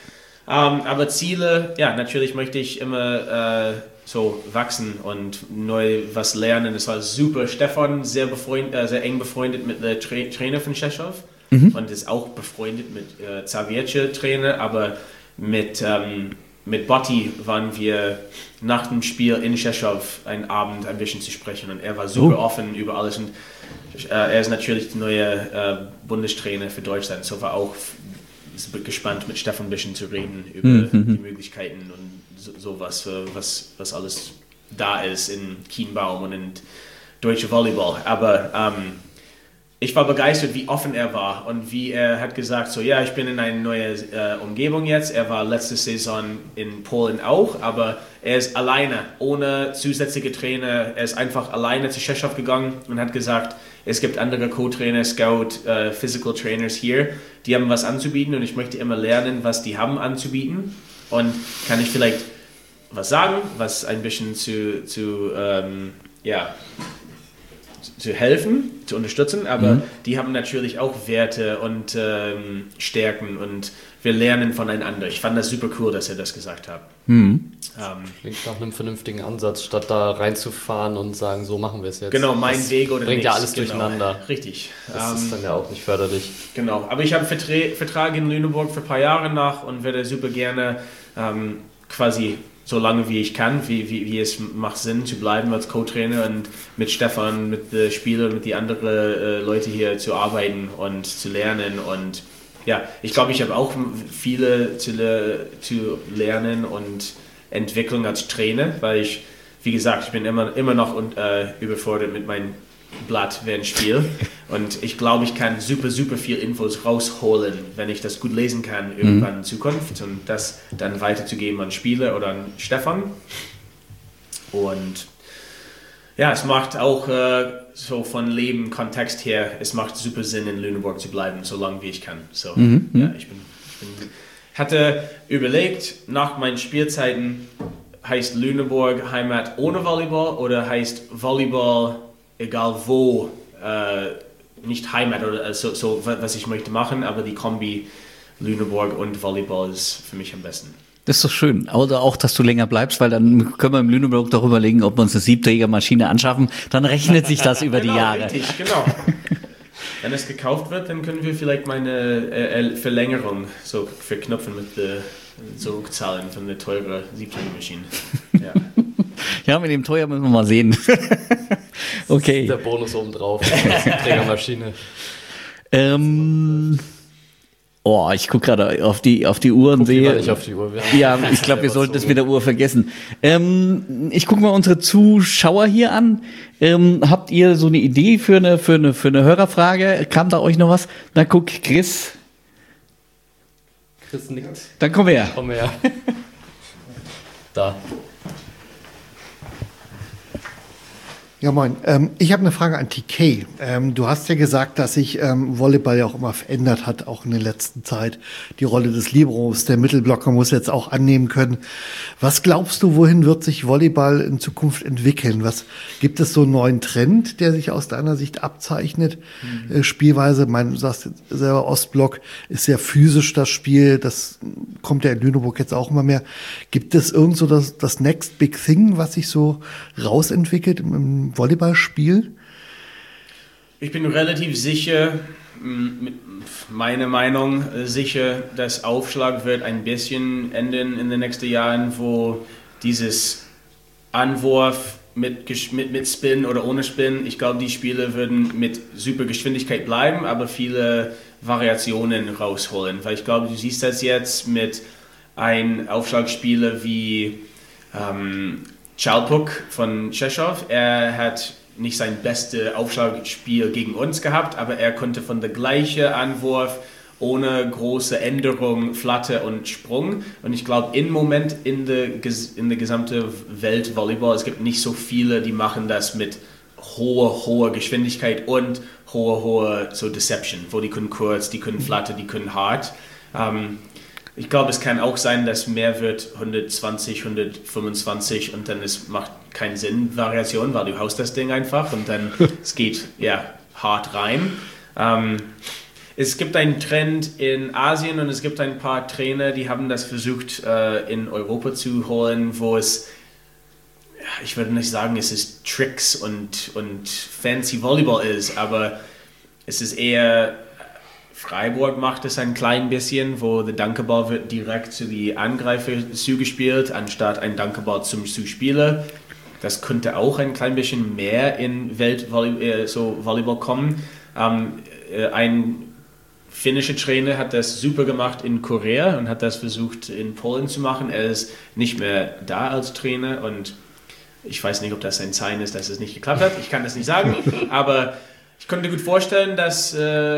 Aber Ziele, natürlich möchte ich immer so wachsen und neu was lernen. Es war super. Stefan sehr eng befreundet mit der Trainer von Rzeszów. Und ist auch befreundet mit Zawiercie Trainer, aber mit Botti waren wir nach dem Spiel in Rzeszów einen Abend ein bisschen zu sprechen und er war super offen über alles und er ist natürlich der neue Bundestrainer für Deutschland, so war auch gespannt mit Stefan ein bisschen zu reden über die Möglichkeiten und sowas, was alles da ist in Kienbaum und in deutsche Volleyball, aber ich war begeistert, wie offen er war und wie er hat gesagt, so ich bin in eine neue Umgebung jetzt. Er war letzte Saison in Polen auch, aber er ist alleine, ohne zusätzliche Trainer. Er ist einfach alleine zu Rzeszów gegangen und hat gesagt, es gibt andere Co-Trainer, Scout, Physical Trainers hier, die haben was anzubieten und ich möchte immer lernen, was die haben anzubieten und kann ich vielleicht was sagen, was ein bisschen zu helfen, zu unterstützen, aber die haben natürlich auch Werte und Stärken und wir lernen voneinander. Ich fand das super cool, dass er das gesagt hat. Klingt nach einem vernünftigen Ansatz, statt da reinzufahren und sagen, so machen wir es jetzt. Genau, mein Weg oder bringt nichts. Ja alles durcheinander. Richtig. Das ist dann ja auch nicht förderlich. Genau, aber ich habe Vertrag in Lüneburg für ein paar Jahre nach und werde super gerne quasi so lange wie ich kann, wie es macht Sinn zu bleiben als Co-Trainer und mit Stefan, mit den Spielern, mit den anderen Leuten hier zu arbeiten und zu lernen und ich glaube, ich habe auch viele zu lernen und entwickeln als Trainer, weil ich, wie gesagt, ich bin immer noch überfordert mit meinem Blatt während Spiel und ich glaube, ich kann super viel Infos rausholen, wenn ich das gut lesen kann irgendwann in Zukunft und das dann weiterzugeben an Spieler oder an Stefan und es macht auch so von Leben, Kontext her, es macht super Sinn in Lüneburg zu bleiben, so lange wie ich kann. So, ich hatte überlegt, nach meinen Spielzeiten heißt Lüneburg Heimat ohne Volleyball oder heißt Volleyball egal wo, nicht Heimat oder so, was ich möchte machen, aber die Kombi Lüneburg und Volleyball ist für mich am besten. Das ist doch schön. Oder auch, dass du länger bleibst, weil dann können wir im Lüneburg doch überlegen, ob wir uns eine Siebträgermaschine anschaffen. Dann rechnet sich das über die Jahre. Richtig, genau. Wenn es gekauft wird, dann können wir vielleicht meine Verlängerung so verknüpfen mit zurückzahlen von der teuren Siebträgermaschine. Ja, mit dem teuer müssen wir mal sehen. Okay. Der Bonus oben drauf. Siebträgermaschine. Ich gucke gerade auf die Uhr und sehe. Nicht auf die Uhr. Ja, ich glaube, wir sollten das mit der Uhr vergessen. Ich gucke mal unsere Zuschauer hier an. Habt ihr so eine Idee für eine Hörerfrage? Kam da euch noch was? Na guck, Chris nickt. Dann komm her. Da. Ja, moin. Ich habe eine Frage an TK. Du hast ja gesagt, dass sich Volleyball ja auch immer verändert hat, auch in der letzten Zeit. Die Rolle des Liberos, der Mittelblocker muss jetzt auch annehmen können. Was glaubst du, wohin wird sich Volleyball in Zukunft entwickeln? Gibt es so einen neuen Trend, der sich aus deiner Sicht abzeichnet? Spielweise, du sagst selber, Ostblock ist sehr physisch, das Spiel. Das kommt ja in Lüneburg jetzt auch immer mehr. Gibt es irgend so das Next Big Thing, was sich so rausentwickelt im Volleyballspiel? Ich bin relativ sicher, mit meiner Meinung sicher, dass Aufschlag wird ein bisschen enden in den nächsten Jahren, wo dieses Anwurf mit Spin oder ohne Spin, ich glaube, die Spiele würden mit super Geschwindigkeit bleiben, aber viele Variationen rausholen. Weil ich glaube, du siehst das jetzt mit einem Aufschlagspieler wie Chalpuk von Tschechow. Er hat nicht sein bestes Aufschlagspiel gegen uns gehabt, aber er konnte von der gleichen Anwurf ohne große Änderung, Flatte und Sprung. Und ich glaube, im Moment in der gesamten Welt Volleyball, es gibt nicht so viele, die machen das mit hoher Geschwindigkeit und hoher so Deception, wo die können kurz, die können Flatte, die können hart. Ich glaube, es kann auch sein, dass mehr wird 120, 125 und dann macht keinen Sinn, Variation, weil du haust das Ding einfach und dann es geht hart rein. Es gibt einen Trend in Asien und es gibt ein paar Trainer, die haben das versucht in Europa zu holen, wo es, ich würde nicht sagen, es ist Tricks und fancy Volleyball ist, aber es ist eher, Freiburg macht es ein klein bisschen, wo der Dankeball wird direkt zu die Angreifer zugespielt, anstatt ein Dankeball zum Zuspieler. Das könnte auch ein klein bisschen mehr in Volleyball kommen. Ein finnischer Trainer hat das super gemacht in Korea und hat das versucht in Polen zu machen. Er ist nicht mehr da als Trainer und ich weiß nicht, ob das ein Zeichen ist, dass es nicht geklappt hat. Ich kann das nicht sagen, aber ich könnte gut vorstellen, dass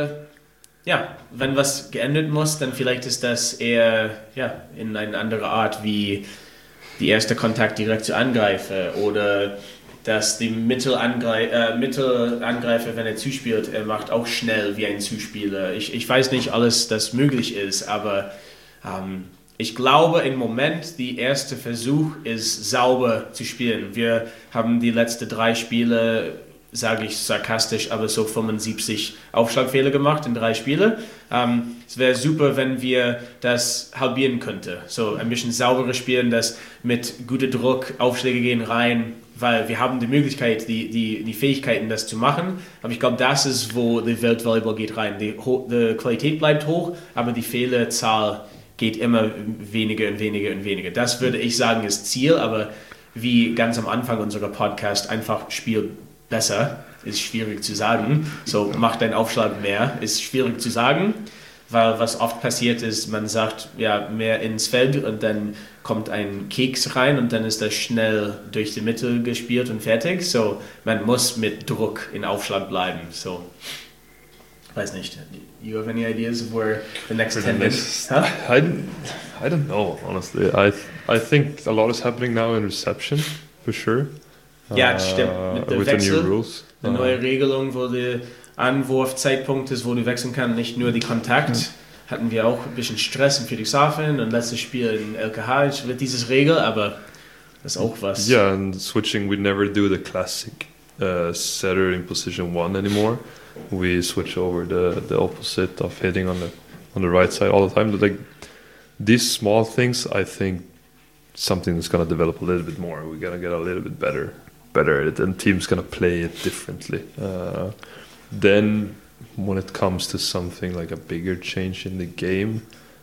wenn was geändert muss, dann vielleicht ist das eher in eine andere Art wie die erste Kontakt direkt zu Angreifer oder dass die Mittelangreifer, wenn er zuspielt, er macht auch schnell wie ein Zuspieler. Ich weiß nicht alles, das möglich ist, aber ich glaube im Moment, der erste Versuch ist sauber zu spielen. Wir haben die letzten 3 Spiele, sage ich sarkastisch, aber so 75 Aufschlagfehler gemacht in 3 Spiele. Es wäre super, wenn wir das halbieren könnten. So ein bisschen sauberer spielen, das mit gutem Druck, Aufschläge gehen rein, weil wir haben die Möglichkeit, die Fähigkeiten, das zu machen. Aber ich glaube, das ist, wo die Weltvolleyball geht rein. Die Qualität bleibt hoch, aber die Fehlerzahl geht immer weniger und weniger und weniger. Das würde ich sagen, ist Ziel, aber wie ganz am Anfang unserer Podcast, einfach Spiel besser, ist schwierig zu sagen. So, mach deinen Aufschlag mehr, ist schwierig zu sagen, weil was oft passiert ist, man sagt, mehr ins Feld und dann kommt ein Keks rein und dann ist das schnell durch die Mitte gespielt und fertig. So, man muss mit Druck in Aufschlag bleiben. So, weiß nicht. You have any ideas of where the next 10 minutes? Huh? I don't know, honestly. I think a lot is happening now in reception, for sure. Ja, das stimmt. Mit der Wechsel, eine neue Regelung, wo der Anwurfzeitpunkt ist, wo du wechseln kannst, nicht nur die Kontakt. Hatten wir auch ein bisschen Stress in Friedrichshafen und letztes Spiel in LKH wird dieses Regel, aber das ist auch was. Yeah, and switching, we never do the classic setter in position 1 anymore. We switch over the opposite of hitting on the right side all the time. But like these small things, I think something that's gonna develop a little bit more. We're gonna get a little bit better at it, and teams gonna play it differently. Then when it comes to something like a bigger change in the game,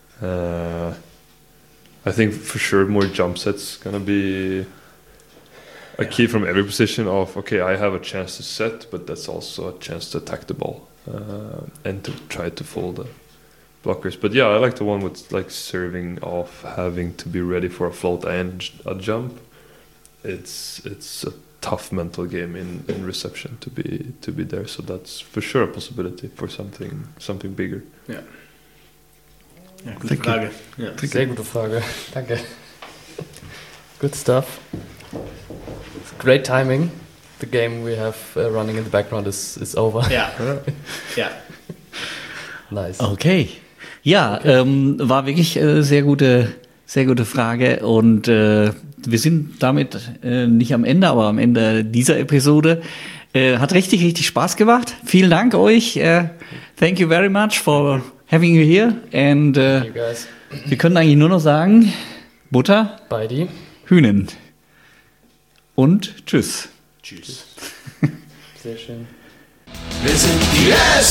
I think for sure more jump sets gonna be a key from every position of, okay, I have a chance to set, but that's also a chance to attack the ball and to try to fool the blockers. But yeah, I like the one with like serving off, having to be ready for a float and a jump. It's a tough mental game in reception to be there. So that's for sure a possibility for something bigger. Ja, gute Frage. Ja. Sehr gute Frage. Danke. Good stuff. Great timing. the game we have running in the background is over. Yeah. Yeah. Nice. Okay. Ja, war wirklich sehr gute Frage und wir sind damit nicht am Ende, aber am Ende dieser Episode. Hat richtig Spaß gemacht. Vielen Dank euch. Thank you very much for having you here. And Thank you guys. wir können eigentlich nur noch sagen, Butter, Beidi. Hühnen. Und tschüss. Tschüss. Sehr schön. Wir sind die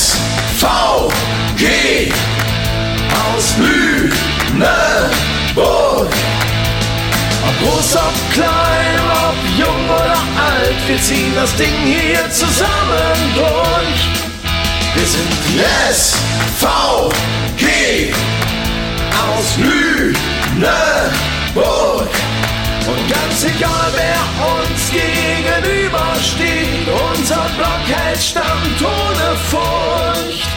SVG aus Lüneburg. Ob groß, ob klein, ob jung oder alt, wir ziehen das Ding hier zusammen durch. Wir sind die SVG aus Lüneburg. Und ganz egal, wer uns gegenübersteht, unser Block hält stand ohne Furcht.